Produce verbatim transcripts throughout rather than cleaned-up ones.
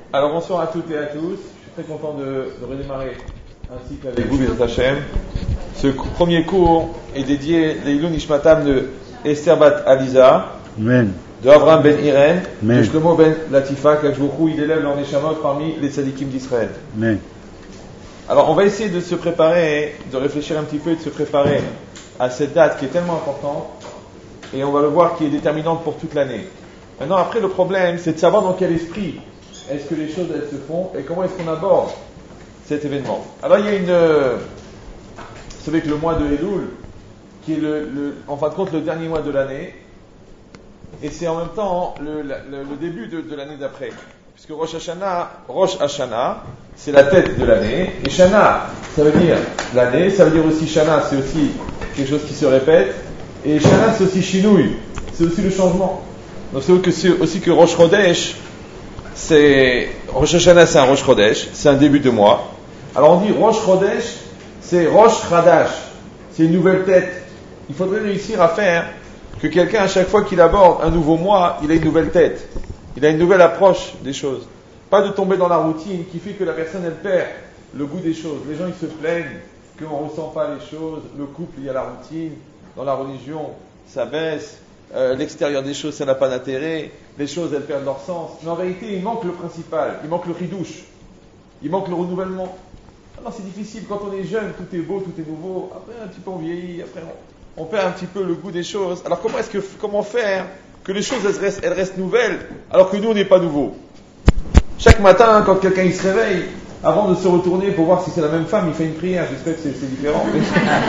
Alors bonsoir à toutes et à tous, je suis très content de, de redémarrer un cycle avec vous, Bezrat Hashem. Ce premier cours est dédié Leilou Nishmatam de Esther Bat Aliza, Amen. de Avraham Ben Irène, Amen. de Shlomo Ben Latifa, qu'Ajvouchou il élève leur Neshamot parmi les tzadikim d'Israël. Amen. Alors on va essayer de se préparer, de réfléchir un petit peu et de se préparer à cette date qui est tellement importante, et on va le voir qui est déterminante pour toute l'année. Maintenant après le problème c'est de savoir dans quel esprit est-ce que les choses elles se font et comment est-ce qu'on aborde cet événement. Alors il y a une... Euh, vous savez que le mois de Elul, qui est le, le, en fin de compte le dernier mois de l'année, et c'est en même temps le, le, le début de, de l'année d'après. Puisque Rosh Hashanah, Rosh Hashanah, c'est la tête de l'année, et Shana, ça veut dire l'année, ça veut dire aussi Shana, c'est aussi quelque chose qui se répète, et Shana c'est aussi Shinouï, c'est aussi le changement. Donc c'est aussi que Rosh Chodesh, c'est Rosh Hashanah, c'est un Rosh Chodesh, c'est un début de mois. Alors on dit Rosh Chodesh, c'est Rosh Chadash, c'est une nouvelle tête. Il faudrait réussir à faire que quelqu'un, à chaque fois qu'il aborde un nouveau mois, il a une nouvelle tête, il a une nouvelle approche des choses. Pas de tomber dans la routine qui fait que la personne elle perd le goût des choses. Les gens ils se plaignent qu'on ne ressent pas les choses, le couple il y a la routine, dans la religion ça baisse. Euh, l'extérieur des choses, ça n'a pas d'intérêt, les choses elles perdent leur sens, mais en réalité il manque le principal, il manque le ridouche, il manque le renouvellement. Alors c'est difficile, quand on est jeune, tout est beau, tout est nouveau, après un petit peu on vieillit, après on, on perd un petit peu le goût des choses. Alors comment est-ce que, comment faire que les choses elles restent, elles restent nouvelles, alors que nous on n'est pas nouveaux? Chaque matin, quand quelqu'un il se réveille, avant de se retourner pour voir si c'est la même femme, il fait une prière, j'espère que c'est, c'est différent. Mais...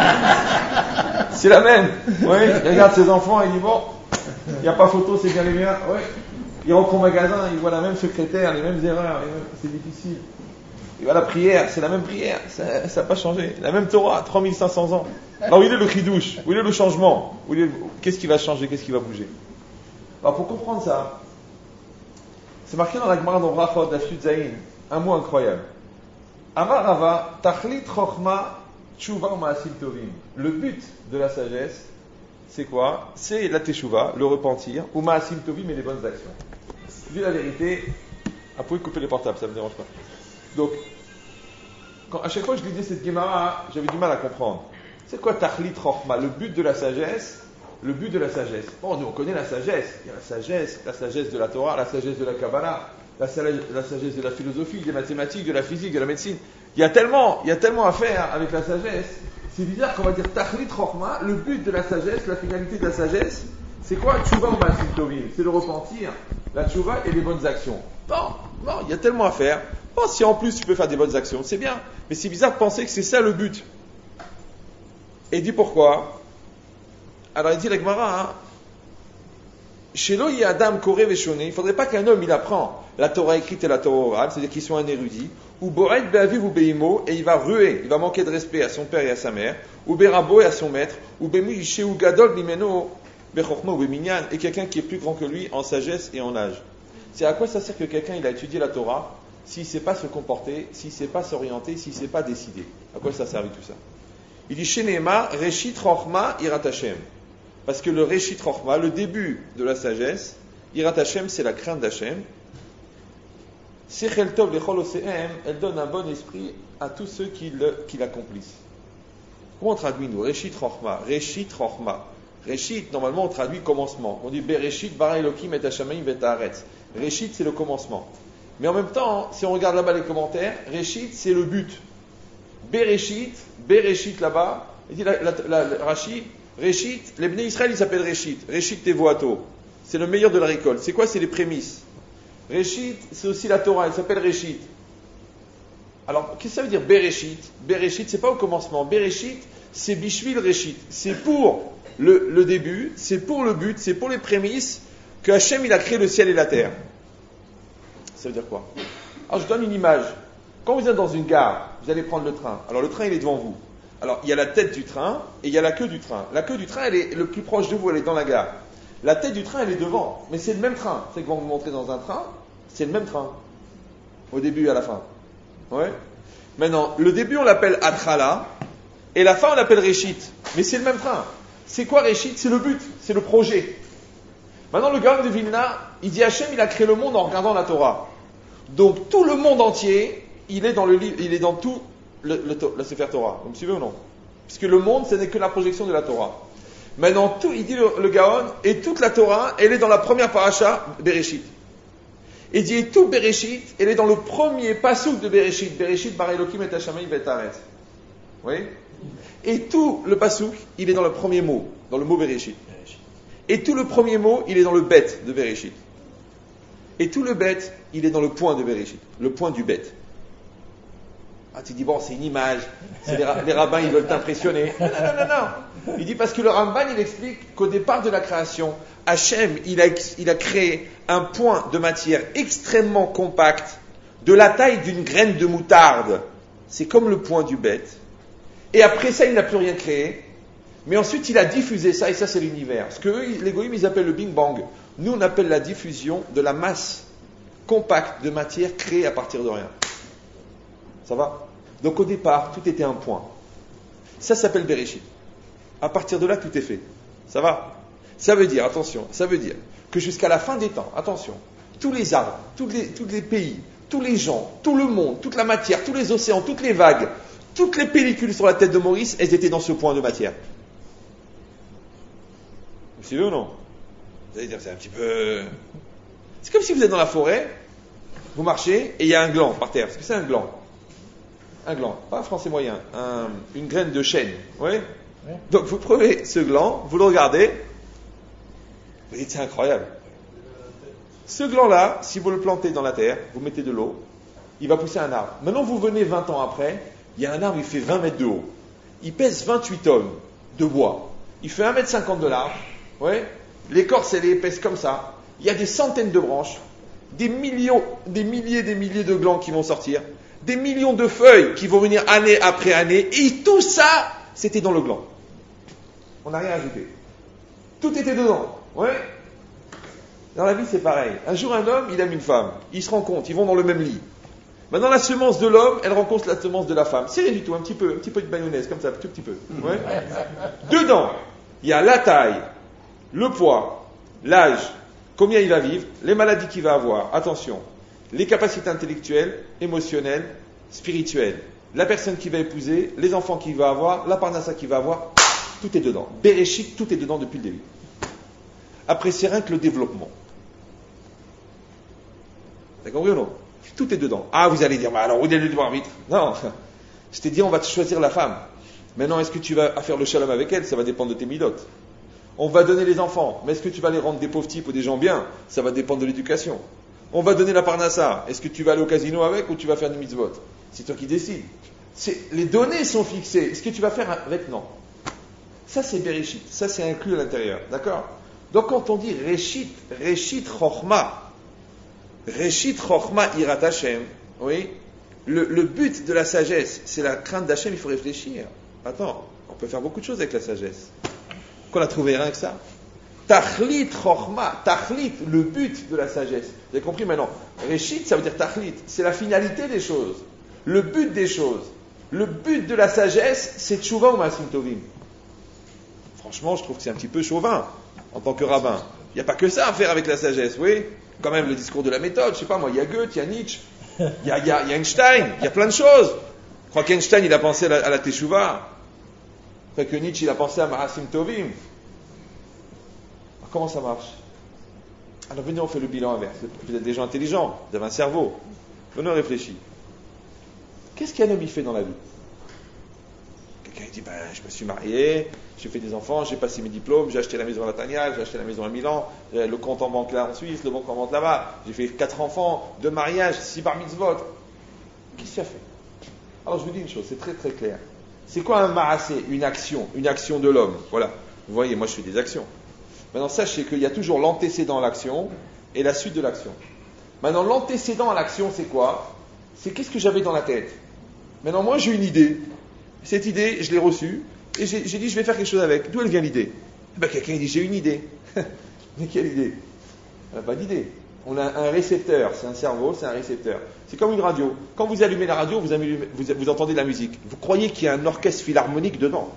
c'est la même. Oui, il regarde ses enfants, il dit bon, il n'y a pas photo, c'est bien les miens. Oui. Il rentre au magasin, il voit la même secrétaire, les mêmes erreurs, les mêmes... c'est difficile. Il voit la prière, c'est la même prière, ça n'a pas changé. La même Torah, trois mille cinq cents ans. Alors où il est le chidouche? Où il est le changement? Où il est... Qu'est-ce qui va changer? Qu'est-ce qui va bouger? Alors pour comprendre ça, c'est marqué dans la Gemara dans Brachot, la Yud Zayin, un mot incroyable. Amar Rava, Tachlit Chochma Tshuva Ma'asim Tovim. Le but de la sagesse, c'est quoi? C'est la Teshuva, le repentir, ou Ma'asim Tovim et les bonnes actions. Vu la vérité, ah, vous pouvez couper les portables, ça ne me dérange pas. Donc, quand, à chaque fois que je lisais cette Gemara, j'avais du mal à comprendre. C'est quoi Tachlit Chochma? Le but de la sagesse, le but de la sagesse. Bon, nous on connaît la sagesse. Il y a la sagesse, la sagesse de la Torah, la sagesse de la Kabbalah, la sagesse, la sagesse de la philosophie, des mathématiques, de la physique, de la médecine. Il y a tellement, il y a tellement à faire avec la sagesse. C'est bizarre qu'on va dire Tachlit Chochma, le but de la sagesse, la finalité de la sagesse, c'est quoi? Tshuva ou Ma'asim Tovim, c'est le repentir, la Tshuva et les bonnes actions. Bon, bon, il y a tellement à faire. Bon, si en plus tu peux faire des bonnes actions, c'est bien. Mais c'est bizarre de penser que c'est ça le but. Et dit pourquoi? Alors il dit la Gemara, hein, chez l'Oï Adam Koré Veshone, il ne faudrait pas qu'un homme il apprend la Torah écrite et la Torah orale, c'est-à-dire qu'il soit un érudit, ou Bored Be'aviv ou Be'imo, et il va ruer, il va manquer de respect à son père et à sa mère, ou Be'rabo et à son maître, ou Be'mishe ou Gadol Bimeno, Be'chochma ou Be'minyan, et quelqu'un qui est plus grand que lui en sagesse et en âge. C'est à quoi ça sert que quelqu'un il a étudié la Torah, s'il ne sait pas se comporter, s'il ne sait pas s'orienter, s'il ne sait pas décider? À quoi ça sert tout ça? Il dit Shenema, Reshit Chochma Irat Hashem. Parce que le Reshit Chochma, le début de la sagesse, Irat Hashem, c'est la crainte d'Hashem. Sechel Tov Lechol Oseem, elle donne un bon esprit à tous ceux qui, le, qui l'accomplissent. Comment on traduit nous? Reshit Chochma, Reshit Chochma. Reshit, normalement on traduit commencement. On dit Bereshit bara Elokim et Hashamayim vet haaretz. Reshit, c'est le commencement. Mais en même temps, si on regarde là-bas les commentaires, Reshit, c'est le but. Bereshit, Bereshit là-bas, il dit la, la, la, la, Rashi, Reshit, les Bnei Israël ils s'appellent Reshit, Reshit Tevoato, c'est le meilleur de la récolte. C'est quoi? C'est les prémices. Reshit, c'est aussi la Torah, elle s'appelle Reshit. Alors, qu'est-ce que ça veut dire Bereshit? Bereshit, c'est pas au commencement. Bereshit, c'est Bishvil Reshit. C'est pour le, le début, c'est pour le but, c'est pour les prémices que Hachem il a créé le ciel et la terre. Ça veut dire quoi? Alors, je donne une image. Quand vous êtes dans une gare, vous allez prendre le train. Alors, le train, il est devant vous. Alors, il y a la tête du train et il y a la queue du train. La queue du train, elle est le plus proche de vous, elle est dans la gare. La tête du train, elle est devant. Mais c'est le même train. C'est que quand vous montrez dans un train, c'est le même train. Au début et à la fin. Ouais. Maintenant, le début, on l'appelle Atchala. Et la fin, on l'appelle Reshit. Mais c'est le même train. C'est quoi Reshit? C'est le but. C'est le projet. Maintenant, le Gaon de Vilna, il dit Hachem, il a créé le monde en regardant la Torah. Donc tout le monde entier, il est dans le livre, il est dans tout le, le, le Sefer Torah. Vous me suivez ou non? Puisque le monde, ce n'est que la projection de la Torah. Maintenant, tout, il dit le, le Gaon, et toute la Torah, elle est dans la première paracha, Bereshit. Il dit, et tout Bereshit, elle est dans le premier passouk de Bereshit. Bereshit, bar Elokim et Hashamayim et Haaretz. Vous voyez? Et tout le passouk, il est dans le premier mot, dans le mot Bereshit. Et tout le premier mot, il est dans le bet de Bereshit. Et tout le bet, il est dans le point de Bereshit, le point du bet. Ah, tu dis, bon, c'est une image, c'est les, les rabbins, ils veulent t'impressionner. Non, non, non, non. Il dit, parce que le Ramban, il explique qu'au départ de la création, Hachem, il a, il a créé un point de matière extrêmement compact, de la taille d'une graine de moutarde. C'est comme le point du bête. Et après ça, il n'a plus rien créé. Mais ensuite, il a diffusé ça, et ça, c'est l'univers. Ce que eux, les goïms, ils appellent le Big Bang. Nous, on appelle la diffusion de la masse compacte de matière créée à partir de rien. Ça va? Donc au départ, tout était un point. Ça s'appelle Bereshit. À partir de là, tout est fait. Ça va? Ça veut dire, attention, ça veut dire que jusqu'à la fin des temps, attention, tous les arbres, tous les, tous les pays, tous les gens, tout le monde, toute la matière, tous les océans, toutes les vagues, toutes les pellicules sur la tête de Maurice, elles étaient dans ce point de matière. Vous suivez ou non? Vous allez dire, c'est un petit peu... C'est comme si vous êtes dans la forêt, vous marchez, et il y a un gland par terre. Parce que c'est un gland. Un gland, pas un français moyen, un, une graine de chêne. Oui? Oui. Donc vous prenez ce gland, vous le regardez, vous dites, c'est incroyable. Ce gland-là, si vous le plantez dans la terre, vous mettez de l'eau, il va pousser un arbre. Maintenant, vous venez vingt ans après, il y a un arbre, il fait vingt mètres de haut. Il pèse vingt-huit tonnes de bois. Il fait un mètre cinquante de large. Ouais. L'écorce, elle est épaisse comme ça. Il y a des centaines de branches, des millions, des milliers, des milliers de glands qui vont sortir, des millions de feuilles qui vont venir année après année, et tout ça, c'était dans le gland. On n'a rien ajouté. Tout était dedans. Ouais. Dans la vie, c'est pareil. Un jour, un homme, il aime une femme. Ils se rencontrent, ils vont dans le même lit. Maintenant, la semence de l'homme, elle rencontre la semence de la femme. C'est rien du tout, un petit peu, un petit peu de mayonnaise, comme ça, un tout petit peu. Ouais. Dedans, il y a la taille, le poids, l'âge, combien il va vivre, les maladies qu'il va avoir, attention, les capacités intellectuelles, émotionnelles, spirituelles, la personne qu'il va épouser, les enfants qu'il va avoir, la parnassa qu'il va avoir, tout est dedans. Bereshit, tout est dedans depuis le début. Après, c'est rien que le développement. T'as compris ou non? Tout est dedans. Ah, vous allez dire, bah alors, où est le libre arbitre? Non, je t'ai dit, on va te choisir la femme. Maintenant, est-ce que tu vas faire le shalom avec elle? Ça va dépendre de tes midotes. On va donner les enfants, mais est-ce que tu vas les rendre des pauvres types ou des gens bien? Ça va dépendre de l'éducation. On va donner la parnassa, est-ce que tu vas aller au casino avec ou tu vas faire des mitzvot? C'est toi qui décides. C'est, les données sont fixées, est-ce que tu vas faire avec? Non. Ça c'est Bereshit, ça c'est inclus à l'intérieur, d'accord? Donc quand on dit Reshit, Reshit Chochma, Reshit Chochma Irat Hashem, oui, le, le but de la sagesse, c'est la crainte d'Hachem, il faut réfléchir. Attends, on peut faire beaucoup de choses avec la sagesse. Qu'on a trouvé rien que ça. Tachlit Chochma, Tachlit, le but de la sagesse. Vous avez compris maintenant? Reshit, ça veut dire Tachlit, c'est la finalité des choses, le but des choses. Le but de la sagesse, c'est Tchouva ou Maasim Tovim. Franchement, je trouve que c'est un petit peu chauvin, en tant que rabbin. Il n'y a pas que ça à faire avec la sagesse, oui. Quand même, le discours de la méthode, je sais pas moi, il y a Goethe, il y a Nietzsche, il y a, il y a, il y a Einstein, il y a plein de choses. Je crois qu'Einstein, il a pensé à la, à la Teshuvah. Je crois que Nietzsche, il a pensé à Maasim Tovim. Alors, comment ça marche? Alors, venez, on fait le bilan inverse. Vous êtes des gens intelligents, vous avez un cerveau. Venez, on réfléchit. Qu'est-ce qu'un homme, il fait dans la vie? Quelqu'un, il dit, ben, je me suis marié, j'ai fait des enfants, j'ai passé mes diplômes, j'ai acheté la maison à Latagna, j'ai acheté la maison à Milan, le compte en banque là en Suisse, le compte en banque là-bas, j'ai fait quatre enfants, deux mariages, six bar mitzvot. Qu'est-ce que tu as fait? Alors je vous dis une chose, c'est très très clair. C'est quoi un ma'asé? Une action, une action de l'homme. Voilà. Vous voyez, moi je fais des actions. Maintenant sachez qu'il y a toujours l'antécédent à l'action et la suite de l'action. Maintenant l'antécédent à l'action c'est quoi? C'est qu'est-ce que j'avais dans la tête? Maintenant moi j'ai une idée. Cette idée, je l'ai reçue. Et j'ai, j'ai dit, je vais faire quelque chose avec. D'où elle vient l'idée? Eh ben, quelqu'un dit, j'ai une idée. Mais quelle idée? On n'a pas d'idée. On a un récepteur, c'est un cerveau, c'est un récepteur. C'est comme une radio. Quand vous allumez la radio, vous, allumez, vous, vous entendez de la musique. Vous croyez qu'il y a un orchestre philharmonique dedans?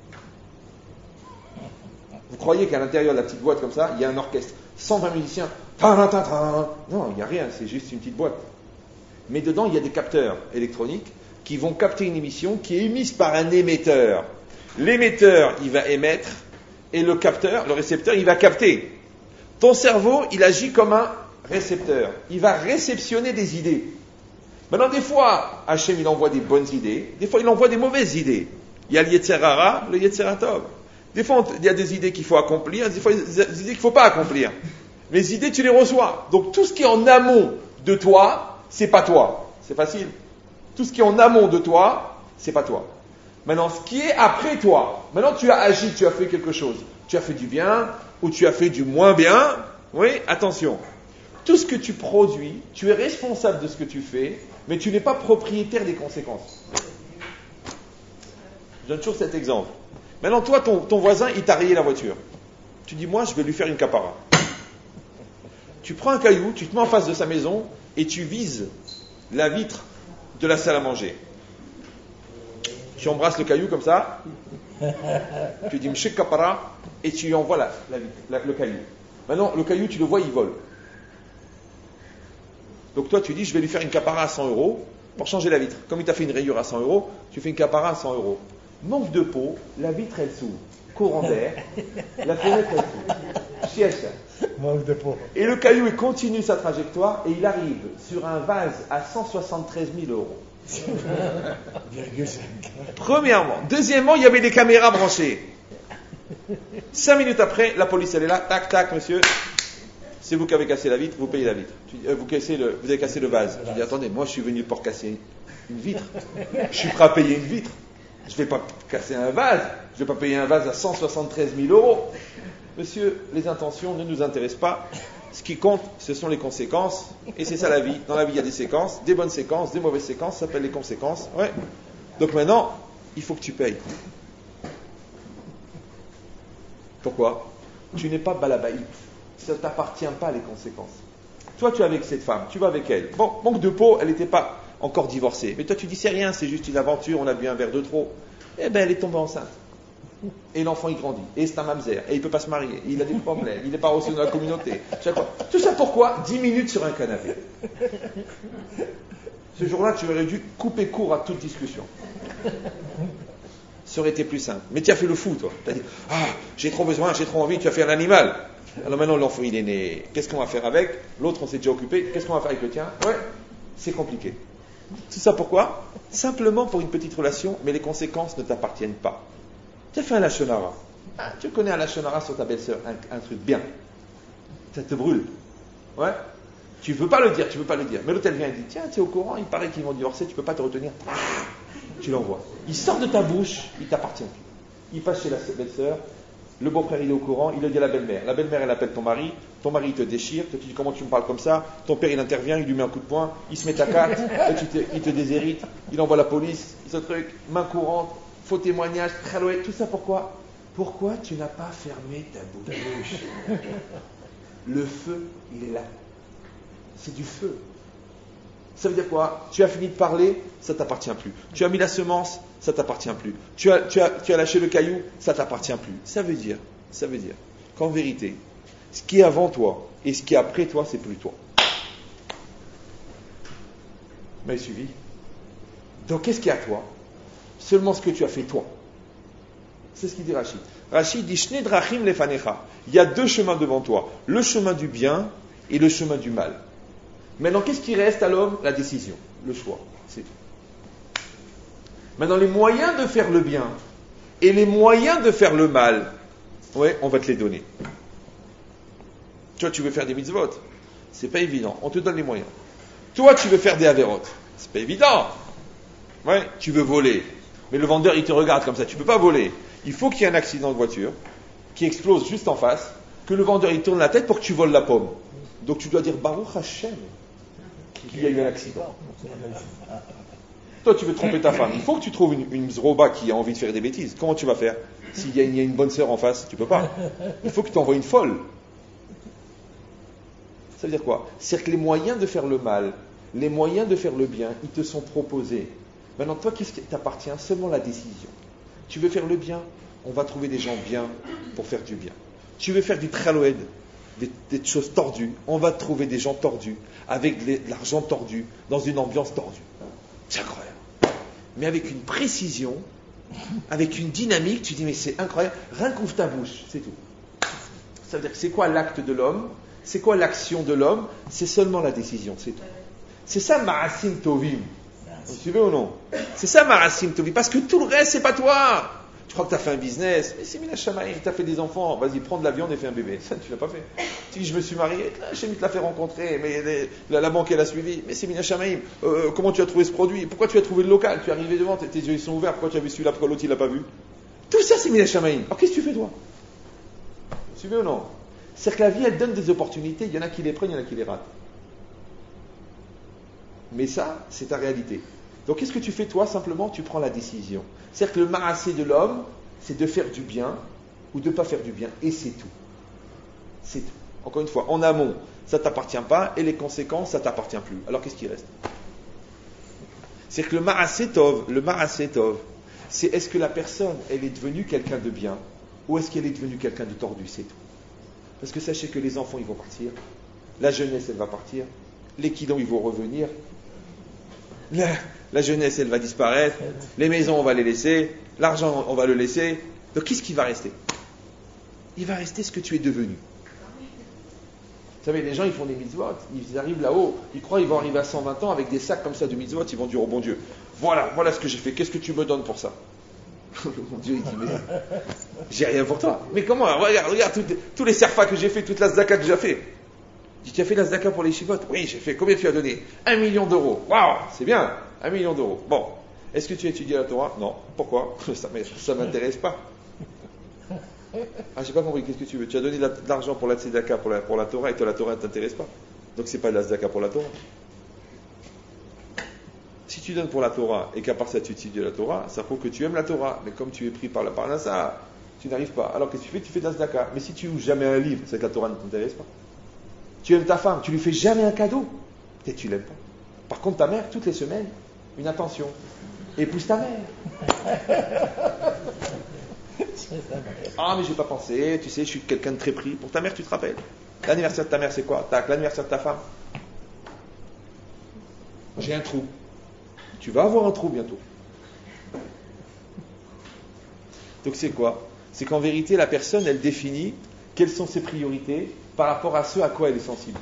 Vous croyez qu'à l'intérieur de la petite boîte comme ça, il y a un orchestre. cent vingt musiciens. Non, il n'y a rien, c'est juste une petite boîte. mais dedans il y a des capteurs électroniques qui vont capter une émission qui est émise par un émetteur. L'émetteur, il va émettre, et le capteur, le récepteur, il va capter. Ton cerveau, il agit comme un récepteur. Il va réceptionner des idées. Maintenant, des fois, Hachem, il envoie des bonnes idées. Des fois, il envoie des mauvaises idées. Il y a le Yetzer Hara, le Yetzer Tov. Des fois, il y a des idées qu'il faut accomplir, des fois, il y a des idées qu'il ne faut pas accomplir. Mais les idées, tu les reçois. Donc, tout ce qui est en amont de toi, c'est pas toi. C'est facile. Tout ce qui est en amont de toi, c'est pas toi. Maintenant, ce qui est après toi, maintenant tu as agi, tu as fait quelque chose. Tu as fait du bien ou tu as fait du moins bien. Oui, attention. Tout ce que tu produis, tu es responsable de ce que tu fais, mais tu n'es pas propriétaire des conséquences. Je donne toujours cet exemple. Maintenant, toi, ton, ton voisin, il t'a rayé la voiture. Tu dis, moi, je vais lui faire une capara. Tu prends un caillou, tu te mets en face de sa maison et tu vises la vitre de la salle à manger. Tu embrasses le caillou comme ça, tu dis Mshek Kapara, et tu lui envoies la, la, la, le caillou. Maintenant, le caillou, tu le vois, il vole. Donc toi, tu dis, je vais lui faire une capara à cent euros pour changer la vitre. Comme il t'a fait une rayure à cent euros, tu fais une capara à cent euros. Manque de peau, la vitre, elle s'ouvre. Courant d'air, la fenêtre, elle s'ouvre. Chièche. Manque de peau. Et le caillou, il continue sa trajectoire et il arrive sur un vase à cent soixante-treize mille euros. Premièrement. Deuxièmement, il y avait des caméras branchées. Cinq minutes après, la police elle est là, tac tac monsieur, c'est vous qui avez cassé la vitre, vous payez la vitre. Tu dis, euh, vous, cassez le, vous avez cassé le vase. Je dis attendez, moi je suis venu pour casser une vitre. Je suis prêt à payer une vitre. Je ne vais pas casser un vase. Je ne vais pas payer un vase à cent soixante-treize mille euros. Monsieur, les intentions ne nous intéressent pas. Ce qui compte, ce sont les conséquences. Et c'est ça la vie. Dans la vie, il y a des séquences, des bonnes séquences, des mauvaises séquences. Ça s'appelle les conséquences. Ouais. Donc maintenant, il faut que tu payes. Pourquoi ? Tu n'es pas balabaït. Ça ne t'appartient pas, les conséquences. Toi, tu es avec cette femme. Tu vas avec elle. Bon, manque de peau, elle n'était pas encore divorcée. Mais toi, tu dis, c'est rien, c'est juste une aventure, on a bu un verre de trop. Eh bien, elle est tombée enceinte. Et l'enfant, il grandit. Et c'est un mamzer. Et il ne peut pas se marier. Et il a des problèmes. Il n'est pas reçu dans la communauté. Tout ça pourquoi ? dix minutes sur un canapé. Ce jour-là, tu aurais dû couper court à toute discussion. Ça aurait été plus simple. Mais tu as fait le fou, toi. Tu as dit, ah, j'ai trop besoin, j'ai trop envie, tu as fait un animal. Alors maintenant, l'enfant, il est né. Qu'est-ce qu'on va faire avec ? L'autre, on s'est déjà occupé. Qu'est-ce qu'on va faire avec le tien ? Ouais, c'est compliqué. Tout ça pourquoi ? Simplement pour une petite relation, mais les conséquences ne t'appartiennent pas. Tu as fait un lachonara. Ah, tu connais un lachonara sur ta belle-sœur, un, un truc bien. Ça te brûle. Ouais. Tu ne veux pas le dire, tu ne veux pas le dire. Mais l'autre, elle vient et dit, tiens, tu es au courant, il paraît qu'ils vont divorcer, tu ne peux pas te retenir. Ah, tu l'envoies. Il sort de ta bouche, il t'appartient plus. Il passe chez la belle-sœur, le beau-frère, il est au courant, il le dit à la belle-mère. La belle-mère, elle appelle ton mari, ton mari, il te déchire, tu te dis, comment tu me parles comme ça ? Ton père, il intervient, il lui met un coup de poing, il se met à quatre, et tu te, il te déshérite, il envoie la police, ce truc, main courante, faux témoignage, tralouette, tout ça pourquoi ? Pourquoi tu n'as pas fermé ta bouche ? Le feu, il est là. C'est du feu. Ça veut dire quoi ? Tu as fini de parler, ça ne t'appartient plus. Tu as mis la semence, ça ne t'appartient plus. Tu as, tu, as, tu as lâché le caillou, ça ne t'appartient plus. Ça veut dire, ça veut dire qu'en vérité, ce qui est avant toi et ce qui est après toi, c'est plus toi. Vous m'avez suivi ? Donc qu'est-ce qui est à toi ? Seulement ce que tu as fait toi. C'est ce qu'il dit Rachid. Rachid dit Shne drachim lefanecha. Il y a deux chemins devant toi. Le chemin du bien et le chemin du mal. Maintenant, qu'est-ce qui reste à l'homme ? La décision, le choix. C'est tout. Maintenant, les moyens de faire le bien et les moyens de faire le mal, ouais, on va te les donner. Toi, tu veux faire des mitzvot, c'est pas évident. On te donne les moyens. Toi, tu veux faire des avérotes, c'est pas évident. Ouais, tu veux voler, mais le vendeur, il te regarde comme ça. Tu peux pas voler. Il faut qu'il y ait un accident de voiture qui explose juste en face, que le vendeur, il tourne la tête pour que tu voles la pomme. Donc, tu dois dire Baruch Hashem qu'il y a eu un accident. Toi, tu veux tromper ta femme. Il faut que tu trouves une, une zroba qui a envie de faire des bêtises. Comment tu vas faire ? S'il y a, il y a une bonne sœur en face, tu peux pas. Il faut que tu envoies une folle. Ça veut dire quoi ? C'est que les moyens de faire le mal, les moyens de faire le bien, ils te sont proposés. Maintenant, toi, qu'est-ce qui t'appartient ? Seulement la décision. Tu veux faire le bien ? On va trouver des gens bien pour faire du bien. Tu veux faire du traloued ? des, des choses tordues. On va trouver des gens tordus, avec de l'argent tordu, dans une ambiance tordue. C'est incroyable. Mais avec une précision, avec une dynamique, tu dis, mais c'est incroyable. Rien qu'ouvre ta bouche, c'est tout. Ça veut dire que c'est quoi l'acte de l'homme? C'est quoi l'action de l'homme? C'est seulement la décision, c'est tout. C'est ça Ma'asim Tovim. Vous suivez ou non? C'est ça Ma'asim Tovim. Parce que tout le reste, c'est pas toi. Tu crois que tu as fait un business, mais c'est Mina Shamaïm, tu as fait des enfants, vas-y, prends de la viande et fais un bébé. Ça, tu l'as pas fait. Tu dis, je me suis marié, là, Chémit te l'a fait rencontrer, mais les, la, la banque, elle a suivi, mais c'est Mina Shamaïm. Euh, comment tu as trouvé ce produit? Pourquoi tu as trouvé le local? Tu es arrivé devant, tes yeux ils sont ouverts, pourquoi tu as vu celui-là, pourquoi l'autre il l'a pas vu? Tout ça, c'est Mina Shamaïm. Alors qu'est-ce que tu fais, toi? Vous suivez ou non? C'est-à-dire que la vie, elle donne des opportunités, il y en a qui les prennent, il y en a qui les ratent. Mais ça, c'est ta réalité. Donc qu'est-ce que tu fais toi? Simplement, tu prends la décision. C'est-à-dire que le marassé de l'homme, c'est de faire du bien ou de ne pas faire du bien. Et c'est tout. C'est tout. Encore une fois, en amont, ça ne t'appartient pas, et les conséquences, ça ne t'appartient plus. Alors qu'est-ce qui reste? C'est que le marassé tov, le marassé tov, c'est est-ce que la personne, elle est devenue quelqu'un de bien, ou est-ce qu'elle est devenue quelqu'un de tordu? C'est tout. Parce que sachez que les enfants, ils vont partir, la jeunesse, elle va partir, les kidons, ils vont revenir, La, la jeunesse, elle va disparaître. Les maisons, on va les laisser. L'argent, on va le laisser. Donc, qu'est-ce qui va rester? Il va rester ce que tu es devenu. Vous savez, les gens, ils font des mitzvot. Ils arrivent là-haut. Ils croient qu'ils vont arriver à cent vingt ans avec des sacs comme ça de mitzvot. Ils vont dire, oh bon Dieu, voilà, voilà ce que j'ai fait. Qu'est-ce que tu me donnes pour ça? Mon Dieu, il dit, mais j'ai rien pour toi. Mais comment? Regarde, regarde tous, tous les serfas que j'ai fait, toute la zdaka que j'ai fait. Il dit, tu as fait la zdaka pour les chivotes? Oui, j'ai fait. Combien tu as donné? Un million d'euros. Waouh, c'est bien. Un million d'euros. Bon. Est-ce que tu as étudié la Torah? Non. Pourquoi? Ça ne m'intéresse pas. Ah, j'ai pas compris. Qu'est-ce que tu veux? Tu as donné de l'argent pour la tzedaka, pour la, pour la Torah, et toi, la Torah ne t'intéresse pas. Donc, c'est pas de la tzedaka pour la Torah. Si tu donnes pour la Torah, et qu'à part ça, tu étudies la Torah, ça prouve que tu aimes la Torah. Mais comme tu es pris par la parnassa, tu n'arrives pas. Alors, qu'est-ce que tu fais? Tu fais de la tzedaka. Mais si tu ouvres jamais un livre, c'est que la Torah ne t'intéresse pas. Tu aimes ta femme, tu lui fais jamais un cadeau. Peut-être tu l'aimes pas. Par contre, ta mère, toutes les semaines, une attention. Épouse ta mère. Ah, mais j'ai pas pensé, tu sais, je suis quelqu'un de très pris. Pour ta mère, tu te rappelles. L'anniversaire de ta mère, c'est quoi? Tac, l'anniversaire de ta femme. J'ai un trou. Tu vas avoir un trou bientôt. Donc c'est quoi? C'est qu'en vérité, la personne, elle définit quelles sont ses priorités par rapport à ce à quoi elle est sensible.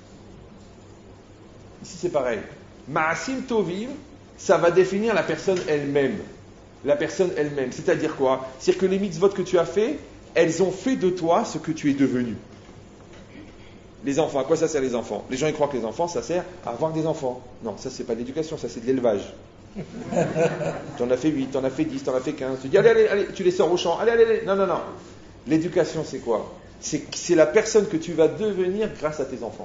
Ici, c'est pareil. Ma'asim Tovim, ça va définir la personne elle-même. La personne elle-même. C'est-à-dire quoi? C'est-à-dire que les mitzvot que tu as fait, elles ont fait de toi ce que tu es devenu. Les enfants, à quoi ça sert les enfants? Les gens, ils croient que les enfants, ça sert à avoir des enfants. Non, ça, c'est pas de l'éducation, ça, c'est de l'élevage. T'en as fait huit, t'en as fait dix, t'en as fait quinze. Tu dis, allez, allez, allez, tu les sors au champ. Allez, allez, allez. Non, non, non. L'éducation, c'est quoi? C'est, c'est la personne que tu vas devenir grâce à tes enfants.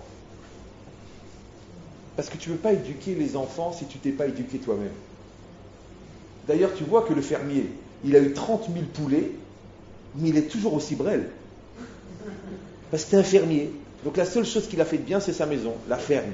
Parce que tu ne peux pas éduquer les enfants si tu ne t'es pas éduqué toi-même. D'ailleurs, tu vois que le fermier, il a eu trente mille poulets, mais il est toujours aussi brêle. Parce que c'est un fermier. Donc la seule chose qu'il a fait de bien, c'est sa maison, la ferme.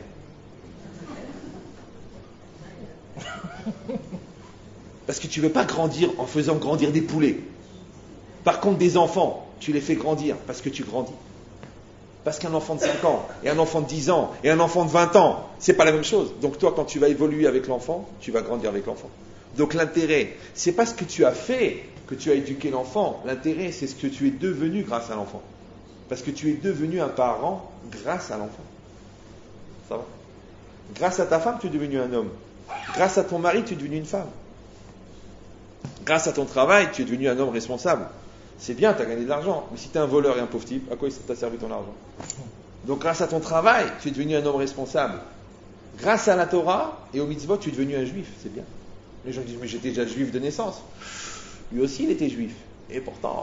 Parce que tu ne veux pas grandir en faisant grandir des poulets. Par contre, des enfants, tu les fais grandir parce que tu grandis. Parce qu'un enfant de cinq ans, et un enfant de dix ans, et un enfant de vingt ans, c'est pas la même chose. Donc toi, quand tu vas évoluer avec l'enfant, tu vas grandir avec l'enfant. Donc l'intérêt, c'est pas ce que tu as fait que tu as éduqué l'enfant. L'intérêt, c'est ce que tu es devenu grâce à l'enfant. Parce que tu es devenu un parent grâce à l'enfant. Ça va? Grâce à ta femme, tu es devenu un homme. Grâce à ton mari, tu es devenu une femme. Grâce à ton travail, tu es devenu un homme responsable. C'est bien, tu as gagné de l'argent. Mais si tu es un voleur et un pauvre type, à quoi ça t'a servi ton argent? Donc grâce à ton travail, tu es devenu un homme responsable. Grâce à la Torah et au mitzvot, tu es devenu un juif. C'est bien. Les gens disent, mais j'étais déjà juif de naissance. Lui aussi, il était juif. Et pourtant,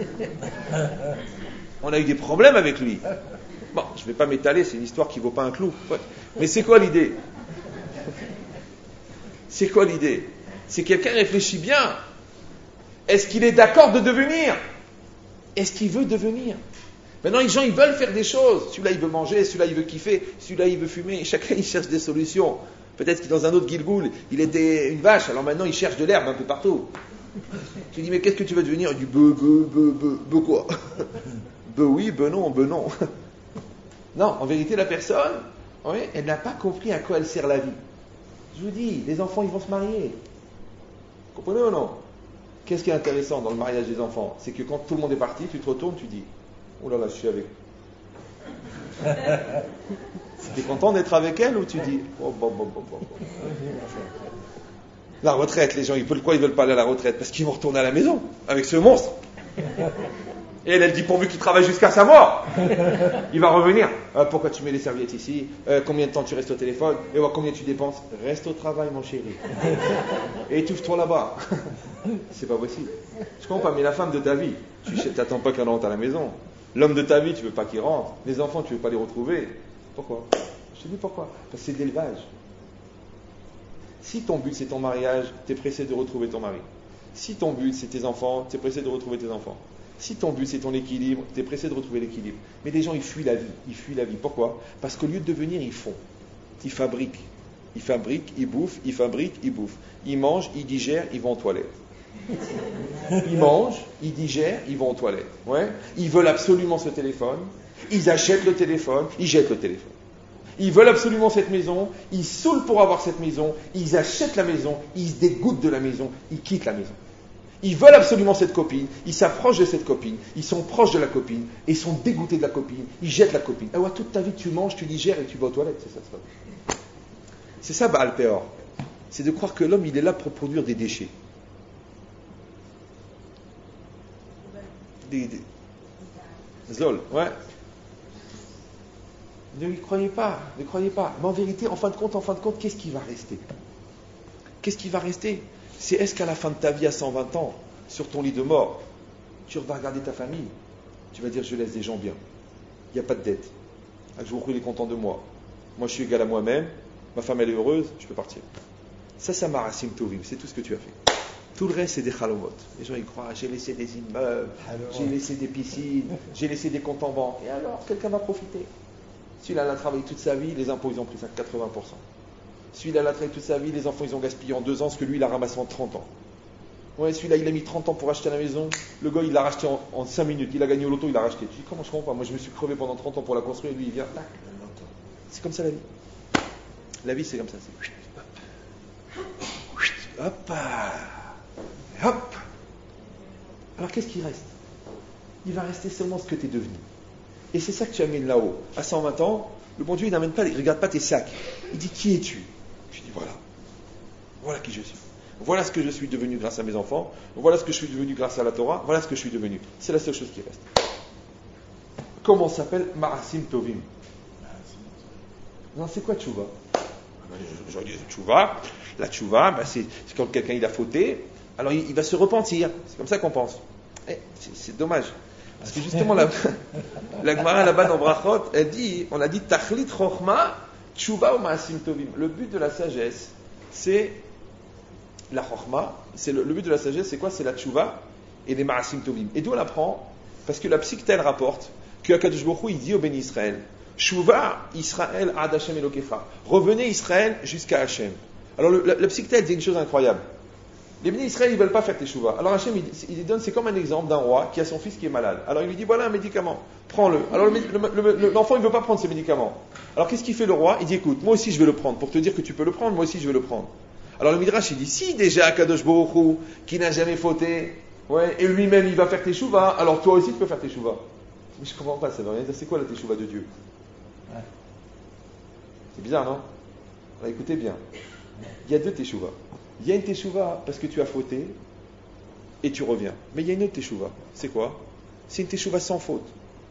on a eu des problèmes avec lui. Bon, je ne vais pas m'étaler, c'est une histoire qui ne vaut pas un clou. Ouais. Mais c'est quoi l'idée? C'est quoi l'idée? C'est que quelqu'un réfléchit bien. Est-ce qu'il est d'accord de devenir? Est-ce qu'il veut devenir? Maintenant, les gens, ils veulent faire des choses. Celui-là, il veut manger, celui-là, il veut kiffer, celui-là, il veut fumer. Chacun, il cherche des solutions. Peut-être que dans un autre Gilgoul, il était une vache, alors maintenant, il cherche de l'herbe un peu partout. Tu dis, mais qu'est-ce que tu veux devenir? Il dit, be, be, be, be, be quoi? Be oui, be non, be non. Non, en vérité, la personne, oui, elle n'a pas compris à quoi elle sert la vie. Je vous dis, les enfants, ils vont se marier. Vous comprenez ou non? Qu'est-ce qui est intéressant dans le mariage des enfants? C'est que quand tout le monde est parti, tu te retournes, tu dis, oh là là, je suis avec. Tu es content d'être avec elle ou tu dis, oh, bon, bon, bon, bon. La retraite, les gens, ils, pourquoi ils veulent pas aller à la retraite? Parce qu'ils vont retourner à la maison avec ce monstre. Et elle, elle dit pourvu qu'il travaille jusqu'à sa mort. Il va revenir. Euh, pourquoi tu mets les serviettes ici? euh, Combien de temps tu restes au téléphone? Et voir combien tu dépenses? Reste au travail, mon chéri. Et étouffe-toi là-bas. C'est pas possible. Je comprends pas, mais la femme de ta vie, tu n'attends pas qu'elle rentre à la maison. L'homme de ta vie, tu veux pas qu'il rentre. Les enfants, tu veux pas les retrouver. Pourquoi? Je te dis pourquoi. Parce que c'est de l'élevage. Si ton but c'est ton mariage, tu es pressé de retrouver ton mari. Si ton but c'est tes enfants, tu es pressé de retrouver tes enfants. Si ton but c'est ton équilibre, tu es pressé de retrouver l'équilibre. Mais les gens, ils fuient la vie. Ils fuient la vie. Pourquoi? Parce qu'au lieu de devenir, ils font. Ils fabriquent. Ils fabriquent, ils bouffent, ils fabriquent, ils bouffent. Ils mangent, ils digèrent, ils vont aux toilettes. Ils mangent, ils digèrent, ils vont aux toilettes. Ouais. Ils veulent absolument ce téléphone. Ils achètent le téléphone, ils jettent le téléphone. Ils veulent absolument cette maison, ils saoulent pour avoir cette maison, ils achètent la maison, ils se dégoûtent de la maison, ils quittent la maison. Ils veulent absolument cette copine, ils s'approchent de cette copine, ils sont proches de la copine, et ils sont dégoûtés de la copine, ils jettent la copine. Ah ouais, toute ta vie tu manges, tu digères et tu vas aux toilettes, c'est ça, c'est ça. C'est ça, Baal Peor. C'est de croire que l'homme, il est là pour produire des déchets. Des, des... Zol, ouais. Ne y croyez pas, ne croyez pas. Mais en vérité, en fin de compte, en fin de compte, qu'est-ce qui va rester? Qu'est-ce qui va rester? C'est est-ce qu'à la fin de ta vie, à cent vingt ans, sur ton lit de mort, tu vas regarder ta famille, tu vas dire je laisse des gens bien. Il n'y a pas de dette. Je vous prie, il est content de moi. Moi, je suis égal à moi-même. Ma femme, elle est heureuse, je peux partir. Ça, ça m'a racine tovim. C'est tout ce que tu as fait. Tout le reste, c'est des chalomot. Les gens, ils croient, j'ai laissé des immeubles, j'ai laissé des piscines, j'ai laissé des comptes en banque. Et alors, quelqu'un va profiter. Celui-là, il a travaillé toute sa vie, les impôts, ils ont pris ça quatre-vingts pour cent. Celui-là, il a travaillé toute sa vie, les enfants, ils ont gaspillé en deux ans, ce que lui, il a ramassé en trente ans. Ouais, celui-là, il a mis trente ans pour acheter la maison. Le gars, il l'a racheté en, en cinq minutes. Il a gagné au loto, il l'a racheté. Tu dis, comment je comprends pas? Moi, je me suis crevé pendant trente ans pour la construire, et lui, il vient, tac, c'est comme ça la vie. La vie, c'est comme ça. C'est... Hop, hop. Alors, qu'est-ce qui reste? Il va rester seulement ce que tu es devenu. Et c'est ça que tu amènes là-haut. À cent vingt ans, le bon Dieu, il n'amène pas, il ne regarde pas tes sacs. Il dit, qui es-tu? Je dis, voilà. Voilà qui je suis. Voilà ce que je suis devenu grâce à mes enfants. Voilà ce que je suis devenu grâce à la Torah. Voilà ce que je suis devenu. C'est la seule chose qui reste. Comment ça s'appelle? Marasim Tovim. Non, c'est quoi tchouva? Je dis tchouva. La tchouva, ben c'est, c'est quand quelqu'un il a fauté, alors il, il va se repentir. C'est comme ça qu'on pense. Eh, c'est, c'est dommage. Parce que justement, la, la Gemara là-bas dans Brachot, elle dit, on a dit Tachlit Chochma, Tchouva ou Maasim Tovim. Le but de la sagesse, c'est la Chochma. C'est le, le but de la sagesse, c'est quoi? C'est la Tchouva et les Maasim Tovim. Et d'où on apprend? Parce que la Psychtel rapporte que Akadosh Baruch Hu, il dit au Béni Israël, Tchouva Israël ad Hashem Elokecha. Revenez Israël jusqu'à Hashem. Alors le, la, la Psychtel dit une chose incroyable. Les bénis Israël, ils ne veulent pas faire teshuva. Alors Hachem, il, il donne, c'est comme un exemple d'un roi qui a son fils qui est malade. Alors il lui dit, voilà un médicament, prends-le. Alors le, le, le, l'enfant, il ne veut pas prendre ce médicament. Alors qu'est-ce qu'il fait le roi? Il dit, écoute, moi aussi je vais le prendre. Pour te dire que tu peux le prendre, moi aussi je vais le prendre. Alors le Midrash, il dit, si déjà Akadosh Baruch Hu, qui n'a jamais fauté, ouais, et lui-même il va faire teshuva, alors toi aussi tu peux faire teshuva. Mais je ne comprends pas, ça veut rien dire. C'est quoi la teshuva de Dieu? Ouais. C'est bizarre, non? Alors écoutez bien. Il y a deux teshuva. Il y a une teshuva parce que tu as fauté et tu reviens. Mais il y a une autre teshuva. C'est quoi? C'est une teshuva sans faute.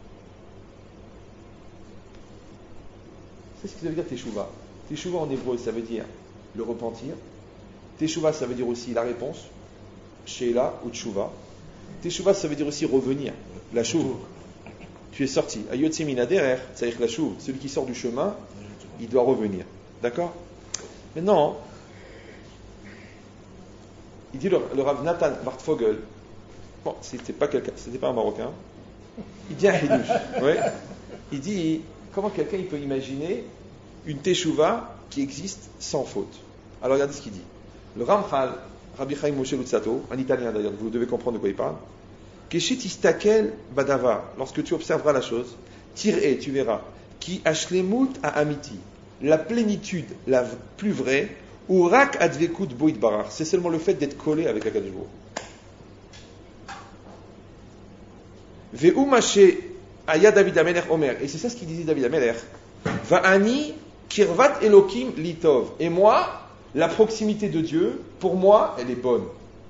C'est ce que ça veut dire teshuva. Teshuva en hébreu, ça veut dire le repentir. Teshuva, ça veut dire aussi la réponse. Sheila ou teshuva. Teshuva, ça veut dire aussi revenir. La chouv. Tu es sorti. Ayotse minaderer, c'est-à-dire la chouv. Celui qui sort du chemin, il doit revenir. D'accord? Maintenant, il dit le, le Rav Nathan Bartfogel, bon, c'était pas quelqu'un, c'était pas un Marocain, il dit un Hidouche, ouais, il dit comment quelqu'un il peut imaginer une teshuva qui existe sans faute. Alors regardez ce qu'il dit. Le Ramchal, Rabbi Chaim Moshe Luzzatto, un Italien d'ailleurs, vous devez comprendre de quoi il parle. Keshit istakel badava, lorsque tu observeras la chose, tir'e, tu verras, Ki ashlemut à amiti, la plénitude la plus vraie, ou rak advekut boit barar, c'est seulement le fait d'être collé avec Akadosh Baruch Hu. Ve'u mashe aya David Amelech Omer, et c'est ça ce qu'il disait David Amelech. Va'ani kirvat Elokim litov, et moi, la proximité de Dieu, pour moi, elle est bonne.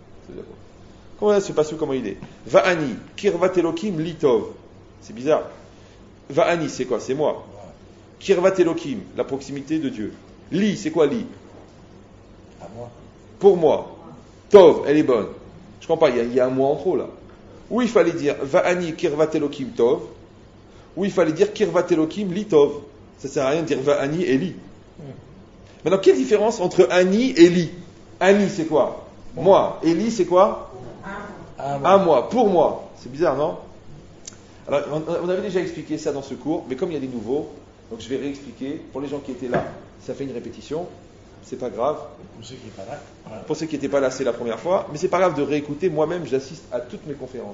Comment se passe comment il est? Va'ani kirvat Elokim litov, c'est bizarre. Va'ani, c'est quoi? C'est moi. Kirvat Elokim, la proximité de Dieu. Li, c'est quoi li? À moi. Pour moi. Tov, elle est bonne. Je comprends pas, il y, a, il y a un mot en trop là. Ou il fallait dire Va'ani kirvat Elokim tov, ou il fallait dire kirvat Elokim li tov. Ça sert à rien de dire Va'ani et li. Maintenant, quelle différence entre Ani et li? Ani, c'est quoi? Moi. Et li, c'est quoi? À À moi, pour moi. C'est bizarre, non? Alors, on avait déjà expliqué ça dans ce cours, mais comme il y a des nouveaux, donc je vais réexpliquer. Pour les gens qui étaient là, ça fait une répétition, c'est pas grave. Pour ceux qui n'étaient pas là. Voilà. Pour ceux qui n'étaient pas là, c'est la première fois, mais c'est pas grave de réécouter. Moi-même, j'assiste à toutes mes conférences.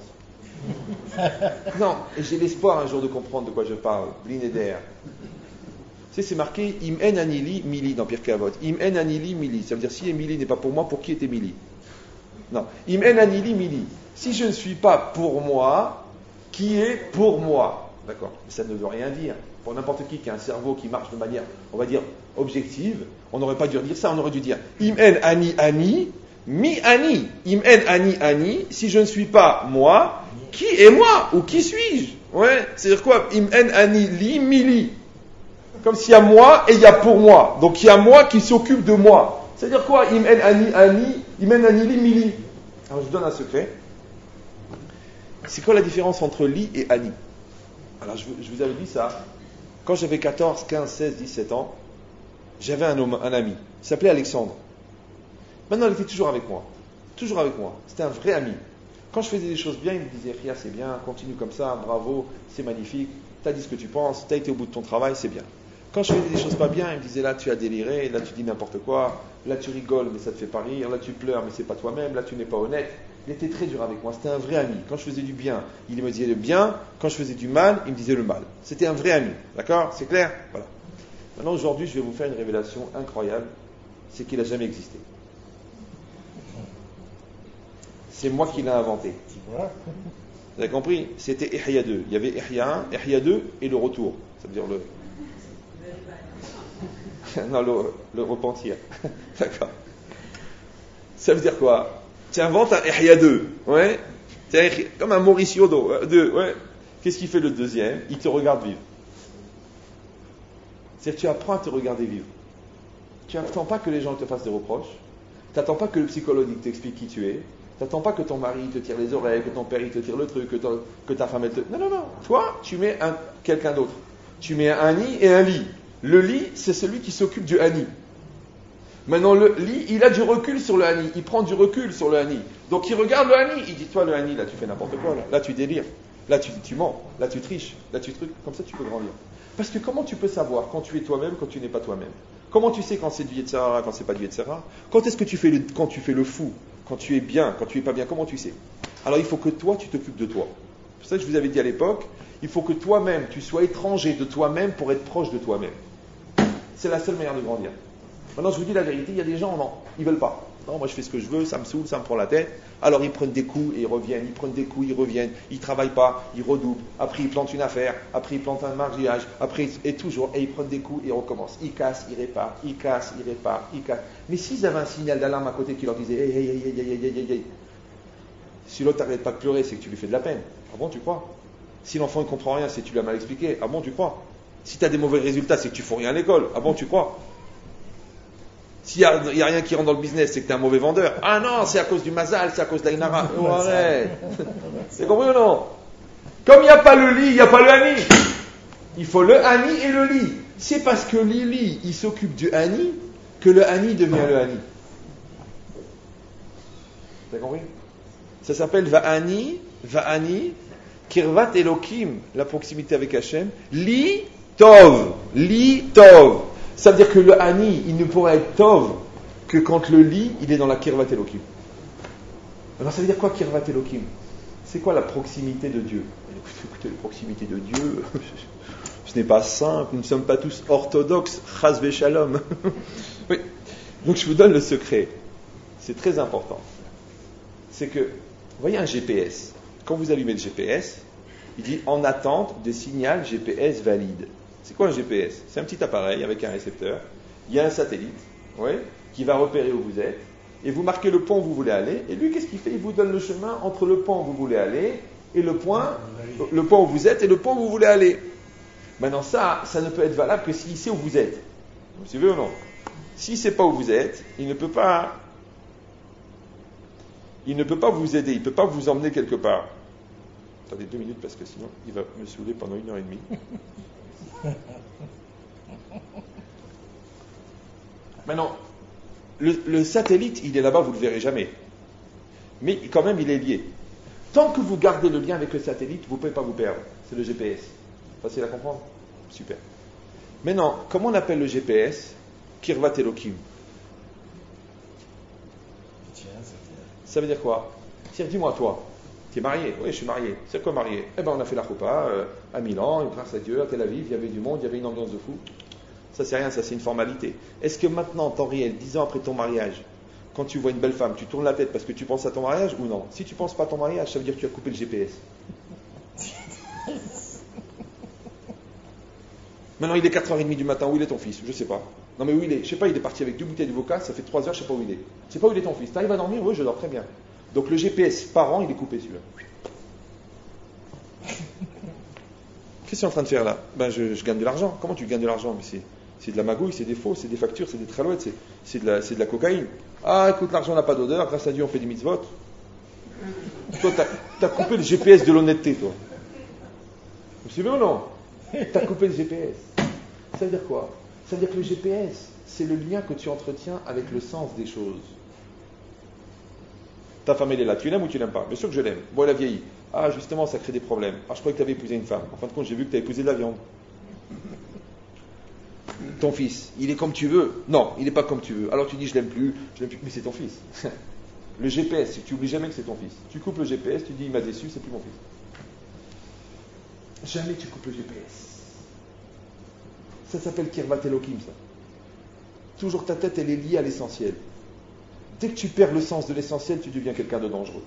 Non, et j'ai l'espoir un jour de comprendre de quoi je parle. Blinéder. Tu sais, c'est marqué Im en anili mili dans Pirkei Avot. Im en anili mili. Ça veut dire si Emili n'est pas pour moi, pour qui était Mili? Non. Im en anili mili. Si je ne suis pas pour moi, qui est pour moi? D'accord. Mais ça ne veut rien dire. Pour n'importe qui qui a un cerveau qui marche de manière, on va dire, objective, on n'aurait pas dû dire ça, on aurait dû dire Im en ani ani, mi ani. Im en ani ani, si je ne suis pas moi, qui est moi? Ou qui suis-je? Ouais, c'est-à-dire quoi? Im en ani li mili. Comme s'il y a moi et il y a pour moi. Donc il y a moi qui s'occupe de moi. C'est-à-dire quoi? Im en ani ani, im en ani li mili. Alors je vous donne un secret. C'est quoi la différence entre li et ani? Alors je, je vous avais dit ça. Quand j'avais quatorze, quinze, seize, dix-sept ans, j'avais un, homme, un ami. Il s'appelait Alexandre. Maintenant, il était toujours avec moi. Toujours avec moi. C'était un vrai ami. Quand je faisais des choses bien, il me disait Ria, c'est bien, continue comme ça, bravo, c'est magnifique, t'as dit ce que tu penses, t'as été au bout de ton travail, c'est bien. Quand je faisais des choses pas bien, il me disait là tu as déliré, là tu dis n'importe quoi, là tu rigoles mais ça te fait pas rire, là tu pleures mais c'est pas toi-même, là tu n'es pas honnête. Il était très dur avec moi, c'était un vrai ami. Quand je faisais du bien, il me disait le bien, quand je faisais du mal, il me disait le mal. C'était un vrai ami, d'accord? C'est clair? Voilà. Maintenant aujourd'hui je vais vous faire une révélation incroyable, c'est qu'il n'a jamais existé. C'est moi qui l'ai inventé. Voilà. Vous avez compris? C'était Ihya deux. Il y avait Ihya un, Ihya deux et le retour. Ça veut dire le... non, le, le repentir. D'accord. Ça veut dire quoi? Tu inventes un Ihya deux. Ouais. C'est comme un Mauricio deux. Ouais. Qu'est-ce qu'il fait le deuxième? Il te regarde vivre. C'est-à-dire tu apprends à te regarder vivre. Tu n'attends pas que les gens te fassent des reproches. Tu n'attends pas que le psychologue t'explique qui tu es. Tu n'attends pas que ton mari te tire les oreilles, que ton père il te tire le truc, que, ton, que ta femme elle te... Non, non, non. Toi, tu mets un, quelqu'un d'autre. Tu mets un nid et un lit. Le lit, c'est celui qui s'occupe du hani. Maintenant, le lit, il a du recul sur le hani. Il prend du recul sur le hani. Donc, il regarde le hani. Il dit, toi, le hani, là, tu fais n'importe quoi. Là, là tu délires. Là, tu, tu mens. Là, tu triches. Là, tu trucs. Comme ça, tu peux grandir. Parce que comment tu peux savoir quand tu es toi-même, quand tu n'es pas toi-même? Comment tu sais quand c'est du Yetzirah, quand c'est pas du Yetzirah? Quand est-ce que tu fais le, quand tu fais le fou? Quand tu es bien, quand tu es pas bien, comment tu sais? Alors, il faut que toi, tu t'occupes de toi. C'est ça que je vous avais dit à l'époque. Il faut que toi-même, tu sois étranger de toi-même pour être proche de toi-même. C'est la seule manière de grandir. Maintenant, je vous dis la vérité, il y a des gens, non, ils veulent pas. Non, moi je fais ce que je veux, ça me saoule, ça me prend la tête. Alors ils prennent des coups et ils reviennent, ils prennent des coups, ils reviennent, ils travaillent pas, ils redoublent. Après ils plantent une affaire, après ils plantent un mariage, après et toujours, et ils prennent des coups et ils recommencent. Ils cassent, ils réparent, ils cassent, ils réparent, ils cassent. Mais s'ils avaient un signal d'alarme à côté qui leur disait hey, hey, hey, hey, hey, hey, hey, hey. Si l'autre n'arrête pas de pleurer, c'est que tu lui fais de la peine. Ah bon, tu crois? Si l'enfant ne comprend rien, c'est que tu lui as mal expliqué. Ah bon, tu crois? Si tu as des mauvais résultats, c'est que tu fous rien à l'école. Ah bon, tu crois? S'il n'y a, a rien qui rentre dans le business, c'est que tu es un mauvais vendeur. Ah non, c'est à cause du mazal, c'est à cause d'Ainara. Oh, arrête. C'est compris ou non? Comme il n'y a pas le lit, il n'y a pas le hani. Il faut le hani et le lit. C'est parce que le lit, il s'occupe du hani, que le hani devient le hani. Vous avez compris? Ça s'appelle Va'ani, Va'ani, Kirvat Elokim, la proximité avec Hachem, Li Tov, Li Tov. Ça veut dire que le Hani, il ne pourrait être Tov que quand le Li, il est dans la Kirvat Elokim. Alors ça veut dire quoi Kirvat Elokim? C'est quoi la proximité de Dieu? Écoutez, écoutez, la proximité de Dieu, Ce n'est pas simple, nous ne sommes pas tous orthodoxes, chas v'shalom. Oui. Donc je vous donne le secret. C'est très important. C'est que, vous voyez un G P S. Quand vous allumez le G P S, il dit en attente de signal G P S valide. C'est quoi un G P S? C'est un petit appareil avec un récepteur. Il y a un satellite, ouais, qui va repérer où vous êtes. Et vous marquez le point où vous voulez aller. Et lui, qu'est-ce qu'il fait? Il vous donne le chemin entre le point où vous voulez aller et le point, le point où vous êtes et le point où vous voulez aller. Maintenant, ça, ça ne peut être valable que s'il sait où vous êtes. Vous suivez ou non? S'il ne sait pas où vous êtes, il ne peut pas, il ne peut pas vous aider, il ne peut pas vous emmener quelque part. Attendez deux minutes parce que sinon, il va me saouler pendant une heure et demie. Maintenant, le, le satellite, il est là-bas, vous ne le verrez jamais. Mais quand même, il est lié. Tant que vous gardez le lien avec le satellite, vous ne pouvez pas vous perdre. C'est le G P S. Facile à comprendre? Super. Maintenant, comment on appelle le G P S? Kirvat Elohim. Ça veut dire quoi? C'est-à-dire, dis-moi, toi, tu es marié? Oui, je suis marié. C'est quoi marié? Eh bien, on a fait la choupa euh, à Milan, grâce à Dieu, à Tel Aviv, il y avait du monde, il y avait une ambiance de fou. Ça, c'est rien, ça, c'est une formalité. Est-ce que maintenant, en temps réel, dix ans après ton mariage, quand tu vois une belle femme, tu tournes la tête parce que tu penses à ton mariage ou non? Si tu ne penses pas à ton mariage, ça veut dire que tu as coupé le G P S. Maintenant, il est quatre heures trente du matin. Où il est ton fils? Je ne sais pas. Non, mais où il est? Je ne sais pas, il est parti avec deux bouteilles de vodka, ça fait trois heures, je ne sais pas où il est. Je ne sais pas où il est ton fils. Tu arrives à dormir? Oui, je dors très bien. Donc le G P S par an, il est coupé celui-là. Qu'est-ce que tu es en train de faire là? Ben, je, je gagne de l'argent. Comment tu gagnes de l'argent? Mais c'est, c'est de la magouille, c'est des faux, c'est des factures, c'est des tralouettes, c'est, c'est, de la, c'est de la cocaïne. Ah, écoute, l'argent n'a pas d'odeur, grâce à Dieu, on fait des mitzvot. Toi, tu as coupé le G P S de l'honnêteté, toi. Vous suivez ou non? Tu as coupé le G P S. Ça veut dire quoi? Ça veut dire que le G P S, c'est le lien que tu entretiens avec le sens des choses. Ta femme, elle est là. Tu l'aimes ou tu l'aimes pas? Bien sûr que je l'aime. Bon, elle a vieilli. Ah, justement, ça crée des problèmes. Ah, je croyais que tu avais épousé une femme. En fin de compte, j'ai vu que tu as épousé de la viande. Ton fils, il est comme tu veux? Non, il n'est pas comme tu veux. Alors tu dis, je l'aime plus, je l'aime plus. Mais c'est ton fils. Le G P S, tu n'oublies jamais que c'est ton fils. Tu coupes le G P S, tu dis, il m'a déçu, c'est plus mon fils. Jamais tu coupes le G P S. Ça s'appelle Kirvat Elohim, ça. Toujours ta tête, elle est liée à l'essentiel. Dès que tu perds le sens de l'essentiel, tu deviens quelqu'un de dangereux.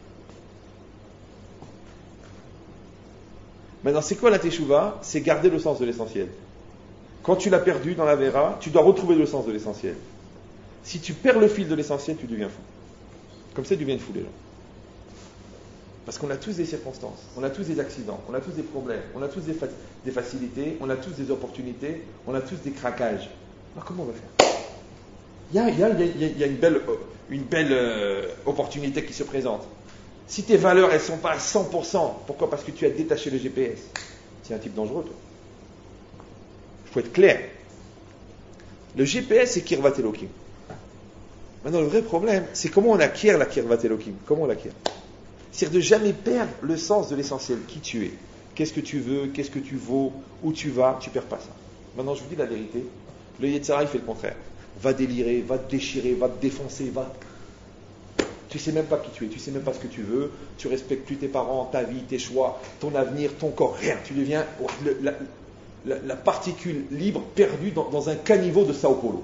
Maintenant, c'est quoi la teshuva? C'est garder le sens de l'essentiel. Quand tu l'as perdu dans la vera, tu dois retrouver le sens de l'essentiel. Si tu perds le fil de l'essentiel, tu deviens fou. Comme ça, tu deviens fou, les gens. Parce qu'on a tous des circonstances, on a tous des accidents, on a tous des problèmes, on a tous des, fa- des facilités, on a tous des opportunités, on a tous des craquages. Alors comment on va faire? Il y a, il y a, il y a, il y a une belle, une belle euh, opportunité qui se présente. Si tes valeurs, elles ne sont pas à cent pour cent, pourquoi? Parce que tu as détaché le G P S. C'est un type dangereux, toi. Il faut être clair. Le G P S, c'est Kirvat Elohim. Maintenant, le vrai problème, c'est comment on acquiert la Kirvat Elohim. Comment on l'acquiert? C'est de jamais perdre le sens de l'essentiel. Qui tu es? Qu'est-ce que tu veux? Qu'est-ce que tu vaux? Où tu vas? Tu ne perds pas ça. Maintenant, je vous dis la vérité. Le Yetzirah, il fait le contraire. Va délirer, va te déchirer, va te défoncer, va... Tu ne sais même pas qui tu es, tu ne sais même pas ce que tu veux, tu respectes plus tes parents, ta vie, tes choix, ton avenir, ton corps, rien. Tu deviens le, la, la, la particule libre perdue dans, dans un caniveau de Sao Paulo.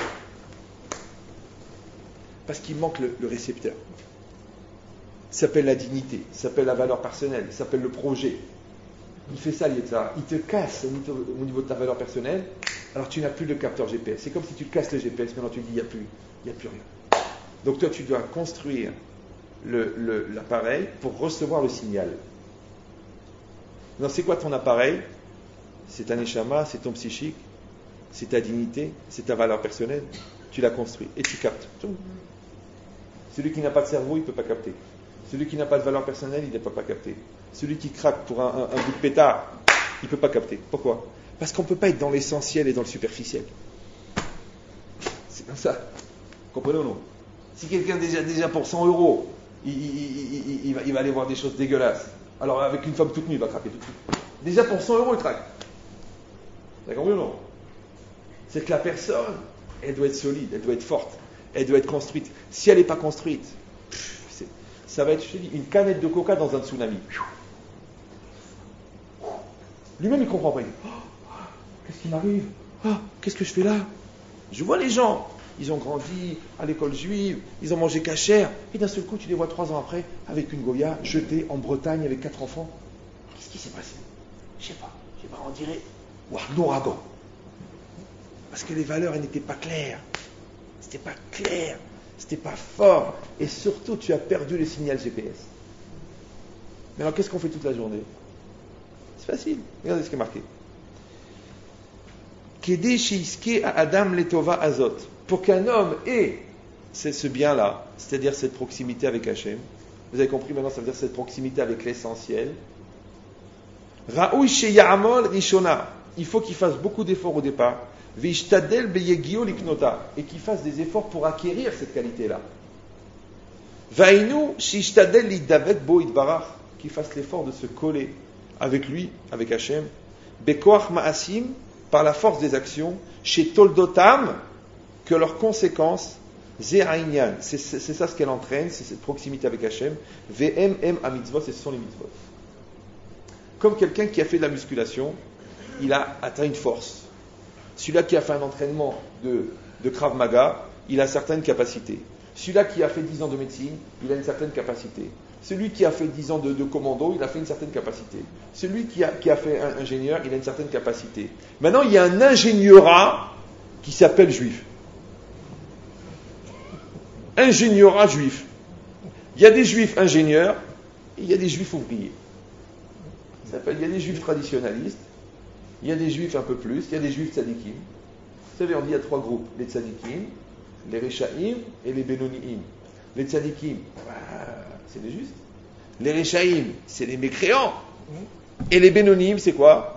Parce qu'il manque le, le récepteur. Ça s'appelle la dignité, ça s'appelle la valeur personnelle, ça s'appelle le projet. Il fait ça, Yetzirah. Il te casse au niveau, au niveau de ta valeur personnelle, alors tu n'as plus le capteur G P S. C'est comme si tu casses le G P S, maintenant tu dis il n'y a plus, il n'y a plus rien. Donc toi, tu dois construire le, le, l'appareil pour recevoir le signal. Alors, c'est quoi ton appareil? C'est ta neshama, c'est ton psychique, c'est ta dignité, c'est ta valeur personnelle. Tu l'as construit et tu captes. Celui qui n'a pas de cerveau, il ne peut pas capter. Celui qui n'a pas de valeur personnelle, il ne peut pas capter. Celui qui craque pour un, un, un bout de pétard, il ne peut pas capter. Pourquoi? Parce qu'on ne peut pas être dans l'essentiel et dans le superficiel. C'est comme ça. Comprenez ou non? Si quelqu'un déjà, déjà pour cent euros, il, il, il, il, il, va, il va aller voir des choses dégueulasses. Alors avec une femme toute nue, il va craquer tout de suite. Déjà pour cent euros, il craque. Vous avez compris ou non? C'est que la personne, elle doit être solide, elle doit être forte, elle doit être construite. Si elle n'est pas construite, c'est, ça va être, je te dis, une canette de coca dans un tsunami. Lui-même, il ne comprend pas. Il dit, oh, qu'est-ce qui m'arrive? Ah, qu'est-ce que je fais là? Je vois les gens, ils ont grandi à l'école juive, ils ont mangé cachère, et d'un seul coup, tu les vois trois ans après, avec une Goya, jetée en Bretagne avec quatre enfants. Qu'est-ce qui s'est passé? Je sais pas, je sais pas, on dirait, ouah, l'ouragan. Parce que les valeurs, elles n'étaient pas claires. C'était pas clair, c'était pas fort, et surtout, tu as perdu le signal G P S. Mais alors, qu'est-ce qu'on fait toute la journée? C'est facile, regardez ce qui est marqué. Kedé shiiske à Adam letova azot. Pour qu'un homme ait c'est ce bien-là, c'est-à-dire cette proximité avec Hachem. Vous avez compris maintenant, ça veut dire cette proximité avec l'essentiel. Raoui sheyamol rishona. Il faut qu'il fasse beaucoup d'efforts au départ. Vishtadel beyegio liknota. Et qu'il fasse des efforts pour acquérir cette qualité-là. Vainu shishtadel lidavek bo idbarach. Qu'il fasse l'effort de se coller avec lui, avec Hachem. Bekoach ma'asim. Par la force des actions, chez Toldotam, que leurs conséquences, Ze'ainyan, c'est, c'est, c'est ça ce qu'elle entraîne, c'est cette proximité avec Hachem, V M M à mitzvot, et ce sont les mitzvot. Comme quelqu'un qui a fait de la musculation, il a atteint une force. Celui-là qui a fait un entraînement de, de Krav Maga, il a certaines capacités. Celui-là qui a fait dix ans de médecine, il a une certaine capacité. Celui qui a fait dix ans de, de commando, il a fait une certaine capacité. Celui qui a, qui a fait un ingénieur, il a une certaine capacité. Maintenant, il y a un ingénierat qui s'appelle juif. Ingénierat juif. Il y a des juifs ingénieurs et il y a des juifs ouvriers. Ça s'appelle, il y a des juifs traditionnalistes, il y a des juifs un peu plus, il y a des juifs tzadikim. Vous savez, on dit il y a trois groupes, les tzadikim, les rechaim et les benoniim. Les tzadikim, bah, c'est les justes. Les rechaim, c'est les mécréants. Et les benoniim, c'est quoi?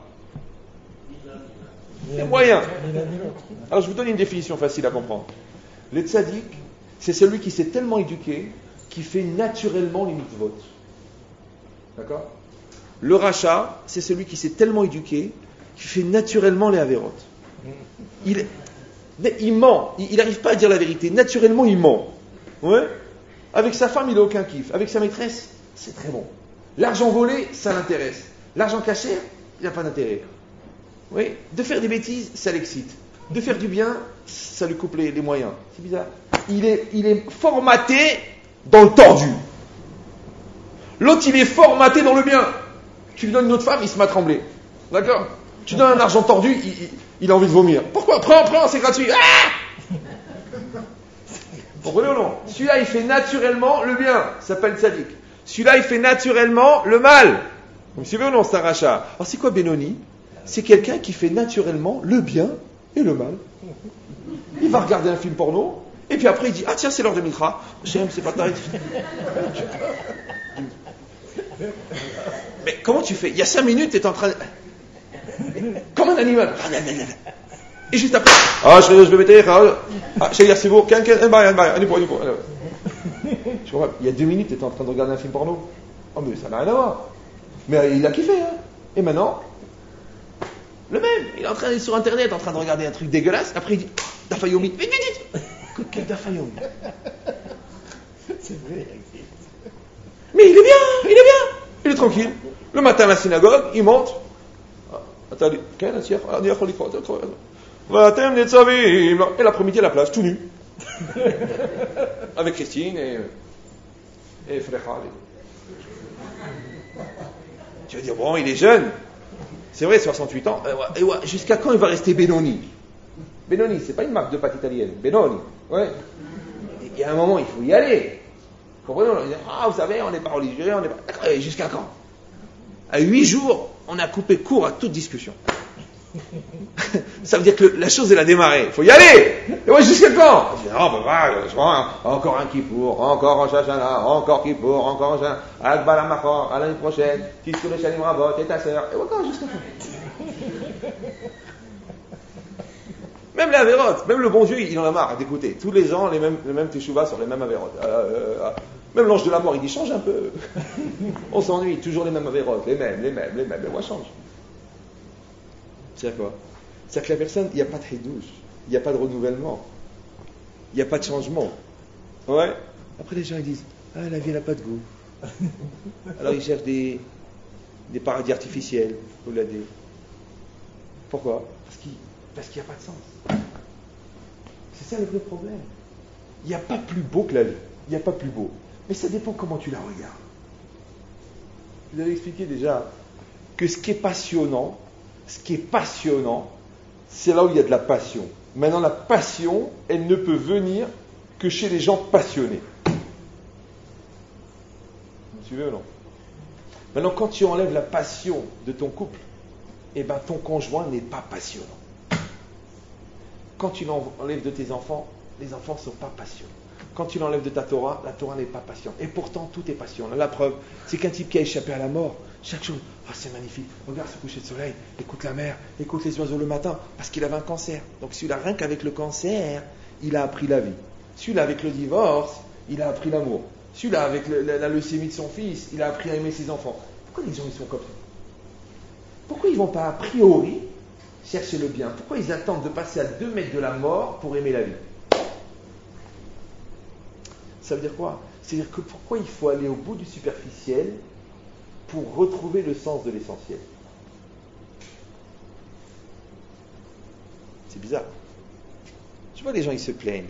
Les moyens. Alors je vous donne une définition facile à comprendre. Le tzadik, c'est celui qui s'est tellement éduqué qui fait naturellement les mitzvot. D'accord? Le racha, c'est celui qui s'est tellement éduqué qui fait naturellement les averot. Il, mais il ment, il n'arrive pas à dire la vérité. Naturellement, il ment. Ouais? Avec sa femme, il n'a aucun kiff. Avec sa maîtresse, c'est très bon. L'argent volé, ça l'intéresse. L'argent caché, il n'a pas d'intérêt. Oui? De faire des bêtises, ça l'excite. De faire du bien, ça lui coupe les, les moyens. C'est bizarre. Il est, il est formaté dans le tordu. L'autre, il est formaté dans le bien. Tu lui donnes une autre femme, il se met à trembler. D'accord? Tu donnes un argent tordu, il, il, il a envie de vomir. Pourquoi? Prends, prends, c'est gratuit. Ah! Vous comprenez ou non? Celui-là, il fait naturellement le bien. Ça s'appelle tzaddik. Celui-là, il fait naturellement le mal. Vous me suivez ou non? C'est un rachat. Alors, c'est quoi Benoni? C'est quelqu'un qui fait naturellement le bien et le mal. Il va regarder un film porno, et puis après, il dit, ah tiens, c'est l'heure de Mincha. J'aime, c'est pas tarif. Mais comment tu fais? Il y a cinq minutes, tu es en train de... Comme un animal. Et juste après, ah, je vais, je vais mettre, ah, Shayar, c'est beau, il y a deux minutes, tu étais en train de regarder un film porno. Oh, mais ça n'a rien à voir. Mais il a kiffé, hein. Et maintenant, le même, il est en train d'aller sur internet, en train de regarder un truc dégueulasse, après il dit, Dafayomi, vite, vite, vite. Quel Dafayomi? C'est vrai. Mais il est bien, il est bien, il est tranquille. Le matin à la synagogue, il monte. Attends, quel est et l'après-midi à la plage, tout nu. Avec Christine et, et Fréchal. Tu vas dire, bon, il est jeune. C'est vrai, soixante-huit ans. Et ouais, jusqu'à quand il va rester Benoni? Benoni, c'est pas une marque de pâte italienne. Benoni. Ouais. Il y a un moment, il faut y aller. Comprenez? On dit, ah, vous savez, on n'est pas religieux, on n'est pas. D'accord, et jusqu'à quand? À huit jours, on a coupé court à toute discussion. Ça veut dire que la chose, elle a démarré. Il faut y aller. Et ouais, jusqu'à quand? Je dis, oh, ben voilà, je vois, encore un Kippour, encore un Shashana, encore Kippour, encore un Akbar Amachor, à l'année prochaine, Tiskou le Shalim Rabot, et ta sœur. Et encore jusqu'à quand? Même les avérotes, même le bon Dieu, il en a marre d'écouter. Tous les gens, les mêmes, les mêmes teshuva sur les mêmes avérotes. Euh, euh, même l'ange de la mort, il dit, change un peu. On s'ennuie, toujours les mêmes avérotes, les mêmes, les mêmes, les mêmes, mais moi, change. C'est-à-dire quoi? C'est-à-dire que la personne, il n'y a pas de hidouche, il n'y a pas de renouvellement, il n'y a pas de changement. Ouais. Après, les gens, ils disent, ah, la vie, elle n'a pas de goût. Alors, ils cherchent des, des paradis artificiels, vous l'avez dit. Pourquoi? Parce qu'il parce qu'il n'y a pas de sens. C'est ça le vrai problème. Il n'y a pas plus beau que la vie. Il n'y a pas plus beau. Mais ça dépend comment tu la regardes. Je vous avais expliqué déjà que ce qui est passionnant, ce qui est passionnant, c'est là où il y a de la passion. Maintenant, la passion, elle ne peut venir que chez les gens passionnés. Vous me suivez ou non? Maintenant, quand tu enlèves la passion de ton couple, eh ben, ton conjoint n'est pas passionnant. Quand tu l'enlèves de tes enfants, les enfants ne sont pas passionnants. Quand tu l'enlèves de ta Torah, la Torah n'est pas passionnante. Et pourtant, tout est passionnant. La preuve, c'est qu'un type qui a échappé à la mort, chaque chose, ah, c'est magnifique, regarde ce coucher de soleil, écoute la mer, écoute les oiseaux le matin, parce qu'il avait un cancer. Donc celui-là, rien qu'avec le cancer, il a appris la vie. Celui-là, avec le divorce, il a appris l'amour. Celui-là, avec le, la, la leucémie de son fils, il a appris à aimer ses enfants. Pourquoi les gens, ils sont comme ça? Pourquoi ils ne vont pas, a priori, chercher le bien? Pourquoi ils attendent de passer à deux mètres de la mort pour aimer la vie? Ça veut dire quoi? C'est-à-dire que pourquoi il faut aller au bout du superficiel pour retrouver le sens de l'essentiel? C'est bizarre. Tu vois, les gens, ils se plaignent.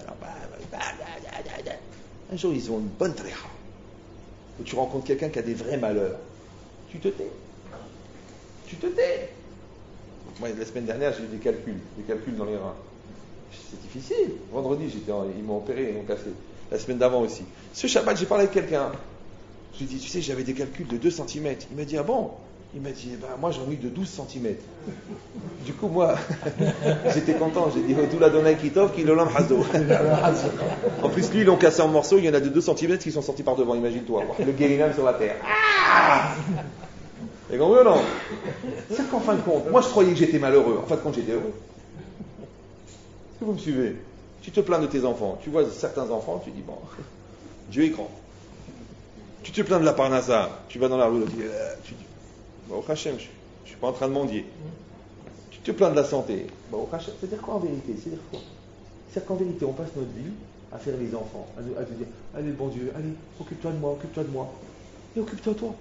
Un jour, ils ont une bonne tréha. Ou tu rencontres quelqu'un qui a des vrais malheurs. Tu te tais. Tu te tais. Moi, la semaine dernière, j'ai eu des calculs. Des calculs dans les reins. C'est difficile. Vendredi, j'étais en, ils m'ont opéré, ils m'ont cassé. La semaine d'avant aussi. Ce Shabbat, j'ai parlé avec quelqu'un. Je lui ai dit, tu sais, j'avais des calculs de deux centimètres. Il m'a dit, ah bon? Il m'a dit, eh ben, moi j'en ai eu de douze centimètres. Du coup, moi, j'étais content. J'ai dit, tout la donné Kitov, qui l'olam hazo. En plus, lui, ils l'ont cassé en morceaux. Il y en a de deux centimètres qui sont sortis par devant, imagine-toi. Le guérinam sur la terre. Ah, et compris ou non? C'est qu'en fin de compte, moi je croyais que j'étais malheureux. En fin de compte, j'étais heureux. Est-ce que vous me suivez? Tu te plains de tes enfants. Tu vois certains enfants, tu dis, bon, Dieu est grand. Tu te plains de la parnassa. Tu vas dans la rue, tu dis, euh, tu dis bon, Hachem, je ne suis pas en train de mendier. Tu te plains de la santé. Bon, Hachem, c'est-à-dire quoi en vérité? C'est-à-dire quoi? C'est-à-dire qu'en vérité, on passe notre vie à faire les enfants, à, nous, à te dire, allez, bon Dieu, allez, occupe-toi de moi, occupe-toi de moi. Et occupe-toi de toi.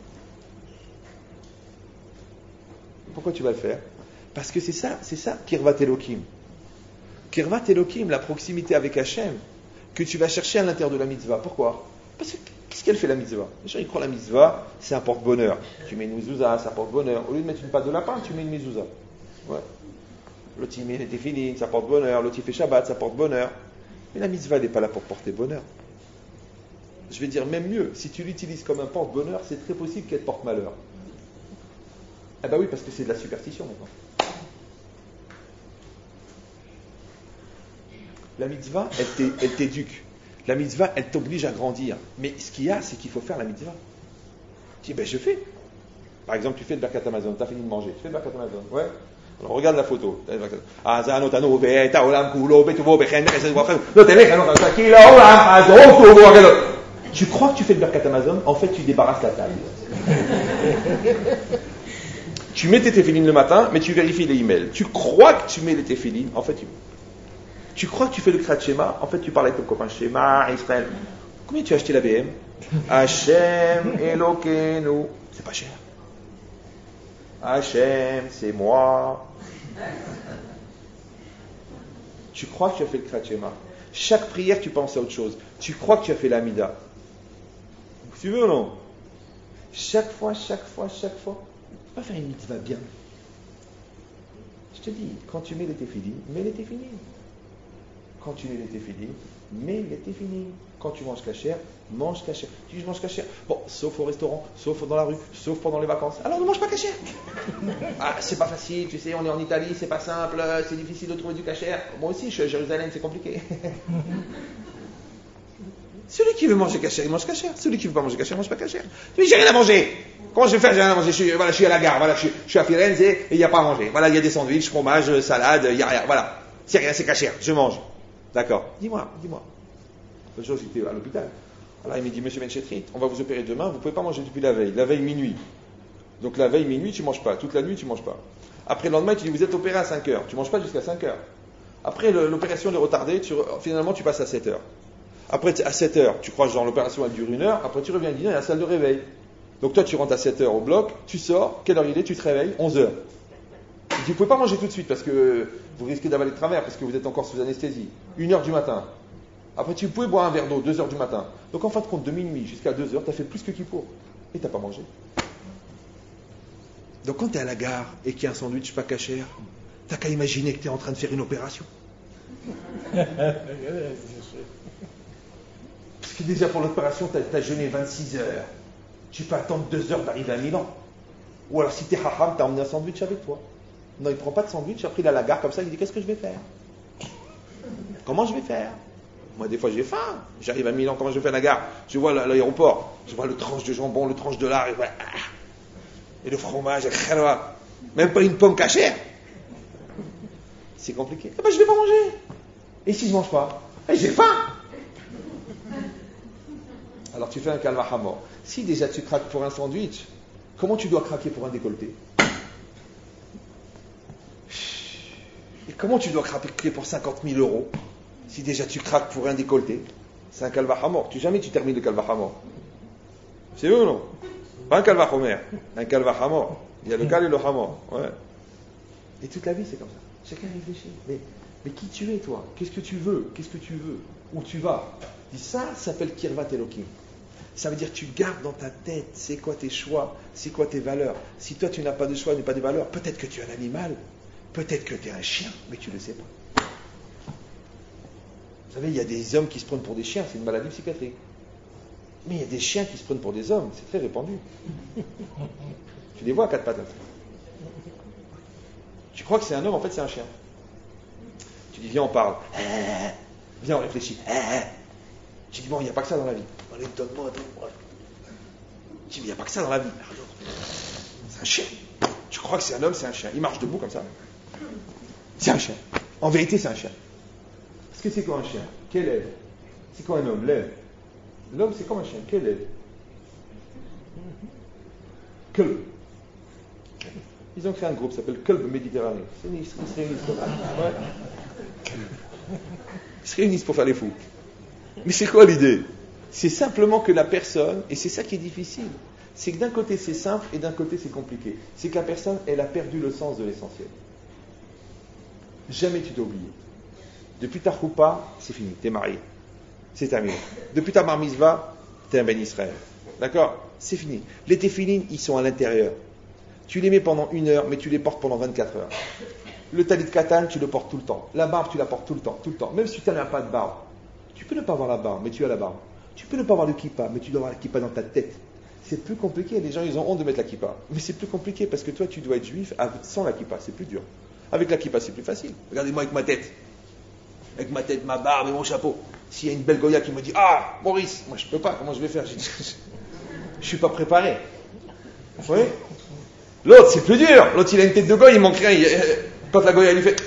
Pourquoi tu vas le faire? Parce que c'est ça, c'est ça, Kirvat Elohim. Kirvat Elohim, la proximité avec Hachem, que tu vas chercher à l'intérieur de la mitzvah. Pourquoi? Parce que qu'est-ce qu'elle fait la mitzvah? Les gens ils croient la mitzvah, c'est un porte-bonheur. Tu mets une mezouza, ça porte bonheur. Au lieu de mettre une pâte de lapin, tu mets une mezouza. Ouais. L'autre il met des téfilines, ça porte bonheur. L'autre il fait Shabbat, ça porte bonheur. Mais la mitzvah n'est pas là pour porter bonheur. Je vais dire même mieux, si tu l'utilises comme un porte-bonheur, c'est très possible qu'elle te porte malheur. Ah bah oui, parce que c'est de la superstition maintenant. La mitzvah, elle, elle t'éduque. La mitzvah, elle t'oblige à grandir. Mais ce qu'il y a, c'est qu'il faut faire la mitzvah. Tu dis, ben je fais. Par exemple, tu fais le Birkat Hamazon, tu as fini de manger. Tu fais le Birkat Hamazon, ouais. Alors regarde la photo. Tu crois que tu fais le Birkat Hamazon, en fait tu débarrasses la taille. Tu mets tes téfilines le matin, mais tu vérifies les emails. Tu crois que tu mets les téfilines, en fait tu... Tu crois que tu fais le Krat Shema, en fait tu parles avec ton copain Shema, Israël. Combien tu as acheté la B M? Hashem Elokeinu. C'est pas cher. Hashem, c'est moi. Tu crois que tu as fait le Krat Shema. Chaque prière, tu penses à autre chose. Tu crois que tu as fait l'Amida. Vous suivez ou non? Chaque fois, chaque fois, chaque fois. Tu peux pas faire une mitzvah bien. Je te dis, quand tu mets les téfilines, mets les téfilines. Quand tu mets les téfilines, mets les téfilines. Quand tu manges cachère, mange cachère. Tu dis je mange cachère. Bon, sauf au restaurant, sauf dans la rue, sauf pendant les vacances. Alors ne mange pas cachère. Ah, c'est pas facile, tu sais, on est en Italie, c'est pas simple, c'est difficile de trouver du cachère. Moi aussi, je suis à Jérusalem, c'est compliqué. Celui qui veut manger cachère, il mange cachère. Celui qui veut pas manger cachère, il mange pas cachère. Tu dis j'ai rien à manger. Comment je vais faire? J'ai rien à manger. Je suis, voilà, je suis à la gare, voilà, je suis, je suis à Firenze et il n'y a pas à manger. Voilà, il y a des sandwichs, fromage, salade, il n'y a rien. Voilà, c'est rien, c'est cachère. Je mange. D'accord. Dis-moi, dis-moi. L'autre jour, j'étais à l'hôpital. Alors, il m'a dit, monsieur Benchetrit, on va vous opérer demain, vous ne pouvez pas manger depuis la veille. La veille minuit. Donc, la veille minuit, tu ne manges pas. Toute la nuit, tu ne manges pas. Après, le lendemain, tu dis, vous êtes opéré à cinq heures. Tu ne manges pas jusqu'à cinq heures. Après, le, l'opération est retardée, tu, finalement, tu passes à sept heures. Après, à sept heures, tu crois, genre, l'opération, elle dure une heure. Après, tu reviens dîner à la salle de réveil. Donc, toi, tu rentres à sept heures au bloc, tu sors, quelle heure il est, tu te réveilles, onze heures. Tu vous ne pouvez pas manger tout de suite parce que vous risquez d'avaler de travers parce que vous êtes encore sous anesthésie. Une heure du matin. Après, tu pouvais boire un verre d'eau, deux heures du matin. Donc en fin de compte, de minuit jusqu'à deux heures, tu as fait plus que Kippour. Et tu n'as pas mangé. Donc quand tu es à la gare et qu'il y a un sandwich pas cachère, tu n'as qu'à imaginer que tu es en train de faire une opération. Parce que déjà pour l'opération, tu as jeûné vingt-six heures. Tu peux attendre deux heures d'arriver à Milan. Ou alors si tu es hacham, tu as emmené un sandwich avec toi. Non, il ne prend pas de sandwich. Après, il est à la gare comme ça, il dit qu'est-ce que je vais faire? Comment je vais faire? Moi, des fois, j'ai faim. J'arrive à Milan, comment je vais faire à la gare? Je vois l'aéroport, je vois le tranche de jambon, le tranche de lard, et, voilà. Et le fromage, et khalwa. Même pas une pomme cachère. C'est compliqué. Eh ben, je ne vais pas manger. Et si je ne mange pas? Eh, j'ai faim. Alors, tu fais un kalva hamor. Si déjà tu craques pour un sandwich, comment tu dois craquer pour un décolleté? Et comment tu dois craquer pour cinquante mille euros si déjà tu craques pour un décolleté? C'est un kalva hamor. Tu jamais tu termines le kalva hamor. C'est eux ou non? Pas un kalva homer, un kalva hamor. Il y a le kal et le hamor. Ouais. Et toute la vie c'est comme ça. Chacun réfléchit. Mais, mais qui tu es toi? Qu'est-ce que tu veux? Qu'est-ce que tu veux? Où tu vas? Dis ça, ça s'appelle kirvat elokim. Ça veut dire que tu gardes dans ta tête c'est quoi tes choix, c'est quoi tes valeurs. Si toi tu n'as pas de choix, tu n'as pas de valeurs, peut-être que tu es un animal, peut-être que tu es un chien, mais tu ne le sais pas. Vous savez, il y a des hommes qui se prennent pour des chiens, c'est une maladie psychiatrique. Mais il y a des chiens qui se prennent pour des hommes, c'est très répandu. Tu les vois à quatre pattes. Tu crois que c'est un homme, en fait c'est un chien. Tu dis viens on parle, viens on réfléchit. Tu dis bon il n'y a pas que ça dans la vie. Allez, donne-moi, donne-moi. Tu dis, il n'y a pas que ça dans la vie. C'est un chien. Tu crois que c'est un homme, c'est un chien. Il marche debout comme ça. C'est un chien. En vérité, c'est un chien. Parce que c'est quoi un chien? Quelle aile? C'est quoi un homme? L'aile. L'homme, c'est comme un chien. Quelle aile? Kolb. Ils ont créé un groupe qui s'appelle Kolb Méditerranée. Ils se réunissent pour ouais. Ils se réunissent pour faire les fous. Mais c'est quoi l'idée? C'est simplement que la personne, et c'est ça qui est difficile, c'est que d'un côté c'est simple et d'un côté c'est compliqué. C'est que la personne, elle a perdu le sens de l'essentiel. Jamais tu t'es oublié. Depuis ta choupa, c'est fini, t'es marié. C'est terminé. Depuis ta bar mitzvah, t'es un ben Israël. D'accord? C'est fini. Les téphilines, ils sont à l'intérieur. Tu les mets pendant une heure, mais tu les portes pendant vingt-quatre heures. Le talit katan, tu le portes tout le temps. La barbe, tu la portes tout le temps, tout le temps. Même si tu n'as pas de barbe. Tu peux ne pas avoir la barbe, mais tu as la barbe. Tu peux ne pas avoir le kippa, mais tu dois avoir la kippa dans ta tête. C'est plus compliqué. Les gens, ils ont honte de mettre la kippa. Mais c'est plus compliqué parce que toi, tu dois être juif sans la kippa. C'est plus dur. Avec la kippa, c'est plus facile. Regardez-moi avec ma tête. Avec ma tête, ma barbe et mon chapeau. S'il y a une belle Goya qui me dit « Ah, Maurice, moi je peux pas, comment je vais faire? Je ne suis pas préparé. » Vous voyez? L'autre, c'est plus dur. L'autre, il a une tête de Goya, il manque rien. Quand la Goya, il lui fait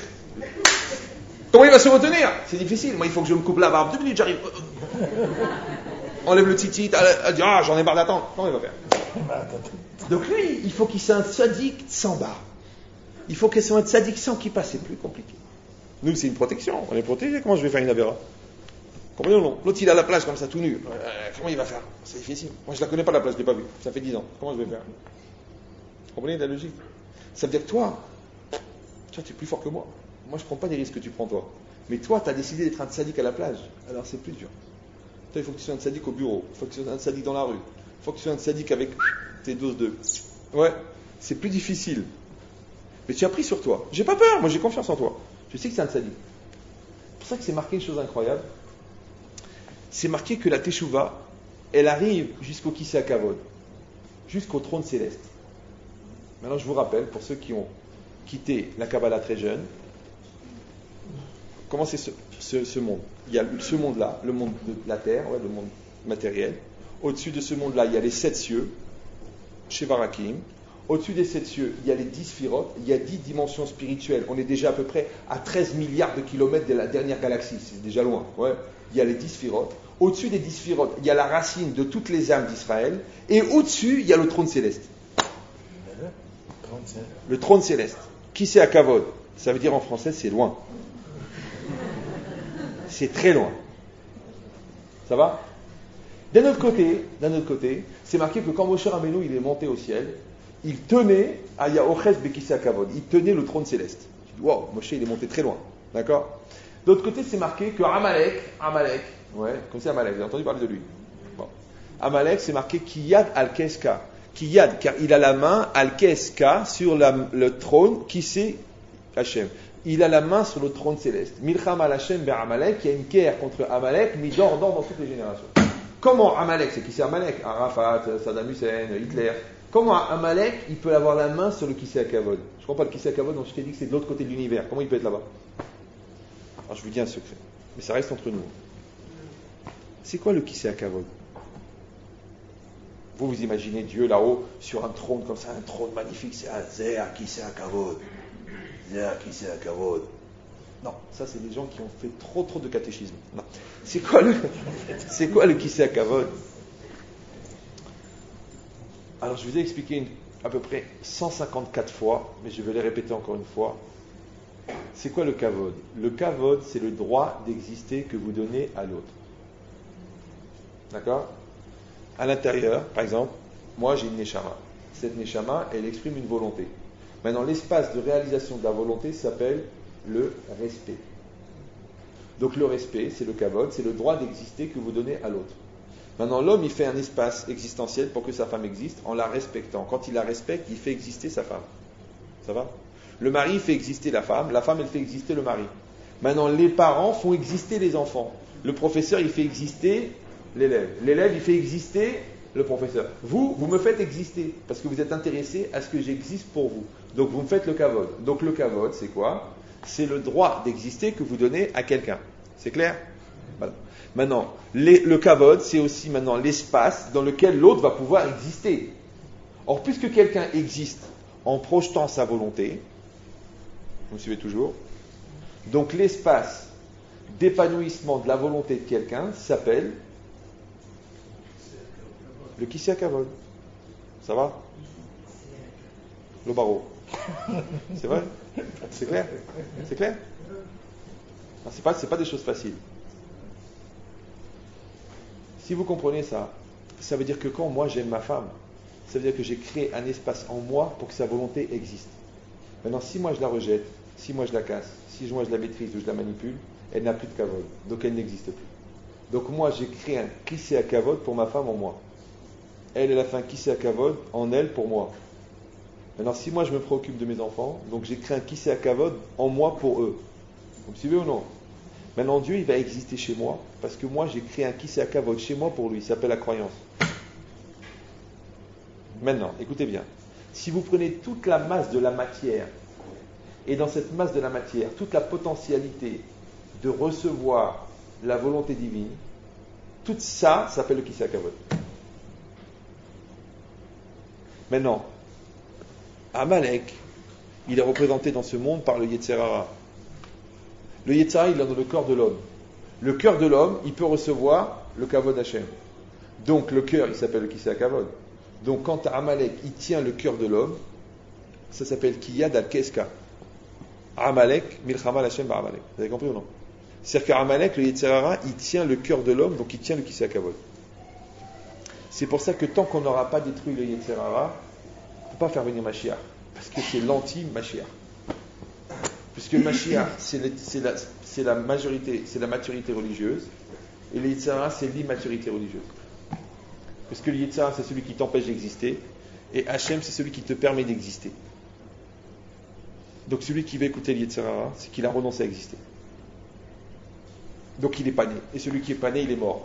« Comment il va se retenir? » C'est difficile. Moi, il faut que je me coupe la barbe. Deux minutes, j'arrive. Enlève le tzitzit, elle dit « Ah, j'en ai marre d'attendre. » Comment il va faire? Donc lui, il faut qu'il soit un tzaddik sans barbe. Il faut qu'il soit un tzaddik sans kippa, c'est plus compliqué. Nous, c'est une protection. On est protégé. Comment je vais faire une avéra? Comprenez ou non? L'autre, il est à la plage comme ça, tout nu. Euh, comment il va faire? C'est difficile. Moi, je la connais pas, la plage, je l'ai pas vue. Ça fait dix ans. Comment je vais faire? Vous comprenez la logique? Ça veut dire que toi, tu es plus fort que moi. Moi, je prends pas des risques que tu prends, toi. Mais toi, tu as décidé d'être un tzaddik à la plage. Alors, c'est plus dur. Toi, il faut que tu sois un tzaddik au bureau. Il faut que tu sois un tzaddik dans la rue. Il faut que tu sois un tzaddik avec tes doses de... Ouais, c'est plus difficile. Mais tu as pris sur toi. J'ai pas peur. Moi, j'ai confiance en toi. Je sais que c'est un tzaddik. C'est pour ça que c'est marqué une chose incroyable. C'est marqué que la Teshuvah, elle arrive jusqu'au Kisei Kavod, jusqu'au trône céleste. Maintenant, je vous rappelle, pour ceux qui ont quitté la Kabbalah très jeune, comment c'est ce, ce, ce monde? Il y a ce monde-là, le monde de la terre, ouais, le monde matériel. Au-dessus de ce monde-là, il y a les sept cieux, Shevarakim. Au-dessus des sept cieux, il y a les dix sphirotes, il y a dix dimensions spirituelles. On est déjà à peu près à treize milliards de kilomètres de la dernière galaxie, c'est déjà loin. Ouais. Il y a les dix sphirotes. Au-dessus des dix sphirotes, il y a la racine de toutes les âmes d'Israël. Et au-dessus, il y a le trône céleste. Le trône céleste. Qui c'est à Kavod? Ça veut dire en français, c'est loin. C'est très loin. Ça va? D'un autre côté, d'un autre côté, c'est marqué que quand Moshe Rabbeinu il est monté au ciel, il tenait à Yaoches Bekissé Akavod, il tenait le trône céleste. Tu dis, wow, Moshe il est monté très loin, d'accord? D'autre côté, c'est marqué que Amalek, Amalek, ouais, comme c'est Amalek, vous avez entendu parler de lui. Bon. Amalek, c'est marqué Kiyad al-Keska, Kiyad, car il a la main al-Keska sur la, le trône, qui c'est Hachem. Il a la main sur le trône céleste. Milcham al-Hachem ber Amalek, il y a une guerre contre Amalek, mais dort, dort dans toutes les générations. Comment Amalek, c'est qui c'est Amalek? Arafat, Saddam Hussein, Hitler. Comment Amalek, il peut avoir la main sur le Kisei Akavod? Je ne comprends pas le Kisei Akavod, donc je t'ai dit que c'est de l'autre côté de l'univers. Comment il peut être là-bas? Alors je vous dis un secret, mais ça reste entre nous. C'est quoi le Kisei Akavod? Vous vous imaginez Dieu là-haut, sur un trône comme ça, un trône magnifique, c'est un Zer Kisei Akavod. Zer Kisei Akavod. Non, ça c'est des gens qui ont fait trop trop de catéchisme. Non. C'est quoi le, c'est quoi le Kisei Akavod? Alors je vous ai expliqué une, à peu près cent cinquante-quatre fois, mais je vais les répéter encore une fois. C'est quoi le kavod? Le kavod, c'est le droit d'exister que vous donnez à l'autre. D'accord? À l'intérieur, par exemple, moi j'ai une neshama. Cette neshama, elle exprime une volonté. Maintenant, l'espace de réalisation de la volonté s'appelle le respect. Donc le respect, c'est le kavod, c'est le droit d'exister que vous donnez à l'autre. Maintenant, l'homme, il fait un espace existentiel pour que sa femme existe en la respectant. Quand il la respecte, il fait exister sa femme. Ça va? Le mari fait exister la femme, la femme, elle fait exister le mari. Maintenant, les parents font exister les enfants. Le professeur, il fait exister l'élève. L'élève, il fait exister le professeur. Vous, vous me faites exister parce que vous êtes intéressé à ce que j'existe pour vous. Donc, vous me faites le kavod. Donc, le kavod, c'est quoi? C'est le droit d'exister que vous donnez à quelqu'un. C'est clair? Voilà. Maintenant, les, le kavod, c'est aussi maintenant l'espace dans lequel l'autre va pouvoir exister. Or, puisque quelqu'un existe en projetant sa volonté, vous me suivez toujours? Donc, l'espace d'épanouissement de la volonté de quelqu'un s'appelle le Kisei Akavod. Ça va? Le barreau. C'est vrai? C'est clair? C'est clair? Non, c'est pas, c'est pas des choses faciles. Si vous comprenez ça, ça veut dire que quand moi j'aime ma femme, ça veut dire que j'ai créé un espace en moi pour que sa volonté existe. Maintenant, si moi je la rejette, si moi je la casse, si moi je la maîtrise ou je la manipule, elle n'a plus de kavod, donc elle n'existe plus. Donc moi j'ai créé un Kisei Akavod pour ma femme en moi. Elle, elle a fait un Kisei Akavod en elle pour moi. Maintenant, si moi je me préoccupe de mes enfants, donc j'ai créé un Kisei Akavod en moi pour eux. Vous me suivez ou non? Maintenant, Dieu, il va exister chez moi, parce que moi, j'ai créé un Kisei Akavod chez moi pour lui, il s'appelle la croyance. Maintenant, écoutez bien. Si vous prenez toute la masse de la matière, et dans cette masse de la matière, toute la potentialité de recevoir la volonté divine, tout ça s'appelle le Kisei Akavod. Maintenant, Amalek, il est représenté dans ce monde par le Yetzer Hara. Le Yetzer Hara, il est dans le cœur de l'homme. Le cœur de l'homme, il peut recevoir le Kavod Hashem. Donc le cœur, il s'appelle le Kisei Akavod. Donc quand Amalek, il tient le cœur de l'homme, ça s'appelle Kiyad al-Keska. Amalek, Milchama Hashem ba Amalek. Vous avez compris ou non? C'est-à-dire qu'Amalek, le Yetzer Hara, il tient le cœur de l'homme, donc il tient le Kisei Akavod. C'est pour ça que tant qu'on n'aura pas détruit le Yetzer Hara, il ne faut pas faire venir Mashiach. Parce que c'est l'anti-Mashiach. Puisque Mashiach, c'est, le, c'est, la, c'est la majorité, c'est la maturité religieuse, et le Yetzer Hara, c'est l'immaturité religieuse. Parce que le Yetzer Hara, c'est celui qui t'empêche d'exister, et Hachem, c'est celui qui te permet d'exister. Donc celui qui va écouter le Yetzer Hara, c'est qu'il a renoncé à exister. Donc il n'est pas né. Et celui qui n'est pas né, il est mort.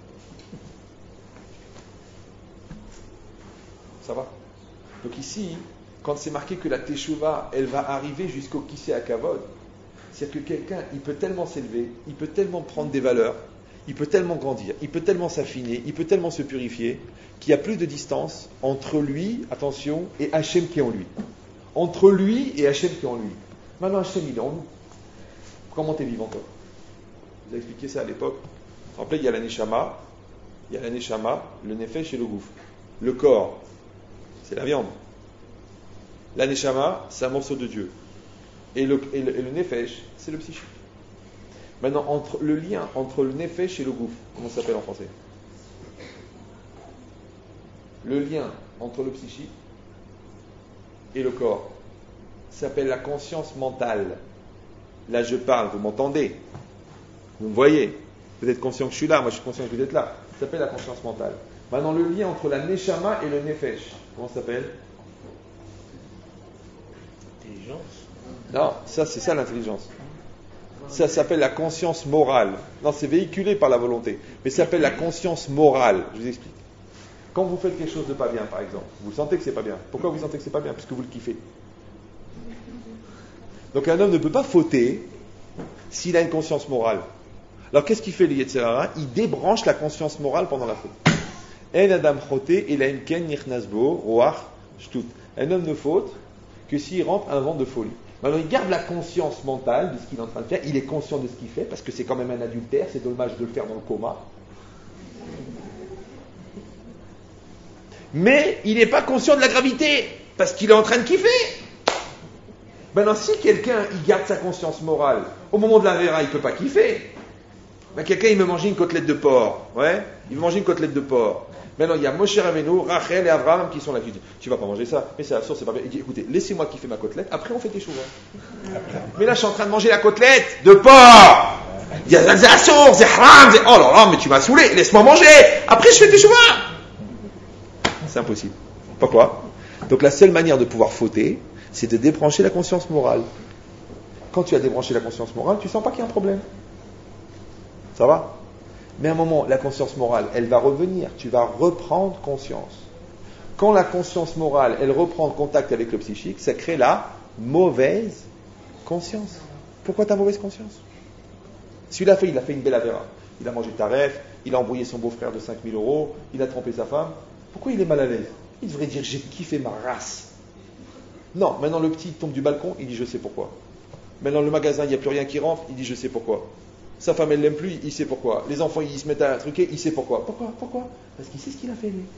Ça va? Donc ici, quand c'est marqué que la Teshuvah, elle va arriver jusqu'au Kisei Akavod, c'est-à-dire que quelqu'un, il peut tellement s'élever, il peut tellement prendre des valeurs, il peut tellement grandir, il peut tellement s'affiner, il peut tellement se purifier, qu'il y a plus de distance entre lui, attention, et Hachem qui est en lui. Entre lui et Hachem qui est en lui. Maintenant, Hachem, il est en nous. Comment t'es vivant, toi? Je vous ai expliqué ça à l'époque. Vous vous rappelez, il y a la Neshama, il y a la Neshama, le Nefesh et le Gouffre. Le corps, c'est la viande. La Neshama, c'est un morceau de Dieu. Et le, et le, et le Nefesh, c'est le psychique. Maintenant, entre, le lien entre le Nefesh et le Gouffre, comment ça s'appelle en français? Le lien entre le psychique et le corps. Ça s'appelle la conscience mentale. Là, je parle, vous m'entendez? Vous me voyez? Vous êtes conscient que je suis là, moi je suis conscient que vous êtes là. Ça s'appelle la conscience mentale. Maintenant, le lien entre la neshama et le nefesh, comment ça s'appelle? Intelligence. Non, ça c'est ça l'intelligence. Ça s'appelle la conscience morale. Non, c'est véhiculé par la volonté. Mais ça s'appelle la conscience morale. Je vous explique. Quand vous faites quelque chose de pas bien, par exemple, vous sentez que c'est pas bien. Pourquoi vous sentez que c'est pas bien? Puisque vous le kiffez. Donc un homme ne peut pas fauter s'il a une conscience morale. Alors qu'est-ce qu'il fait le Yetzer Hara? Il débranche la conscience morale pendant la faute. Un adam choté et la imken nichnasbo roach shtut. Un homme ne faute que s'il rentre un vent de folie. Maintenant, il garde la conscience mentale de ce qu'il est en train de faire. Il est conscient de ce qu'il fait parce que c'est quand même un adultère. C'est dommage de le faire dans le coma. Mais il n'est pas conscient de la gravité parce qu'il est en train de kiffer. Maintenant, si quelqu'un il garde sa conscience morale, au moment de la vera, il ne peut pas kiffer. Ben, quelqu'un il me mangeait une côtelette de porc. Ouais, il me mangeait une côtelette de porc. Maintenant, il y a Moshe Rabbeinu, Rachel et Abraham qui sont là. Qui disent, tu vas pas manger ça, mais c'est la source, c'est pas bien. Il dit, écoutez, laissez-moi kiffer ma côtelette, après on fait tes choux. Mais là, je suis en train de manger la côtelette de porc. Il y a c'est la source, c'est haram, c'est... Oh là là, mais tu m'as saoulé, laisse-moi manger. Après, je fais tes choux. C'est impossible. Pourquoi? Donc la seule manière de pouvoir fauter, c'est de débrancher la conscience morale. Quand tu as débranché la conscience morale, tu sens pas qu'il y a un problème. Ça va? Mais à un moment, la conscience morale, elle va revenir. Tu vas reprendre conscience. Quand la conscience morale, elle reprend contact avec le psychique, ça crée la mauvaise conscience. Pourquoi ta mauvaise conscience? Celui-là a fait, il a fait une belle avéra. Il a mangé taref, il a embrouillé son beau-frère de cinq mille euros, il a trompé sa femme. Pourquoi il est mal à l'aise? Il devrait dire, j'ai kiffé ma race. Non, maintenant le petit tombe du balcon, il dit, je sais pourquoi. Maintenant le magasin, il n'y a plus rien qui rentre, il dit, je sais pourquoi. Sa femme, elle l'aime plus, il sait pourquoi. Les enfants, ils se mettent à truquer, il sait pourquoi. Pourquoi? Pourquoi? Parce qu'il sait ce qu'il a fait, lui.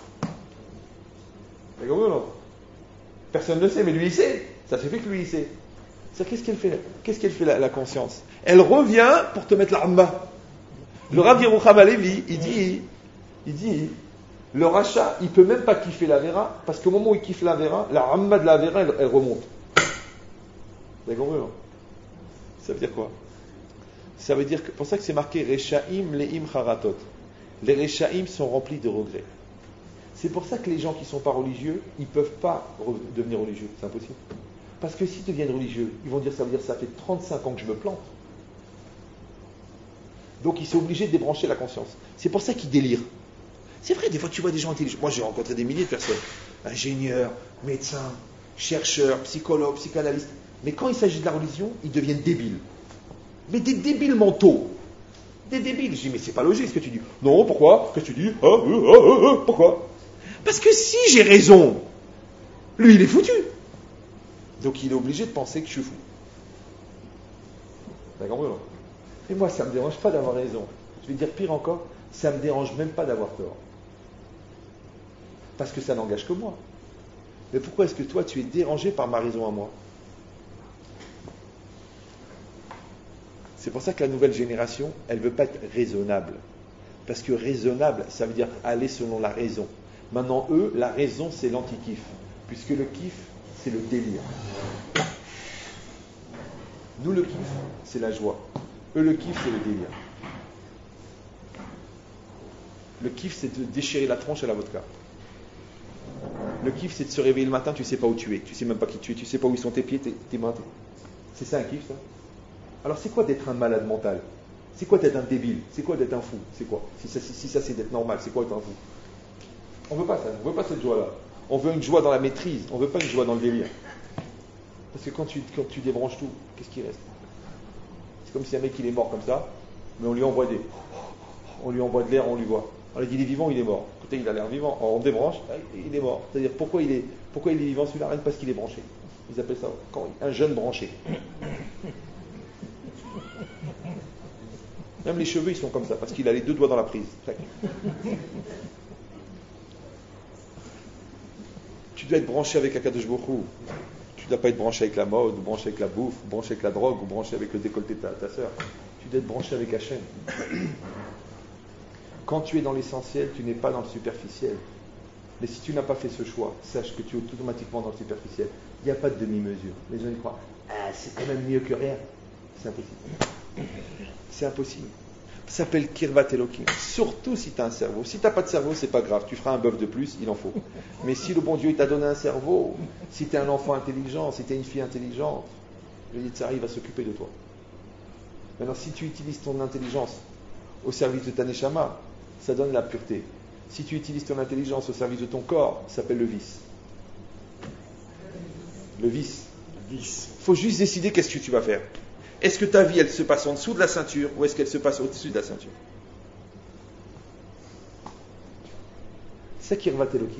Vous comprenez ou non? Personne ne le sait, mais lui, il sait. Ça fait que lui, il sait. C'est-à-dire, qu'est-ce qu'elle fait, qu'est-ce qu'elle fait la, la conscience? Elle revient pour te mettre la ramba. Le Rav Yerucham Halevi, il dit, il dit, le rachat, il peut même pas kiffer la vera, parce qu'au moment où il kiffe la vera, la ramba de la vera, elle, elle remonte. Vous avez compris, non? Ça veut dire quoi? Ça veut dire que, pour ça que c'est marqué Rechaim leim charatot. Les Rechaim sont remplis de regrets. C'est pour ça que les gens qui ne sont pas religieux, ils ne peuvent pas re- devenir religieux. C'est impossible. Parce que s'ils deviennent religieux, ils vont dire, ça veut dire ça fait trente-cinq ans que je me plante. Donc ils sont obligés de débrancher la conscience. C'est pour ça qu'ils délirent. C'est vrai, des fois tu vois des gens intelligents. Moi j'ai rencontré des milliers de personnes. Ingénieurs, médecins, chercheurs, psychologues, psychanalystes. Mais quand il s'agit de la religion, ils deviennent débiles. Mais des débiles mentaux. Des débiles. Je dis, mais c'est pas logique ce que tu dis. Non, pourquoi? Qu'est-ce que tu dis? ah, ah, ah, ah, Pourquoi? Parce que si j'ai raison, lui il est foutu. Donc il est obligé de penser que je suis fou. D'accord? Et moi ça ne me dérange pas d'avoir raison. Je vais dire pire encore, ça ne me dérange même pas d'avoir tort. Parce que ça n'engage que moi. Mais pourquoi est-ce que toi tu es dérangé par ma raison à moi? C'est pour ça que la nouvelle génération, elle ne veut pas être raisonnable. Parce que raisonnable, ça veut dire aller selon la raison. Maintenant, eux, la raison, c'est l'anti-kiff. Puisque le kiff, c'est le délire. Nous, le kiff, c'est la joie. Eux, le kiff, c'est le délire. Le kiff, c'est de déchirer la tronche à la vodka. Le kiff, c'est de se réveiller le matin, tu ne sais pas où tu es. Tu ne sais même pas qui tu es. Tu ne sais pas où sont tes pieds, tes, tes mains. Tes... C'est ça un kiff, ça? Alors c'est quoi d'être un malade mental? C'est quoi d'être un débile? C'est quoi d'être un fou? C'est quoi? Si ça, si, si ça c'est d'être normal, c'est quoi être un fou? On ne veut pas ça, on ne veut pas cette joie-là. On veut une joie dans la maîtrise, on ne veut pas une joie dans le délire. Parce que quand tu, quand tu débranches tout, qu'est-ce qui reste? C'est comme si un mec il est mort comme ça, mais on lui envoie des... On lui envoie de l'air, on lui voit. On lui dit il est vivant, il est mort. Écoutez, il a l'air vivant. On débranche, il est mort. C'est-à-dire pourquoi il est, pourquoi il est vivant celui-là? Rien que parce qu'il est branché. Ils appellent ça quand, un jeune branché. Même les cheveux, ils sont comme ça, parce qu'il a les deux doigts dans la prise. Tu dois être branché avec Akadosh Baruch Hu. Tu ne dois pas être branché avec la mode, ou branché avec la bouffe, ou branché avec la drogue, ou branché avec le décolleté de ta, ta sœur. Tu dois être branché avec Hachem. Quand tu es dans l'essentiel, tu n'es pas dans le superficiel. Mais si tu n'as pas fait ce choix, sache que tu es automatiquement dans le superficiel. Il n'y a pas de demi-mesure. Les gens y croient, ah, c'est quand même mieux que rien. C'est impossible. C'est impossible. Ça s'appelle Kirvat Elokim. Surtout si tu as un cerveau. Si tu n'as pas de cerveau, c'est pas grave. Tu feras un bœuf de plus, il en faut. Mais si le bon Dieu il t'a donné un cerveau, si tu es un enfant intelligent, si tu es une fille intelligente, le Yitzhari va s'occuper de toi. Maintenant, si tu utilises ton intelligence au service de ta neshama, ça donne la pureté. Si tu utilises ton intelligence au service de ton corps, ça s'appelle le vice. Le vice. Il faut juste décider qu'est-ce que tu vas faire. Est-ce que ta vie, elle se passe en dessous de la ceinture ou est-ce qu'elle se passe au-dessus de la ceinture? C'est Kirvat Elokim.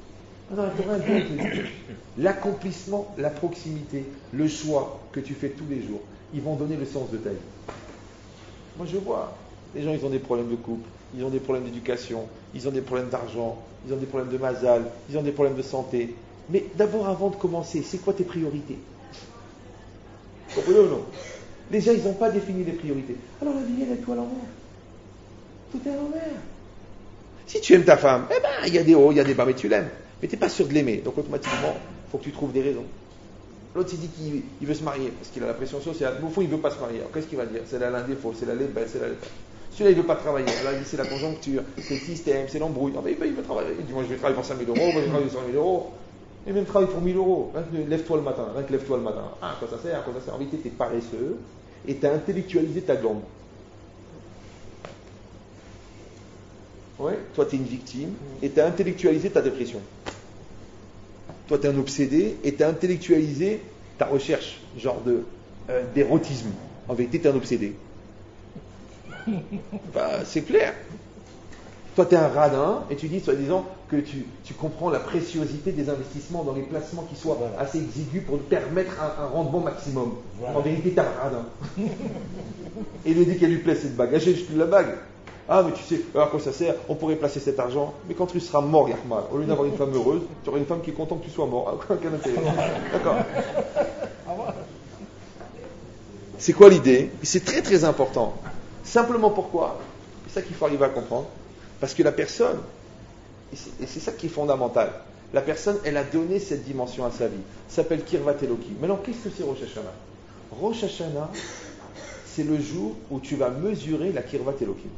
L'accomplissement, la proximité, le choix que tu fais tous les jours, ils vont donner le sens de ta vie. Moi, je vois, les gens, ils ont des problèmes de couple, ils ont des problèmes d'éducation, ils ont des problèmes d'argent, ils ont des problèmes de mazal, ils ont des problèmes de santé. Mais d'abord, avant de commencer, c'est quoi tes priorités? Vous comprenez ou non? Les gens, ils n'ont pas défini les priorités. Alors la vie, elle est tout à l'envers. Tout est à l'envers. Si tu aimes ta femme, eh ben, il y a des hauts, il y a des bas, mais tu l'aimes. Mais tu n'es pas sûr de l'aimer. Donc automatiquement, il faut que tu trouves des raisons. L'autre, il dit qu'il il veut se marier parce qu'il a la pression sociale. Mais au fond, il ne veut pas se marier. Alors qu'est-ce qu'il va dire? C'est là l'un défaut, c'est la lébelle, c'est la lébelle. Celui-là, il ne veut pas travailler. Là, il dit c'est la conjoncture, c'est le système, c'est l'embrouille. Non, mais il veut travailler. Il dit moi, je vais travailler pour cinq mille euros, moi, je vais travailler pour cent mille euros. Et même travaille pour mille euros. Lève-toi le matin. Rien que lève-toi le matin. Ah, à quoi ça sert? À quoi ça sert? En vérité, tu es paresseux et tu as intellectualisé ta glande. Ouais, toi, tu es une victime et tu as intellectualisé ta dépression. Toi, tu es un obsédé et tu as intellectualisé ta recherche, genre de, euh, d'érotisme. En vérité, tu es un obsédé. Bah, c'est clair. Toi, tu es un radin et tu dis, soi-disant, que tu, tu comprends la préciosité des investissements dans les placements qui soient voilà. assez exigus pour te permettre un, un rendement maximum. Voilà. En vérité, tu es un radin. Et il lui dit qu'elle lui plaît cette bague. Achète la bague. Ah, mais tu sais, à quoi ça sert? On pourrait placer cet argent. Mais quand tu seras mort, Yahmal, au lieu d'avoir une femme heureuse, tu auras une femme qui est contente que tu sois mort. Aucun intérêt. D'accord. C'est quoi l'idée? C'est très très important. Simplement pourquoi? C'est ça qu'il faut arriver à comprendre. Parce que la personne, et c'est, et c'est ça qui est fondamental, la personne, elle a donné cette dimension à sa vie. Ça s'appelle Kirvat Elokim. Maintenant, qu'est-ce que c'est Rosh Hashanah? Rosh Hashanah, c'est le jour où tu vas mesurer la Kirvat Elokim.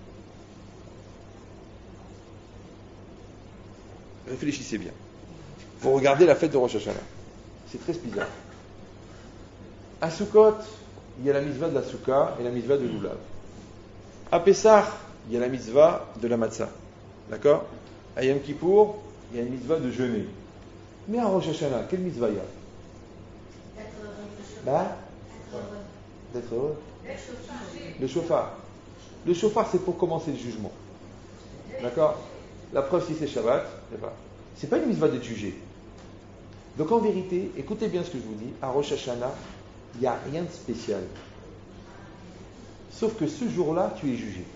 Réfléchissez bien. Vous regardez la fête de Rosh Hashanah. C'est très bizarre. À Sukkot, il y a la mitzvah de la Souka et la mitzvah de l'Oulav. À Pessah, il y a la mitzvah de la Matzah. D'accord? À Yom Kippour, il y a une mitzvah de jeûner. Mais à Rosh Hashanah, quelle mitzvah il y a? Bah? D'être heureux. Le shofar. Le shofar, c'est pour commencer le jugement. D'accord? La preuve, si c'est Shabbat, c'est pas. C'est pas une mitzvah d'être jugé. Donc en vérité, écoutez bien ce que je vous dis, à Rosh Hashanah, il n'y a rien de spécial. Sauf que ce jour-là, tu es jugé.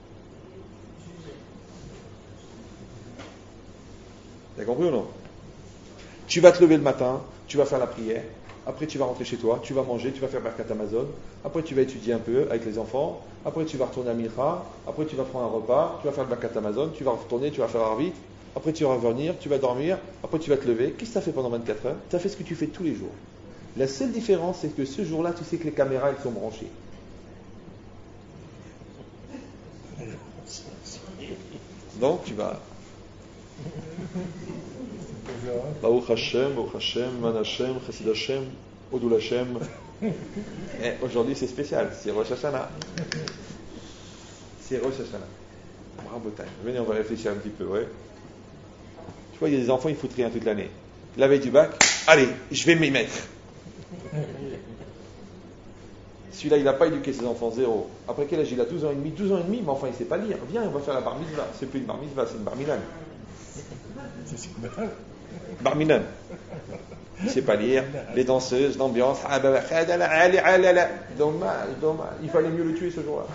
T'as compris ou non? Tu vas te lever le matin, tu vas faire la prière, après tu vas rentrer chez toi, tu vas manger, tu vas faire Birkat Amazon, après tu vas étudier un peu avec les enfants, après tu vas retourner à Mincha, après tu vas prendre un repas, tu vas faire le Birkat Amazon, tu vas retourner, tu vas faire Arvit, après tu vas revenir, tu vas dormir, après tu vas te lever. Qu'est-ce que tu as fait pendant vingt-quatre heures? Tu as fait ce que tu fais tous les jours. La seule différence, c'est que ce jour-là, tu sais que les caméras, elles sont branchées. Donc tu vas... Baruch Hashem, Baruch Hashem, Man Hashem, Chassid Hashem, Odul Hashem. Et aujourd'hui c'est spécial, c'est Rosh Hashanah. C'est Rosh Hashanah. Bravo, venez, on va réfléchir un petit peu, ouais. Tu vois, il y a des enfants, ils foutent rien toute l'année. La veille du bac, allez, je vais m'y mettre. Celui-là, il n'a pas éduqué ses enfants, zéro. Après quel âge il a? douze ans et demi. douze ans et demi, mais enfin, il ne sait pas lire. Viens, on va faire la bar mitzvah. C'est plus une bar mitzvah, c'est une bar minan. Bar minan. Il ne sait pas lire. Les danseuses, l'ambiance. Dommage, dommage. Il fallait mieux le tuer ce jour-là.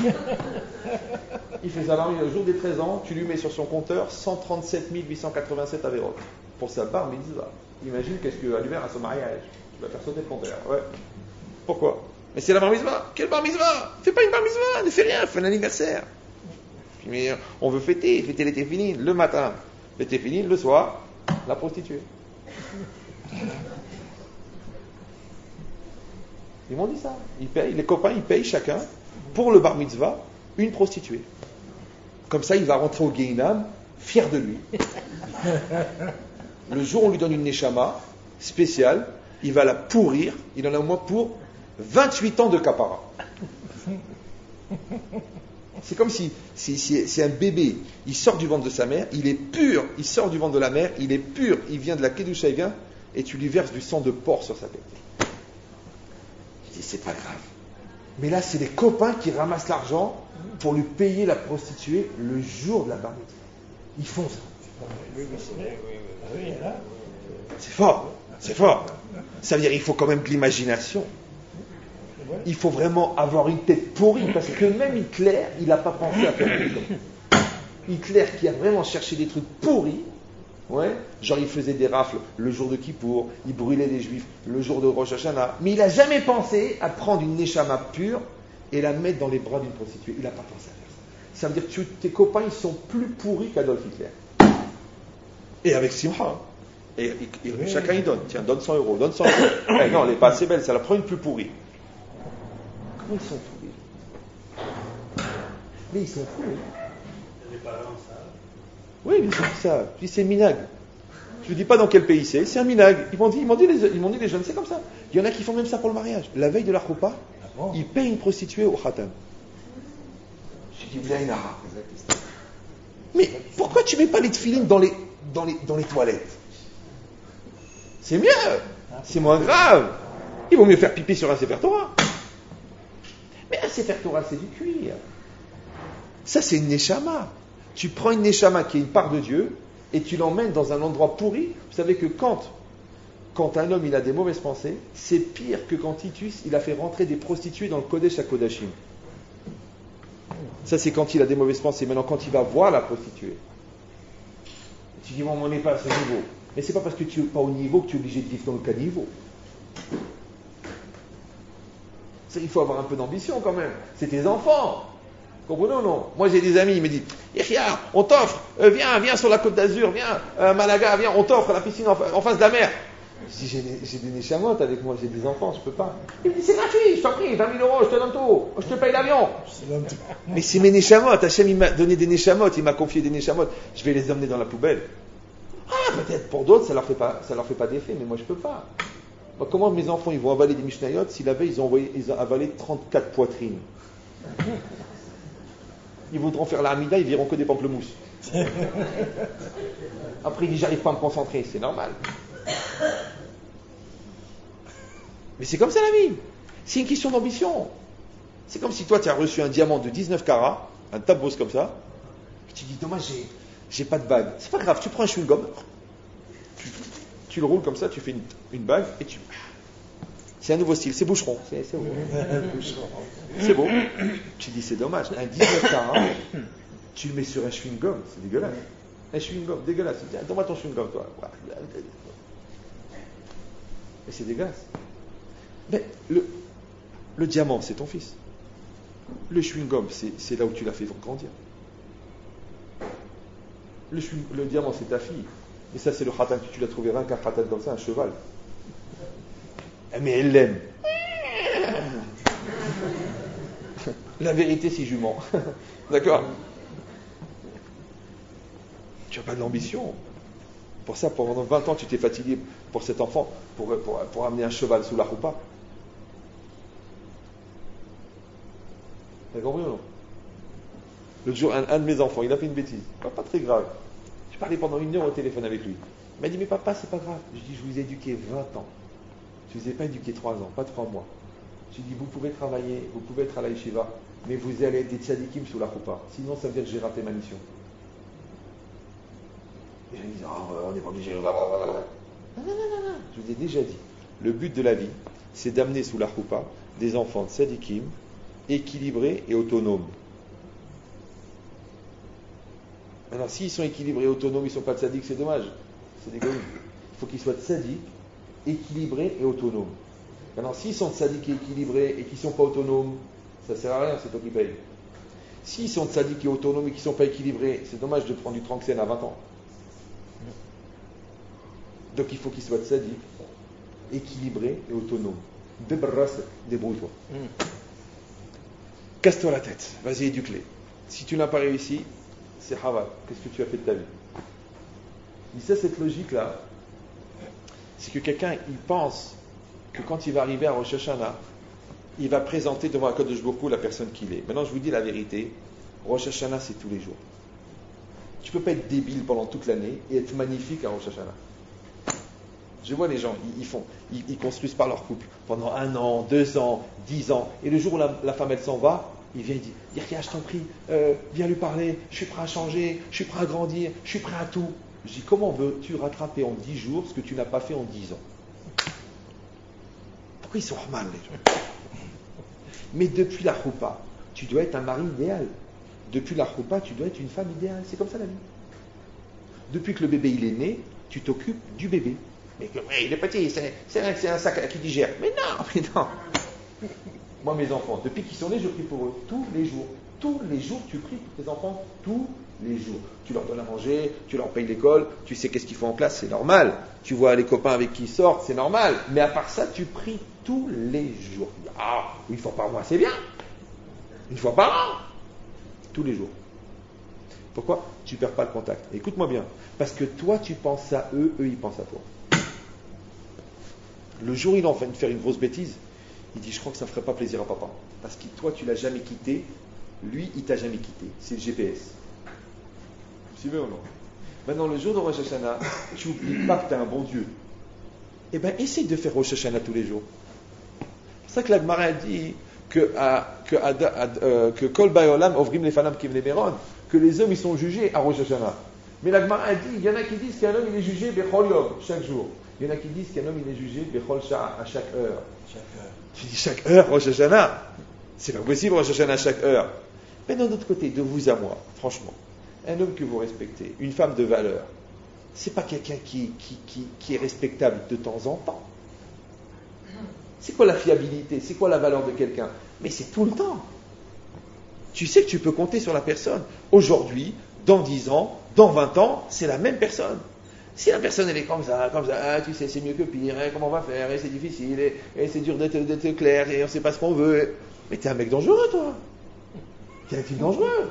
Il fait sa bar mitzvah. Le jour des treize ans, tu lui mets sur son compteur cent trente-sept mille huit cent quatre-vingt-sept avérotes pour sa bar mitzvah. Imagine qu'est-ce qu'à l'hiver à son mariage. Tu vas faire sauter le compteur. Ouais. Pourquoi? Mais c'est la bar mitzvah. Quelle bar mitzvah? Fais pas une bar mitzvah, ne fais rien, fais un anniversaire. Mais on veut fêter, fêter l'été fini, le matin. Le téfilin, le soir, la prostituée. Ils m'ont dit ça. Ils payent, les copains, ils payent chacun, pour le bar mitzvah, une prostituée. Comme ça, il va rentrer au Guéhinam, fier de lui. Le jour où on lui donne une neshama spéciale, il va la pourrir, il en a au moins pour vingt-huit ans de kapara. C'est comme si, si, si c'est un bébé, il sort du ventre de sa mère, il est pur, il sort du ventre de la mère, il est pur, il vient de la Kedusha, il vient, et tu lui verses du sang de porc sur sa tête. Je dis, c'est pas grave. Mais là, c'est les copains qui ramassent l'argent pour lui payer la prostituée le jour de la bar mitzvah. Ils font ça. Oui, oui, c'est vrai. Oui, là. C'est fort, c'est fort. Ça veut dire qu'il faut quand même de l'imagination. Il faut vraiment avoir une tête pourrie, parce que même Hitler, il n'a pas pensé à faire des trucs comme ça. Hitler qui a vraiment cherché des trucs pourris, ouais, genre il faisait des rafles le jour de Kippour, il brûlait les Juifs le jour de Rosh Hashanah, mais il n'a jamais pensé à prendre une neshama pure et la mettre dans les bras d'une prostituée. Il n'a pas pensé à faire ça. Ça veut dire que tu, tes copains, ils sont plus pourris qu'Adolf Hitler. Et avec Simcha. Et, et, et oui, chacun il donne. Tiens, donne cent euros, donne cent euros. Eh, non, elle n'est pas assez belle, c'est la première plus pourrie. Comment ils sont pourris? Mais ils sont pourris. Les parents, ça. Oui, mais c'est ça. Puis c'est minag. Je ne dis pas dans quel pays c'est, c'est un minag. Ils m'ont dit, ils m'ont dit, les, ils m'ont dit les jeunes, c'est comme ça. Il y en a qui font même ça pour le mariage. La veille de la choupa, Ah bon? ils payent une prostituée au khatam. J'ai dit, Vlaïnara. Mais pourquoi tu ne mets pas les tefilines dans les, dans les, dans les toilettes? C'est mieux. C'est moins grave. Il vaut mieux faire pipi sur un Sefer Torah. Mais un Sefer Torah, c'est du cuir. Ça, c'est une neshama. Tu prends une neshama qui est une part de Dieu et tu l'emmènes dans un endroit pourri. Vous savez que quand, quand un homme il a des mauvaises pensées, c'est pire que quand Titus il a fait rentrer des prostituées dans le Kodesh à Kodashim. Ça, c'est quand il a des mauvaises pensées. Maintenant, quand il va voir la prostituée, tu dis, bon, on n'est pas à ce niveau. Mais c'est pas parce que tu n'es pas au niveau que tu es obligé de vivre dans le caniveau. Il faut avoir un peu d'ambition quand même. C'est tes enfants. Comprenez ou non? Moi j'ai des amis, ils me disent, Yahya, on t'offre, euh, viens, viens sur la Côte d'Azur, viens, euh, Malaga, viens, on t'offre la piscine en, en face de la mer. Je dis, j'ai, j'ai des néchamotes avec moi, j'ai des enfants, je peux pas. Il me dit, c'est gratuit, je t'en prie, vingt mille euros, je te donne tout, je te paye l'avion. Mais c'est mes néchamotes, Hachem il m'a donné des néchamotes, il m'a confié des néchamotes, je vais les emmener dans la poubelle. Ah, peut-être pour d'autres, ça leur fait pas, ça leur fait pas d'effet, mais moi je peux pas. Bah, comment mes enfants ils vont avaler des Mishnayot si la veille ils ont, envoyé, ils ont avalé trente-quatre poitrines? Ils voudront faire la Hamida, ils verront que des pamplemousses. Après, il dit, j'arrive pas à me concentrer. C'est normal. Mais c'est comme ça la vie. C'est une question d'ambition. C'est comme si toi, tu as reçu un diamant de dix-neuf carats, un tabos comme ça, et tu dis, dommage, j'ai, j'ai pas de bague. C'est pas grave, tu prends un chewing-gum, tu, tu le roules comme ça, tu fais une, une bague, et tu... C'est un nouveau style, c'est boucheron. C'est, c'est, beau. C'est beau. Tu dis, c'est dommage. Un dix-neuf carats, tu le mets sur un chewing-gum, c'est dégueulasse. Un chewing-gum, dégueulasse. Tu dis, ah, donne-moi ton chewing-gum, toi. Et c'est dégueulasse. Mais le, le diamant, c'est ton fils. Le chewing-gum, c'est, c'est là où tu l'as fait grandir. Le, le diamant, c'est ta fille. Et ça, c'est le khatan que tu l'as trouvé rien qu'un khatan comme ça, un cheval. Mais elle l'aime. La vérité, c'est jument. D'accord? Tu n'as pas de l'ambition. Pour ça, pendant vingt ans, tu t'es fatigué pour cet enfant, pour, pour, pour amener un cheval sous la roupa. T'as compris ou non? L'autre jour, un, un de mes enfants, il a fait une bêtise. Pas, pas très grave. Je parlais pendant une heure au téléphone avec lui. Il m'a dit, mais papa, c'est pas grave. Je dis, je vous ai éduqué vingt ans. Je ne vous ai pas éduqué trois ans, pas trois mois. Je lui ai dit, vous pouvez travailler, vous pouvez être à la yeshiva, mais vous allez être des tzadikim sous la roupa. Sinon, ça veut dire que j'ai raté ma mission. Et je lui ai dit, oh, on n'est pas obligé. Non, non, non, non, non. Je vous ai déjà dit, le but de la vie, c'est d'amener sous la roupa des enfants tzadikim, équilibrés et autonomes. Maintenant, s'ils sont équilibrés et autonomes, ils ne sont pas tzadiks, c'est dommage. C'est des goïs. Il faut qu'ils soient tzadiks, équilibrés et autonomes. Maintenant, s'ils sont tzadiks et équilibrés et qu'ils ne sont pas autonomes, ça ne sert à rien, c'est toi qui payes. S'ils sont tzadiks et autonomes et qu'ils ne sont pas équilibrés, c'est dommage de prendre du tranxène à vingt ans. Donc il faut qu'il soit tzaddik, équilibré et autonome. Débarrasse, débrouille-toi. Mm. Casse-toi la tête, vas-y, éduque-les. Si tu n'as pas réussi, c'est haval. Qu'est-ce que tu as fait de ta vie? Il dit ça, cette logique-là, c'est que quelqu'un, il pense que quand il va arriver à Rosh Hashanah, il va présenter devant Akadosh Baruch Hu la personne qu'il est. Maintenant, je vous dis la vérité, Rosh Hashanah, c'est tous les jours. Tu ne peux pas être débile pendant toute l'année et être magnifique à Rosh Hashanah. Je vois les gens, ils, ils font, ils, ils construisent par leur couple pendant un an, deux ans, dix ans, et le jour où la, la femme elle s'en va, il vient, il dit, Yirka, je t'en prie, euh, viens lui parler, je suis prêt à changer, je suis prêt à grandir, je suis prêt à tout. Je dis, comment veux-tu rattraper en dix jours ce que tu n'as pas fait en dix ans? Pourquoi ils sont mal les gens? Mais depuis la choupa, tu dois être un mari idéal. Depuis la choupa, tu dois être une femme idéale. C'est comme ça la vie. Depuis que le bébé il est né, tu t'occupes du bébé. Mais que, ouais, il est petit, c'est, c'est, un, c'est un sac qui digère. Mais non, mais non. Moi, mes enfants, depuis qu'ils sont nés, je prie pour eux. Tous les jours. Tous les jours, tu pries pour tes enfants. Tous les jours. Tu leur donnes à manger, tu leur payes l'école, tu sais qu'est-ce qu'ils font en classe, c'est normal. Tu vois les copains avec qui ils sortent, c'est normal. Mais à part ça, tu pries tous les jours. Ah, une fois par mois, c'est bien. Une fois par an. Tous les jours. Pourquoi? Tu ne perds pas le contact. Écoute-moi bien. Parce que toi, tu penses à eux, eux, ils pensent à toi. Le jour où il est en train de faire une grosse bêtise, il dit, je crois que ça ne ferait pas plaisir à papa. Parce que toi, tu ne l'as jamais quitté. Lui, il ne t'a jamais quitté. C'est le G P S. Vous suivez ou non? Maintenant, le jour de Rosh Hashanah, tu n'oublies pas que tu as un bon Dieu. Eh bien, essaye de faire Rosh Hashanah tous les jours. C'est ça que la Gemara a dit que, que, euh, que Kol Bayolam Ovrim Lefanam Kim Lemeron, que les hommes ils sont jugés à Rosh Hashanah. Mais la Gemara a dit, il y en a qui disent qu'un homme il est jugé Bechol Yom, chaque jour. Il y en a qui disent qu'un homme il est jugé Bechol Sha'a, à chaque heure. Chaque heure. Tu dis chaque heure Rosh Hashanah. C'est pas possible Rosh Hashanah à chaque heure. Mais d'un autre côté, de vous à moi, franchement, un homme que vous respectez, une femme de valeur, c'est pas quelqu'un qui, qui, qui, qui est respectable de temps en temps. C'est quoi la fiabilité? C'est quoi la valeur de quelqu'un? Mais c'est tout le temps. Tu sais que tu peux compter sur la personne. Aujourd'hui, dans dix ans, dans vingt ans, c'est la même personne. Si la personne elle est comme ça, comme ça, ah, tu sais, c'est mieux que pire, hein, comment on va faire, et c'est difficile, et, et c'est dur d'être, d'être clair, et on ne sait pas ce qu'on veut. Mais t'es un mec dangereux, toi. T'es un type dangereux.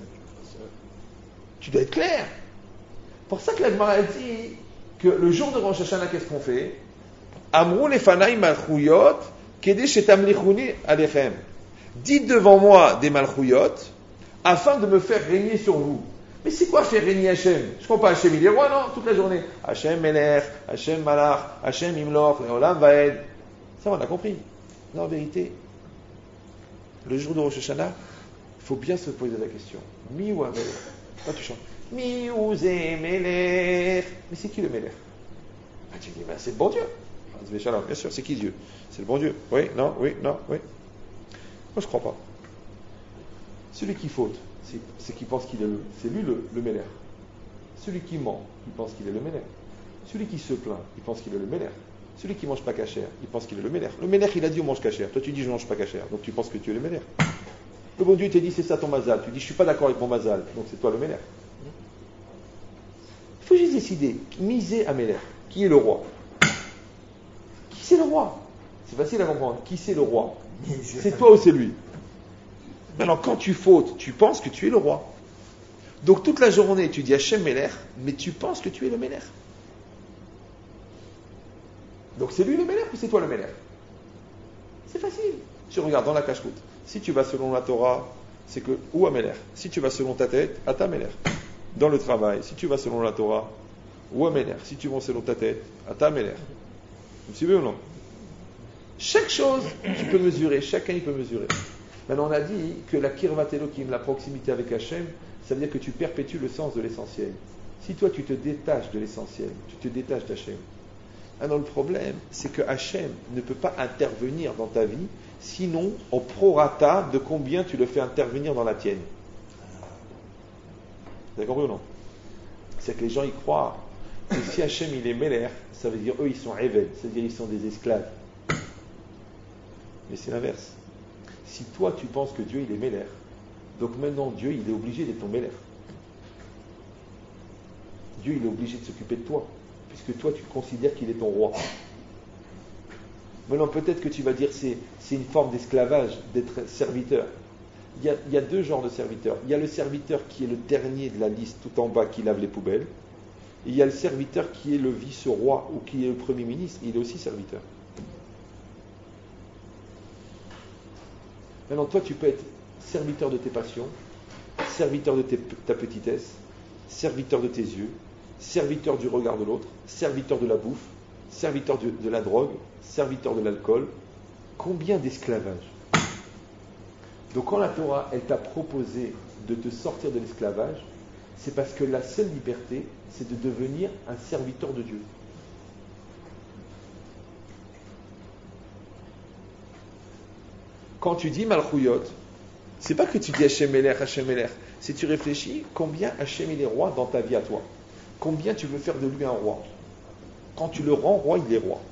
Tu dois être clair. Pour ça que la Gemara a dit que le jour de Rosh Hashanah, qu'est-ce qu'on fait? Amrou lefanai malchuyot, kede shetamlichuni alechem. Dites devant moi des malchuyot, afin de me faire régner sur vous. Mais c'est quoi faire régner Hachem? Je ne comprends pas, Hachem il est roi, non? Toute la journée. Hachem melech, Hachem malach, Hachem imloch, leolam vaed. Ça, on a compris. Non, en vérité, le jour de Rosh Hashanah, il faut bien se poser la question. Mi ou amelech? Là, tu chantes. Mi ou zé melech. Mais c'est qui le melech? Ah, tu dis, ben, c'est le bon Dieu. Bien sûr, c'est qui Dieu? C'est le bon Dieu. Oui, non, oui, non, oui. Moi, je ne crois pas. Celui qui faute, c'est, c'est qu'il pense qu'il est le, c'est lui le, le Méler. Celui qui ment, il pense qu'il est le Méler. Celui qui se plaint, il pense qu'il est le Méler. Celui qui mange pas cachère, il pense qu'il est le Méler. Le Méler, il a dit on mange cachère. Toi, tu dis je mange pas cachère. Donc, tu penses que tu es le Méler. Le bon Dieu t'a dit c'est ça ton mazal. Tu dis je suis pas d'accord avec mon mazal. Donc, c'est toi le Méler. Il faut juste décider. Miser à Méler. Qui est le roi? Qui c'est le roi? C'est facile à comprendre. Qui c'est le roi? C'est toi ou c'est lui? Maintenant, quand tu fautes, tu penses que tu es le roi. Donc, toute la journée, tu dis Hachem Meler, mais tu penses que tu es le Meler. Donc, c'est lui le Meler ou c'est toi le Meler? C'est facile. Tu regardes dans la cache-route. Si tu vas selon la Torah, c'est que ou à Meler. Si tu vas selon ta tête, à ta Meler. Dans le travail, si tu vas selon la Torah, ou à Meler. Si tu vas selon ta tête, à ta Meler. Vous me suivez ou non? Chaque chose, tu peux mesurer. Chacun, il peut mesurer. Maintenant, on a dit que la kirvat Elokim, la proximité avec Hachem, ça veut dire que tu perpétues le sens de l'essentiel. Si toi, tu te détaches de l'essentiel, tu te détaches d'Hachem. Alors, le problème, c'est que Hachem ne peut pas intervenir dans ta vie, sinon au prorata de combien tu le fais intervenir dans la tienne. Vous avez compris ou non? C'est que les gens y croient que si Hachem, il est Meler, ça veut dire eux, ils sont Eved, c'est-à-dire ils sont des esclaves. Mais c'est l'inverse. Si toi tu penses que Dieu il est Meler, donc maintenant Dieu il est obligé d'être ton Meler. Dieu il est obligé de s'occuper de toi. puisque toi tu considères qu'il est ton roi. Maintenant peut-être que tu vas dire c'est, c'est une forme d'esclavage, d'être serviteur. Il y, a, il y a deux genres de serviteurs. Il y a le serviteur qui est le dernier de la liste tout en bas qui lave les poubelles. Et il y a le serviteur qui est le vice-roi ou qui est le premier ministre. Il est aussi serviteur. Maintenant toi tu peux être serviteur de tes passions, serviteur de tes, ta petitesse, serviteur de tes yeux, serviteur du regard de l'autre, serviteur de la bouffe, serviteur de, de la drogue, serviteur de l'alcool. Combien d'esclavage? Donc quand la Torah, elle t'a proposé de te sortir de l'esclavage, c'est parce que la seule liberté, c'est de devenir un serviteur de Dieu. Quand tu dis Malchouyot, c'est pas que tu dis Hachem Melech, Hachem Melech, c'est tu réfléchis combien Hachem il est roi dans ta vie à toi. Combien tu veux faire de lui un roi. Quand tu le rends roi, il est roi.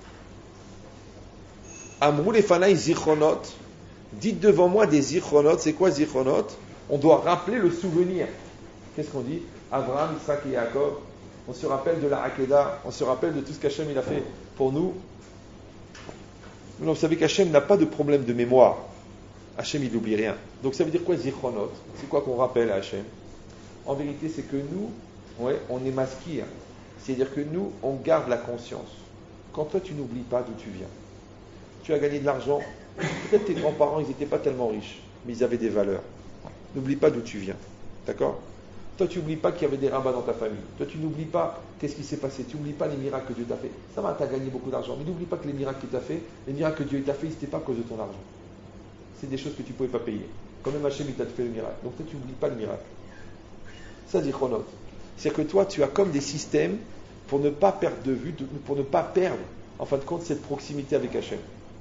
Amrou les fanaï zichronot, dites devant moi des zichronot. C'est quoi zichronot? On doit rappeler le souvenir. Qu'est-ce qu'on dit? Abraham, Isaac et Jacob. On se rappelle de la Hakeda, on se rappelle de tout ce qu'Hachem il a fait pour nous. Mais vous savez qu'Hachem n'a pas de problème de mémoire. Hachem il n'oublie rien. Donc ça veut dire quoi zichronot? C'est quoi qu'on rappelle à Hachem? En vérité, c'est que nous, ouais, on est masqués. C'est-à-dire que nous, on garde la conscience. Quand toi, tu n'oublies pas d'où tu viens. Tu as gagné de l'argent. Peut-être tes grands-parents, ils n'étaient pas tellement riches, mais ils avaient des valeurs. N'oublie pas d'où tu viens. D'accord? Toi, tu n'oublies pas qu'il y avait des rabbins dans ta famille. Toi, tu n'oublies pas qu'est-ce qui s'est passé. Tu n'oublies pas les miracles que Dieu t'a fait. Ça va, tu as gagné beaucoup d'argent. Mais n'oublie pas que les miracles qu'il t'a fait, les miracles que Dieu t'a fait, ce n'était pas à cause de ton argent. C'est des choses que tu ne pouvais pas payer. Quand même, Hachem, il t'a fait le miracle. Donc, toi, tu n'oublies pas le miracle. Ça dit chronote. C'est-à-dire que toi, tu as comme des systèmes pour ne pas perdre de vue, pour ne pas perdre, en fin de compte, cette proximité avec Hachem.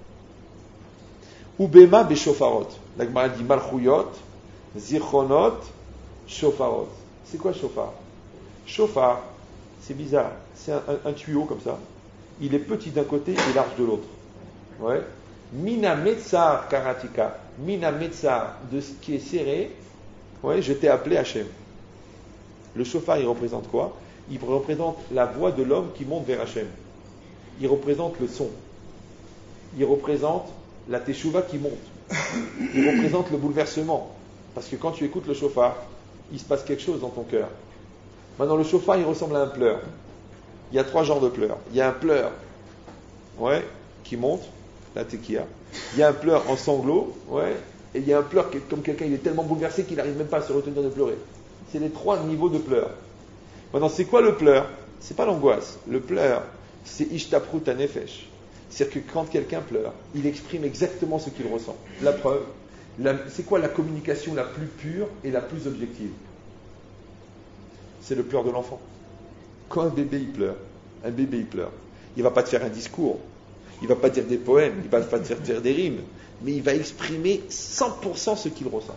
Ubema beshofarot. La Gemara dit malchouyot, zichronot, shofarot. C'est quoi shofar? Shofar, c'est bizarre. C'est un, un, un tuyau comme ça. Il est petit d'un côté et large de l'autre. Ouais. Mina metzar karatika. Mina metzar, de ce qui est serré. Ouais, je t'ai appelé Hachem. Le shofar, il représente quoi? Il représente la voix de l'homme qui monte vers Hachem. Il représente le son. Il représente la teshuva qui monte. Il représente le bouleversement. Parce que quand tu écoutes le shofar, il se passe quelque chose dans ton cœur. Maintenant, le shofar, il ressemble à un pleur. Il y a trois genres de pleurs. Il y a un pleur, ouais, qui monte, la tekiya. Il y a un pleur en sanglots, ouais, et il y a un pleur qui, comme quelqu'un, il est tellement bouleversé qu'il n'arrive même pas à se retenir de pleurer. C'est les trois niveaux de pleurs. Maintenant, c'est quoi le pleur? C'est pas l'angoisse. Le pleur, c'est ishtaprut hanefesh. C'est-à-dire que quand quelqu'un pleure, il exprime exactement ce qu'il ressent. La preuve, la, c'est quoi la communication la plus pure et la plus objective? C'est le pleur de l'enfant. Quand un bébé il pleure, un bébé il pleure, il ne va pas te faire un discours, il ne va pas dire des poèmes, il ne va pas te faire dire des rimes, mais il va exprimer cent pour cent ce qu'il ressent.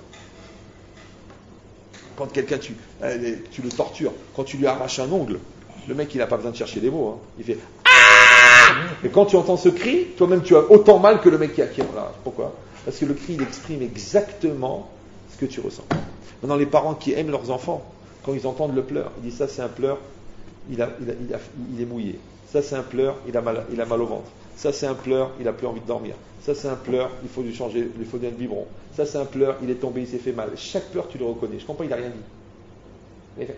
Quand quelqu'un, tu, tu le tortures, quand tu lui arraches un ongle, le mec il n'a pas besoin de chercher des mots, hein. Il fait ah. Et quand tu entends ce cri, toi-même tu as autant mal que le mec qui a qui voilà. Pourquoi? Parce que le cri il exprime exactement ce que tu ressens. Maintenant les parents qui aiment leurs enfants, quand ils entendent le pleur, ils disent ça c'est un pleur, il, a, il, a, il, a, il est mouillé. Ça c'est un pleur, il a mal, il a mal au ventre. Ça c'est un pleur, il a plus envie de dormir. Ça c'est un pleur, il faut lui changer, il faut donner un biberon. Ça c'est un pleur, il est tombé, il s'est fait mal. Chaque pleur tu le reconnais. Je comprends pas, il a rien dit. Il fait...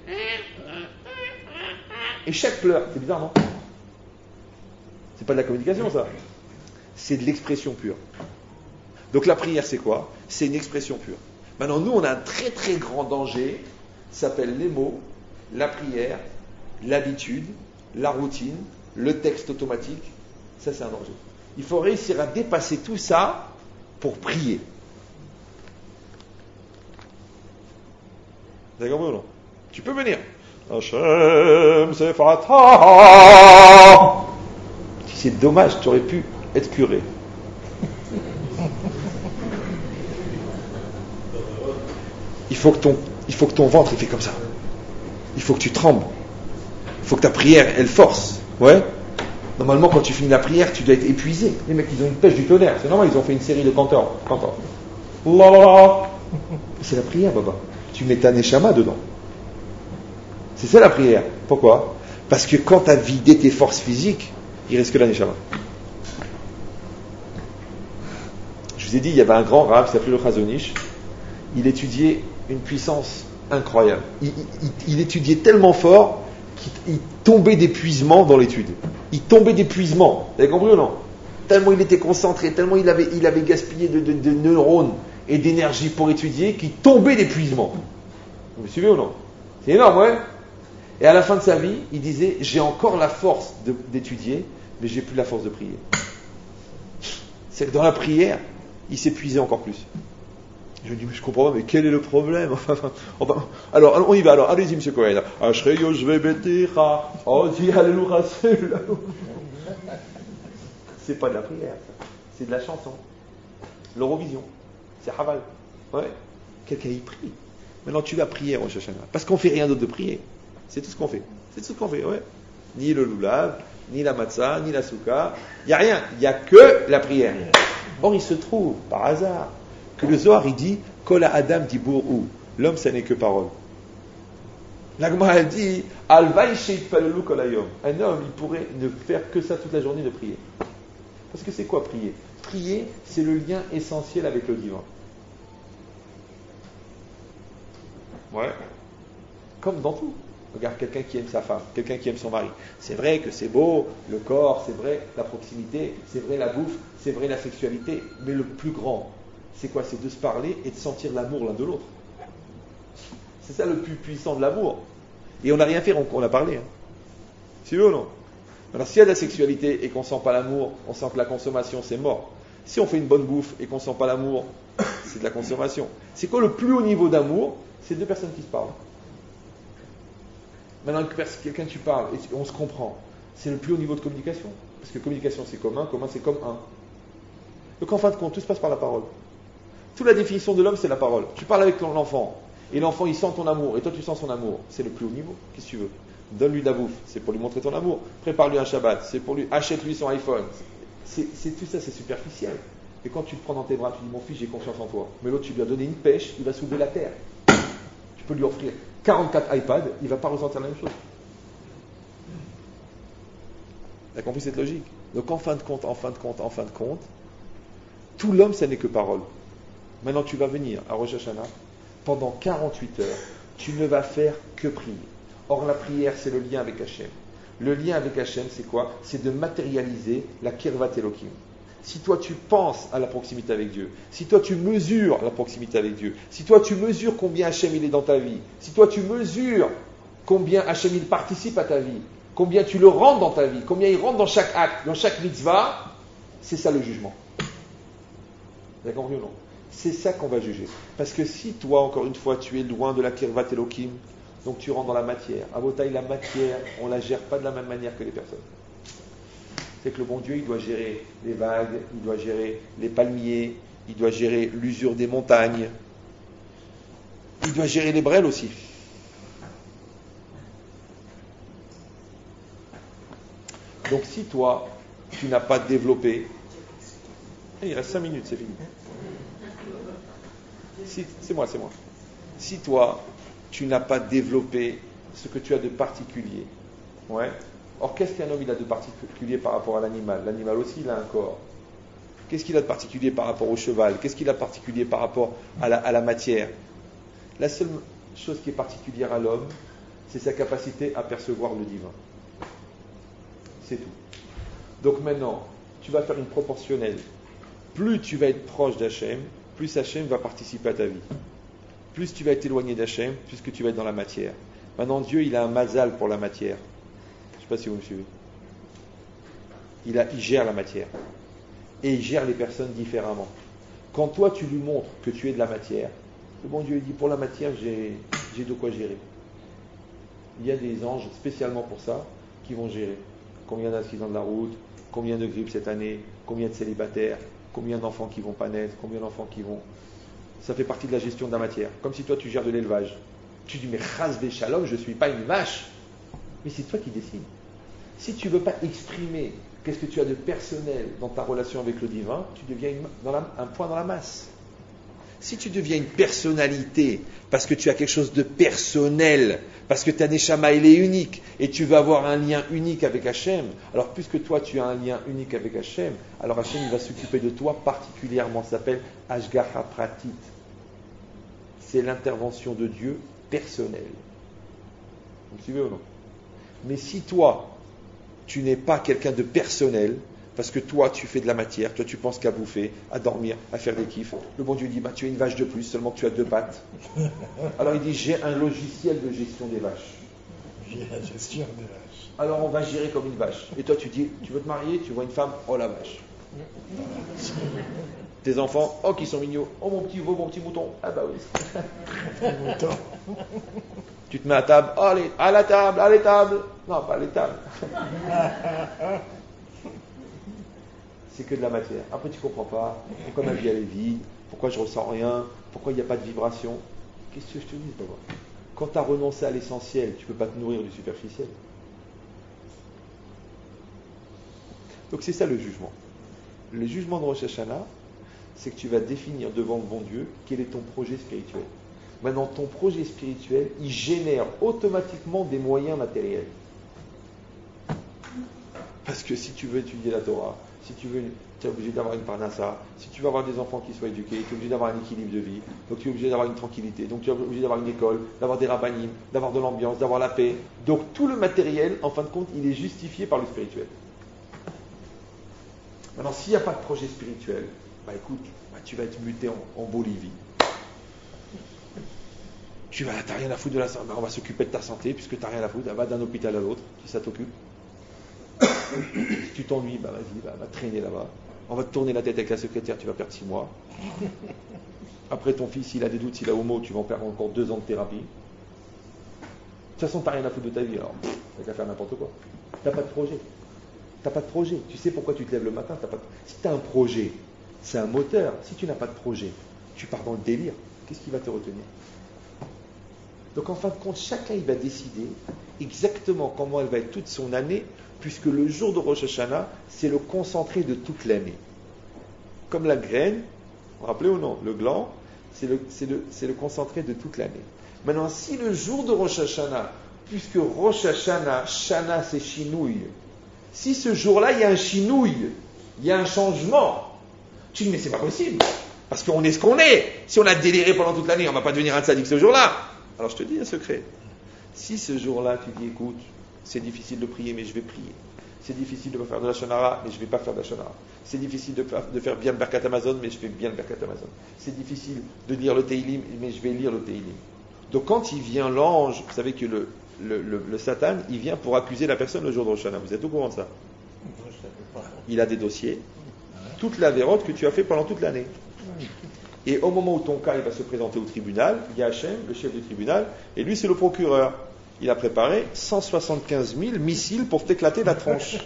Et chaque pleur, c'est bizarre non? C'est pas de la communication ça. C'est de l'expression pure. Donc la prière c'est quoi? C'est une expression pure. Maintenant nous on a un très très grand danger, ça s'appelle les mots, la prière, l'habitude, la routine, le texte automatique. Ça c'est un danger. Il faut réussir à dépasser tout ça pour prier. Vous avez compris ou non? Tu peux venir. Hachem Sefatah. C'est dommage, tu aurais pu être curé. Il faut que ton, il faut que ton ventre il fait comme ça. Il faut que tu trembles. Il faut que ta prière elle force. Ouais. Normalement, quand tu finis la prière, tu dois être épuisé. Les mecs, ils ont une pêche du tonnerre. C'est normal, ils ont fait une série de canteurs. Canteurs. La la la. C'est la prière, Baba. Tu mets ta neshama dedans. C'est ça la prière. Pourquoi? Parce que quand tu as vidé tes forces physiques, il reste que la Neshama. Je vous ai dit, il y avait un grand rab qui s'appelait le Chazon Ish. Il étudiait une puissance incroyable. Il, il, il étudiait tellement fort qu'il tombait d'épuisement dans l'étude. Il tombait d'épuisement. Vous avez compris ou non? Tellement il était concentré, tellement il avait, il avait gaspillé de, de, de neurones et d'énergie pour étudier, qu'il tombait d'épuisement. Vous me suivez ou non? C'est énorme, ouais? Et à la fin de sa vie, il disait, j'ai encore la force de, d'étudier, mais j'ai plus la force de prier. C'est que dans la prière, il s'épuisait encore plus. Je me dis, mais je comprends pas, mais quel est le problème? Enfin, enfin, alors, alors, on y va, alors, allez-y, monsieur Cohen. C'est pas de la prière, ça. C'est de la chanson. L'Eurovision. C'est Haval. Ouais. Quelqu'un y prie. Maintenant, tu vas prier, Rosh Hashanah. Parce qu'on fait rien d'autre de prier. C'est tout ce qu'on fait. C'est tout ce qu'on fait, ouais. Ni le loulav, ni la matzah, ni la souka. Il n'y a rien. Il n'y a que la prière. Or, il se trouve, par hasard, que le Zohar, il dit, Kola Adam dibur ou. L'homme, ça n'est que parole. La Gemara, elle dit, Alvaï sheitpalelu kol hayom. Un homme, il pourrait ne faire que ça toute la journée de prier. Parce que c'est quoi prier? Prier, c'est le lien essentiel avec le divin. Ouais. Comme dans tout. Regarde quelqu'un qui aime sa femme, quelqu'un qui aime son mari. C'est vrai que c'est beau, le corps, c'est vrai la proximité, c'est vrai la bouffe, c'est vrai la sexualité. Mais le plus grand, c'est quoi? C'est de se parler et de sentir l'amour l'un de l'autre. C'est ça le plus puissant de l'amour. Et on n'a rien fait, on, on a parlé. Hein. C'est vrai ou non? Alors s'il y a de la sexualité et qu'on ne sent pas l'amour, on sent que la consommation c'est mort. Si on fait une bonne bouffe et qu'on ne sent pas l'amour, c'est de la consommation. C'est quoi le plus haut niveau d'amour? C'est deux personnes qui se parlent. Maintenant, quelqu'un tu parles et on se comprend. C'est le plus haut niveau de communication. Parce que communication c'est commun, commun c'est comme un. Donc en fin de compte, tout se passe par la parole. Toute la définition de l'homme c'est la parole. Tu parles avec ton enfant et l'enfant il sent ton amour et toi tu sens son amour. C'est le plus haut niveau. Qu'est-ce que tu veux? Donne-lui de la bouffe, c'est pour lui montrer ton amour. Prépare-lui un Shabbat, c'est pour lui. Achète-lui son iPhone. C'est, c'est tout ça, c'est superficiel. Et quand tu le prends dans tes bras, tu dis mon fils, j'ai confiance en toi. Mais l'autre, tu lui as donné une pêche, il va soulever la terre. Tu peux lui offrir quarante-quatre iPads, il ne va pas ressentir la même chose. Tu as compris cette logique? Donc en fin de compte, en fin de compte, en fin de compte, tout l'homme, ça n'est que parole. Maintenant, tu vas venir à Rosh Hashanah, pendant quarante-huit heures, tu ne vas faire que prier. Or, la prière, c'est le lien avec Hachem. Le lien avec Hachem, c'est quoi? C'est de matérialiser la Kirvat Elohim. Si toi, tu penses à la proximité avec Dieu, si toi, tu mesures la proximité avec Dieu, si toi, tu mesures combien Hachem il est dans ta vie, si toi, tu mesures combien Hachem il participe à ta vie, combien tu le rentres dans ta vie, combien il rentre dans chaque acte, dans chaque mitzvah, c'est ça le jugement. Vous avez compris ou non? C'est ça qu'on va juger. Parce que si toi, encore une fois, tu es loin de la Kirvat Elohim, donc tu rentres dans la matière. À Botaï, la matière, on ne la gère pas de la même manière que les personnes. C'est que le bon Dieu, il doit gérer les vagues, il doit gérer les palmiers, il doit gérer l'usure des montagnes, il doit gérer les brêles aussi. Donc si toi, tu n'as pas développé... Il reste cinq minutes, c'est fini. Si, c'est moi, c'est moi. Si toi... tu n'as pas développé ce que tu as de particulier. Ouais. Or, qu'est-ce qu'un homme il a de particulier par rapport à l'animal? L'animal aussi, il a un corps. Qu'est-ce qu'il a de particulier par rapport au cheval? Qu'est-ce qu'il a de particulier par rapport à la, à la matière? La seule chose qui est particulière à l'homme, c'est sa capacité à percevoir le divin. C'est tout. Donc maintenant, tu vas faire une proportionnelle. Plus tu vas être proche d'Hachem, plus Hachem va participer à ta vie. Plus tu vas être éloigné d'Hachem, plus que tu vas être dans la matière. Maintenant, Dieu, il a un mazal pour la matière. Je ne sais pas si vous me suivez. Il, a, il gère la matière. Et il gère les personnes différemment. Quand toi, tu lui montres que tu es de la matière, le bon Dieu, il dit, pour la matière, j'ai, j'ai de quoi gérer. Il y a des anges spécialement pour ça, qui vont gérer. Combien d'accidents de la route, combien de grippes cette année, combien de célibataires, combien d'enfants qui ne vont pas naître, combien d'enfants qui vont... Ça fait partie de la gestion de la matière. Comme si toi, tu gères de l'élevage. Tu dis, mais chas shalom, je ne suis pas une vache. Mais c'est toi qui décides. Si tu ne veux pas exprimer qu'est-ce que tu as de personnel dans ta relation avec le divin, tu deviens une, dans la, un point dans la masse. Si tu deviens une personnalité parce que tu as quelque chose de personnel Parce que ta Neshama, elle est unique. Et tu veux avoir un lien unique avec Hachem. Alors, puisque toi, tu as un lien unique avec Hachem, alors Hachem, il va s'occuper de toi particulièrement. Ça s'appelle Ashgacha Pratit. C'est l'intervention de Dieu personnelle. Vous me suivez ou non? Mais si toi, tu n'es pas quelqu'un de personnel, parce que toi, tu fais de la matière, toi, tu penses qu'à bouffer, à dormir, à faire des kiffs. Le bon Dieu dit, bah, tu as une vache de plus, seulement que tu as deux pattes. Alors il dit, j'ai un logiciel de gestion des vaches. J'ai la gestion des vaches. Alors on va gérer comme une vache. Et toi, tu dis, tu veux te marier, tu vois une femme, oh la vache. Tes enfants, oh qui sont mignons, oh mon petit veau, mon petit mouton, ah bah oui. Mouton. Tu te mets à table, oh, allez, à la table, à la table. Non, pas à la table. C'est que de la matière. Après, tu ne comprends pas pourquoi ma vie elle est vide, pourquoi je ne ressens rien, pourquoi il n'y a pas de vibration. Qu'est-ce que je te dis, Baba? Quand tu as renoncé à l'essentiel, tu ne peux pas te nourrir du superficiel. Donc c'est ça le jugement. Le jugement de Rosh Hashanah, c'est que tu vas définir devant le bon Dieu quel est ton projet spirituel. Maintenant, ton projet spirituel, il génère automatiquement des moyens matériels. Parce que si tu veux étudier la Torah, si tu veux, tu es obligé d'avoir une parnassa. Si tu veux avoir des enfants qui soient éduqués, tu es obligé d'avoir un équilibre de vie. Donc tu es obligé d'avoir une tranquillité. Donc tu es obligé d'avoir une école, d'avoir des rabbanim, d'avoir de l'ambiance, d'avoir la paix. Donc tout le matériel, en fin de compte, il est justifié par le spirituel. Maintenant, s'il n'y a pas de projet spirituel, bah écoute, bah, tu vas être muté en, en Bolivie. Tu vas, t'as rien à foutre de la santé. Bah, on va s'occuper de ta santé puisque tu n'as rien à foutre. Va d'un hôpital à l'autre, si ça t'occupe. Si tu t'ennuies, bah vas-y, bah, va traîner là-bas. On va te tourner la tête avec la secrétaire, tu vas perdre six mois. Après, ton fils, s'il a des doutes, s'il a homo, tu vas en perdre encore deux ans de thérapie. De toute façon, tu n'as rien à foutre de ta vie, alors tu vas faire n'importe quoi. Tu n'as pas de projet. Tu n'as pas de projet. Tu sais pourquoi tu te lèves le matin, t'as pas de... Si tu as un projet, c'est un moteur. Si tu n'as pas de projet, tu pars dans le délire. Qu'est-ce qui va te retenir? Donc en fin de compte, chacun il va décider exactement comment elle va être toute son année, puisque le jour de Rosh Hashanah, c'est le concentré de toute l'année. Comme la graine, vous vous rappelez ou non? Le gland, c'est le, c'est, le, c'est le concentré de toute l'année. Maintenant, si le jour de Rosh Hashanah, puisque Rosh Hashanah, Shana c'est chinouille, si ce jour-là il y a un chinouille, il y a un changement, tu dis mais c'est pas possible, parce qu'on est ce qu'on est. Si on a déliré pendant toute l'année, on ne va pas devenir un tzaddik ce jour-là. Alors je te dis un secret. Si ce jour-là tu dis écoute, c'est difficile de prier, mais je vais prier. C'est difficile de faire de la shonara, mais je ne vais pas faire de la shonara. C'est difficile de, de faire bien le Berkat Amazon, mais je fais bien le Berkat Amazon. C'est difficile de lire le Teilim, mais je vais lire le Teilim. Donc quand il vient l'ange, vous savez que le, le, le, le Satan, il vient pour accuser la personne le jour de Rosh Hashanah. Vous êtes au courant de ça? Il a des dossiers, toute la vérote que tu as fait pendant toute l'année. Et au moment où ton cas il va se présenter au tribunal, il y a Hachem, le chef du tribunal, et lui c'est le procureur. Il a préparé cent soixante-quinze mille missiles pour t'éclater la tronche.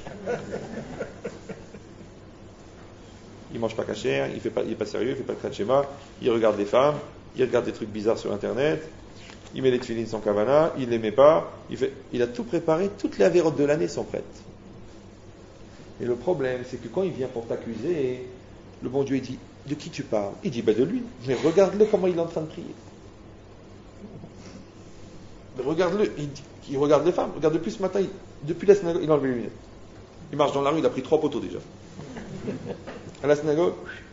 Il mange pas cachère, il fait pas, il est pas sérieux, il fait pas de kratchema, il regarde les femmes, il regarde des trucs bizarres sur internet, il met les tefilines sans kavana, il les met pas, il fait, il a tout préparé, toutes les avérotes de l'année sont prêtes. Et le problème, c'est que quand il vient pour t'accuser, le bon Dieu il dit, de qui tu parles? Il dit, ben de lui. Mais regarde-le comment il est en train de prier. Regarde-le, il, il regarde les femmes. Regarde, depuis ce matin, il, depuis la synagogue, il a enlevé les lunettes. Il marche dans la rue, il a pris trois poteaux déjà. À la synagogue,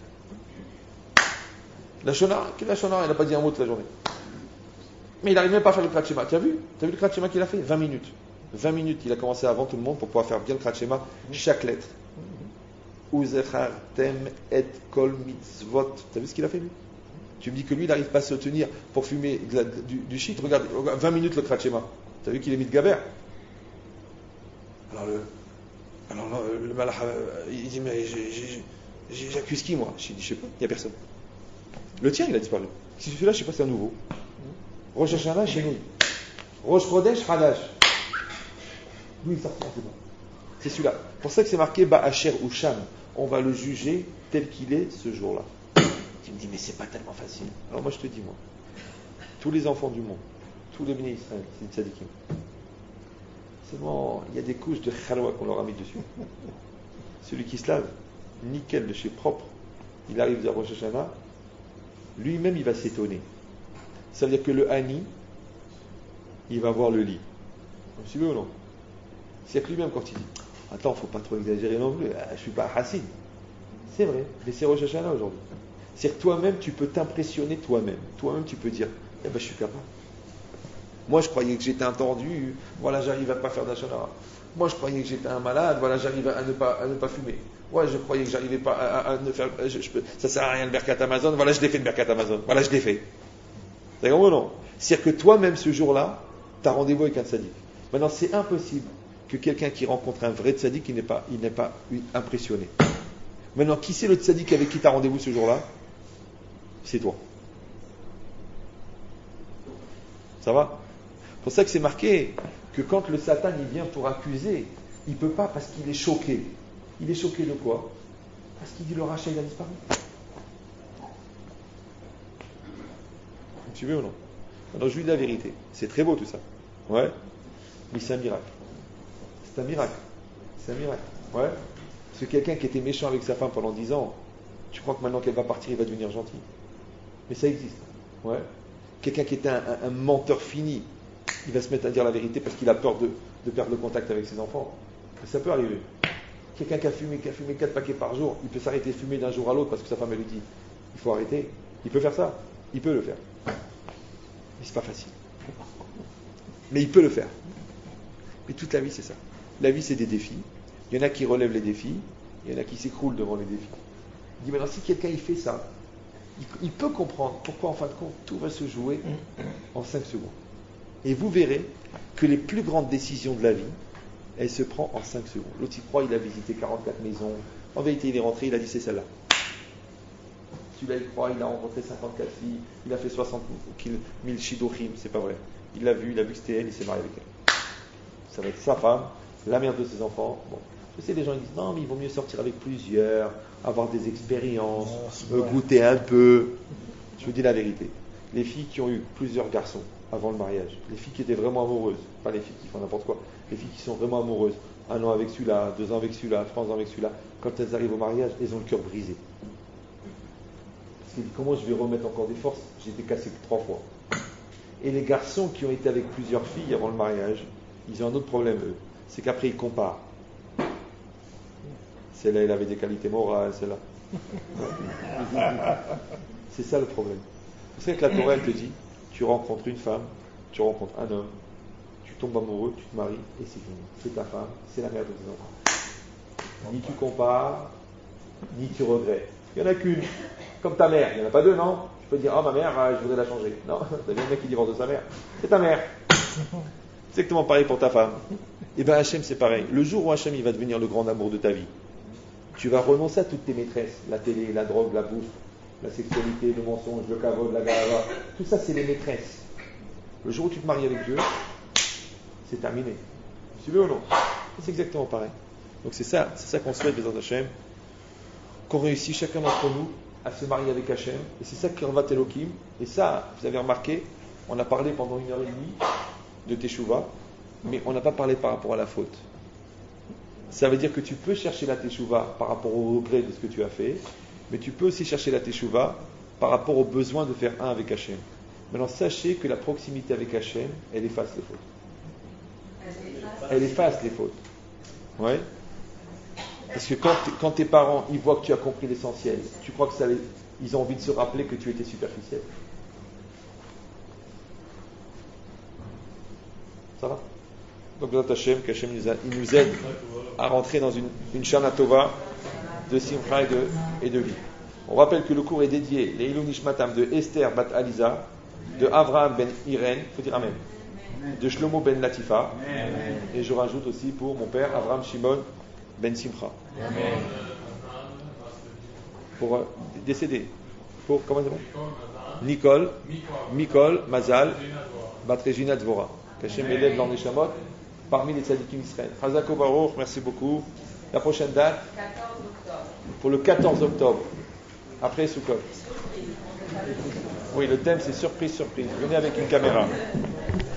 la shonara, quelle est la shonara? Il n'a pas dit un mot toute la journée. Mais il n'arrive même pas à faire le krat shema. Tu as vu? Tu as vu le krat shema qu'il a fait? vingt minutes. vingt minutes, il a commencé avant tout le monde pour pouvoir faire bien le krat shema, chaque lettre. Uzechartem et kol mitzvot. Tu as vu ce qu'il a fait lui? Tu me dis que lui, il n'arrive pas à se tenir pour fumer de la, du, du shit. Regarde, vingt minutes le krat shema. Tu as vu qu'il est mis de gaber? Alors le, alors le, le malach, il dit, mais j'ai, j'ai, j'ai, j'accuse qui moi? Je dis, je sais pas, il n'y a personne. Le tien, il a disparu. Si celui-là, je sais pas, c'est un nouveau. Rosh Hashanah, chez nous. Rosh Chodesh, Hadash. D'où il sortira, c'est bon. C'est celui-là. C'est pour ça que c'est marqué Ba'asher ou Sham. On va le juger tel qu'il est ce jour-là. Tu me dis, mais c'est pas tellement facile. Alors moi je te dis, moi, tous les enfants du monde, tous les bénis Israël, c'est des tzadikim. Seulement, il y a des couches de khalwa qu'on leur a mis dessus. Celui qui se lave, nickel de chez propre, il arrive à Rosh Hashanah, lui-même il va s'étonner. Ça veut dire que le Hani, il va voir le lit. Vous suivez ou non? C'est-à-dire que lui-même, quand il dit attends, faut pas trop exagérer non plus, je suis pas Hassid. C'est vrai, mais c'est Rosh Hashanah aujourd'hui. C'est-à-dire que toi-même, tu peux t'impressionner toi-même. Toi-même, tu peux dire eh ben, je suis capable. Moi, je croyais que j'étais un tordu, voilà, j'arrive à pas faire d'Hashanah. Moi, je croyais que j'étais un malade, voilà, j'arrive à ne pas, à ne pas fumer. Ouais, je croyais que j'arrivais pas à, à, à ne faire. Je, je peux, ça sert à rien le Birkat Amazon, voilà, je l'ai fait le Birkat Amazon, voilà, je l'ai fait. C'est comme ou non? C'est-à-dire que toi-même, ce jour-là, tu as rendez-vous avec un tzaddik. Maintenant, c'est impossible que quelqu'un qui rencontre un vrai tzaddik, il n'est pas, il n'est pas impressionné. Maintenant, qui c'est le tzaddik avec qui tu as rendez-vous ce jour-là? C'est toi. Ça va? C'est pour ça que c'est marqué que quand le Satan il vient pour accuser, il ne peut pas parce qu'il est choqué. Il est choqué de quoi? Parce qu'il dit le rachat il a disparu. Tu veux ou non? Alors je lui dis la vérité. C'est très beau tout ça. Ouais. Mais c'est un miracle. C'est un miracle. C'est un miracle. Ouais. Parce que quelqu'un qui était méchant avec sa femme pendant dix ans, tu crois que maintenant qu'elle va partir, il va devenir gentil? Mais ça existe. Ouais. Quelqu'un qui était un, un, un menteur fini, il va se mettre à dire la vérité parce qu'il a peur de, de perdre le contact avec ses enfants. Mais ça peut arriver. Quelqu'un qui a fumé, qui a fumé quatre paquets par jour, il peut s'arrêter de fumer d'un jour à l'autre parce que sa femme elle lui dit il faut arrêter. Il peut faire ça. Il peut le faire. Mais c'est pas facile. Mais il peut le faire. Mais toute la vie c'est ça. La vie c'est des défis. Il y en a qui relèvent les défis, il y en a qui s'écroulent devant les défis. Il dit maintenant si quelqu'un il fait ça, il, il peut comprendre pourquoi en fin de compte tout va se jouer en cinq secondes. Et vous verrez que les plus grandes décisions de la vie, elles se prennent en cinq secondes. L'autre il croit, il a visité quarante-quatre maisons. En vérité il est rentré, il a dit c'est celle-là. Celui-là il croit, il a rencontré cinquante-quatre filles, il a fait soixante mille shidochim, c'est pas vrai. Il l'a vu, il a vu que c'était elle, il s'est marié avec elle. Ça va être sa femme, la mère de ses enfants. Bon. Je sais, les gens ils disent non, mais il vaut mieux sortir avec plusieurs, avoir des expériences, oh, goûter un peu. Je vous dis la vérité. Les filles qui ont eu plusieurs garçons avant le mariage, les filles qui étaient vraiment amoureuses, pas les filles qui font n'importe quoi, les filles qui sont vraiment amoureuses, un an avec celui-là, deux ans avec celui-là, trois ans avec celui-là, quand elles arrivent au mariage, elles ont le cœur brisé. Parce que comment je vais remettre encore des forces? J'ai été cassé que trois fois. Et les garçons qui ont été avec plusieurs filles avant le mariage, ils ont un autre problème, eux. C'est qu'après, ils comparent. Celle-là, elle avait des qualités morales, celle-là. C'est ça le problème. C'est vrai que la Torah, elle te dit, tu rencontres une femme, tu rencontres un homme, tu tombes amoureux, tu te maries, et c'est fini. C'est ta femme, c'est la mère de tes enfants. Ni tu compares, ni tu regrettes. Il n'y en a qu'une. Comme ta mère. Il n'y en a pas deux, non? Tu peux dire, oh ma mère, je voudrais la changer. Non, t'as bien un mec qui divorce de sa mère. C'est ta mère. C'est exactement pareil pour ta femme. Et bien Hachem, c'est pareil. Le jour où Hachem, il va devenir le grand amour de ta vie, tu vas renoncer à toutes tes maîtresses. La télé, la drogue, la bouffe, la sexualité, le mensonge, le kavod, la gava. Tout ça, c'est les maîtresses. Le jour où tu te maries avec Dieu, c'est terminé. Vous suivez ou non? C'est exactement pareil. Donc c'est ça, c'est ça qu'on souhaite, Bézant Hachem, qu'on réussisse chacun d'entre nous à se marier avec Hachem. Et c'est ça qui Kirvat Elohim. Et ça, vous avez remarqué, on a parlé pendant une heure et demie de Teshuvah, mais on n'a pas parlé par rapport à la faute. Ça veut dire que tu peux chercher la Teshuvah par rapport au regret de ce que tu as fait, mais tu peux aussi chercher la Teshuvah par rapport au besoin de faire un avec Hachem. Maintenant, sachez que la proximité avec Hachem, elle efface les fautes. Elle efface les fautes. Ouais. Parce que quand, quand tes parents, ils voient que tu as compris l'essentiel, tu crois que ça les, ils ont envie de se rappeler que tu étais superficiel. Ça va? Donc, dans Hachem, qu'Hachem nous, il nous aide à rentrer dans une, une Shana Tova de Simcha et de, et de vie. On rappelle que le cours est dédié, les Ilou Nishmatam de Esther Bat Aliza, de Avraham Ben Irène, il faut dire Amen, de Shlomo Ben Latifa, et je rajoute aussi pour mon père Avraham Shimon Ben Simcha. Amen. Pour euh, décéder. Pour, comment ça s'appelle? Nicole, Mikol, Mazal, Bat Regina Dvora. Qu'Hachem élève leur Neshamot parmi les tzadikim Israël. Chazako Baruch, merci beaucoup. La prochaine date? quatorze octobre. Pour le quatorze octobre. Après Sukkot. Oui, le thème c'est surprise, surprise. Venez avec une caméra.